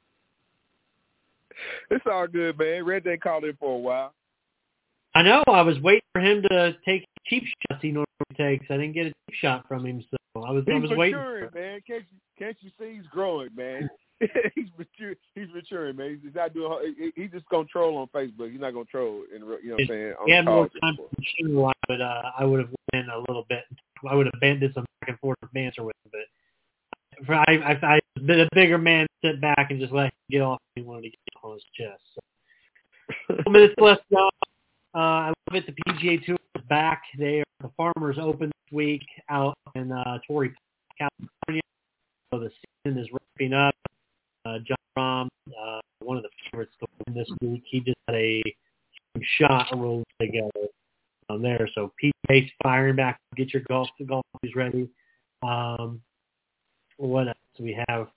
It's all good, man. Red Day called in for a while. I know. I was waiting for him to take cheap shots he normally takes. I didn't get a cheap shot from him, so I was He's I was waiting. maturing, man. Can't you can't you see he's growing, man? he's mature. He's maturing, man. He's not doing. He, he's just gonna troll on Facebook. He's not gonna troll in. You know what I'm saying? On He had more calls time anymore. to shoot. I would uh, I would have went in a little bit. I would have been, did some back and forth banter with him, but for, I I I been a bigger man sit back and just let him get off. He wanted to get on his chest. So. Couple minutes left now. Uh, I love it. The P G A Tour is back. They are the Farmers Open this week out in uh, Torrey, California. So the season is wrapping up. Uh, John Rahm, uh, one of the favorites to win this week, he just had a shot a little bit ago on there. So Pete Pace firing back. Get your golf golf shoes ready. Um, what else do we have?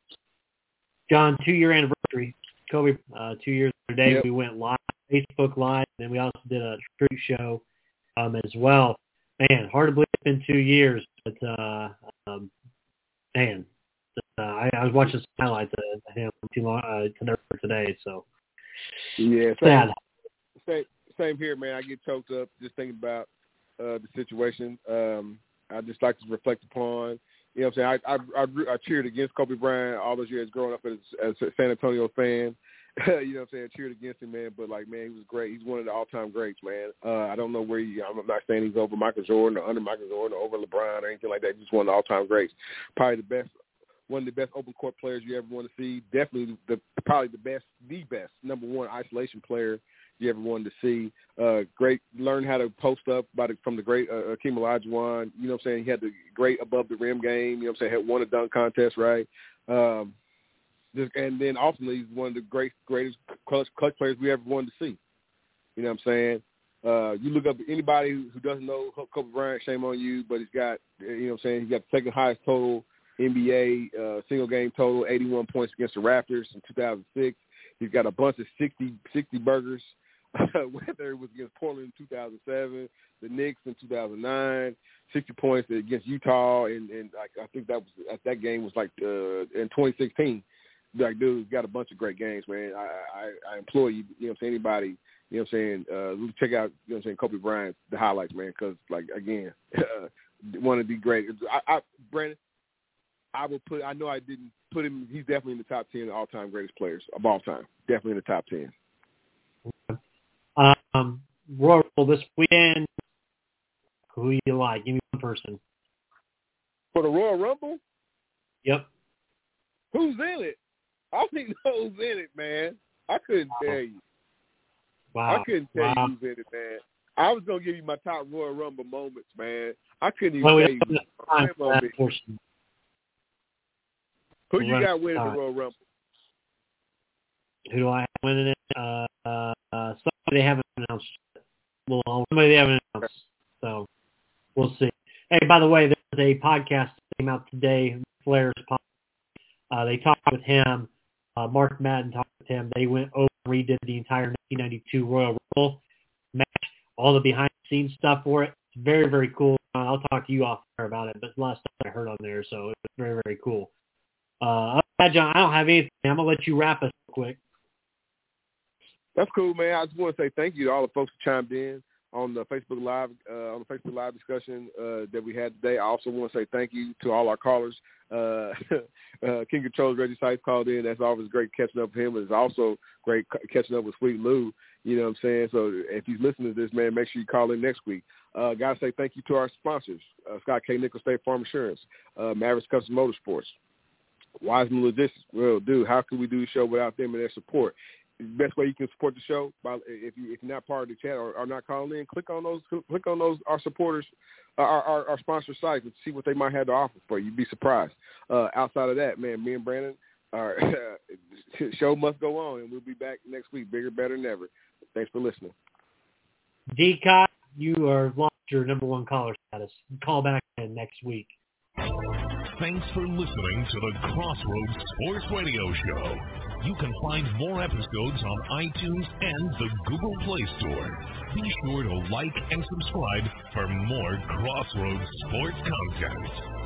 John, two-year anniversary. Kobe, uh, two years today. Yep. We went live, Facebook Live, and then we also did a tribute show um, as well. Man, hard to believe it's been two years, but uh, um, man, uh, I, I was watching some highlights of him too long uh, today, so Yeah, sad. same, same, same here, man. I get choked up just thinking about uh, the situation. Um, I just like to reflect upon. You know what I'm saying? I, I, I cheered against Kobe Bryant all those years growing up as, as a San Antonio fan. You know what I'm saying? I cheered against him, man. But, like, man, he was great. He's one of the all-time greats, man. Uh, I don't know where he – I'm not saying he's over Michael Jordan or under Michael Jordan or over LeBron or anything like that. He's one of the all-time greats. Probably the best – one of the best open court players you ever want to see. Definitely the probably the best, the best, number one isolation player you ever wanted to see. Uh, great, learned how to post up by the, from the great uh, Akeem Olajuwon. You know what I'm saying? He had the great above the rim game. You know what I'm saying? Had won a dunk contest, right? Um, just, and then ultimately he's one of the great, greatest clutch, clutch players we ever wanted to see. You know what I'm saying? Uh, you look up anybody who doesn't know Kobe Bryant, shame on you, but he's got, you know what I'm saying? He's got the second highest total N B A uh, single game total, eighty-one points against the Raptors in two thousand six. He's got a bunch of sixty, sixty burgers, whether it was against Portland in two thousand seven, the Knicks in two thousand nine, sixty points against Utah, and, and like I think that was that game was like uh, in twenty sixteen. Like, dude, he's got a bunch of great games, man. I, I, I implore you, you know what I'm saying, anybody, you know what I'm saying, uh, check out, you know what I'm saying, Kobe Bryant, the highlights, man, because, like, again, one of the great. I, I, Brandon, I will put. I know I didn't put him. He's definitely in the top ten all-time greatest players of all time. Definitely in the top ten. Um, Royal Rumble this weekend. Who you like? Give me one person. For the Royal Rumble? Yep. Who's in it? I don't even know who's in it, man. I couldn't Wow. tell you. Wow. I couldn't tell wow. you who's in it, man. I was gonna give you my top Royal Rumble moments, man. I couldn't even Well, we tell you. don't have time for that portion. Who you We're got winning the time. Royal Rumble? Who do I have winning it? Uh, uh, uh, somebody they haven't announced. Well, somebody they haven't announced. So we'll see. Hey, by the way, there's a podcast that came out today, Flair's podcast. Uh, they talked with him. Uh, Mark Madden talked with him. They went over and redid the entire nineteen ninety-two Royal Rumble match, all the behind-the-scenes stuff for it. It's very, very cool. Uh, I'll talk to you off there about it, but it's a lot of stuff I heard on there, so it's very, very cool. Uh, John, I don't have anything. I'm going to let you wrap us quick. That's cool, man. I just want to say thank you to all the folks who chimed in. on the Facebook Live uh, on the Facebook Live discussion uh, that we had today. I also want to say thank you to all our callers. Uh, uh, King Controls Reggie Sykes called in. That's always great catching up with him. It's also great catching up with Sweet Lou. You know what I'm saying? So if he's listening to this, man, make sure you call in next week. Uh, got to say thank you to our sponsors, uh, Scott K. Nichols State Farm Insurance, uh, Mavericks Custom Motorsports, Wiseman Logistics. Well, dude, how could we do the show without them and their support? The best way you can support the show, by if you if you're not part of the chat or, or not calling in, click on those click on those our supporters, uh, our, our our sponsor sites and see what they might have to offer for you. You'd be surprised. Uh, outside of that, man, me and Brandon, our show must go on, and we'll be back next week, bigger, better than ever. Thanks for listening. D-Cot, you are lost your number one caller status. Call back in next week. Thanks for listening to the Crossroads Sports Radio Show. You can find more episodes on iTunes and the Google Play Store. Be sure to like and subscribe for more Crossroads sports content.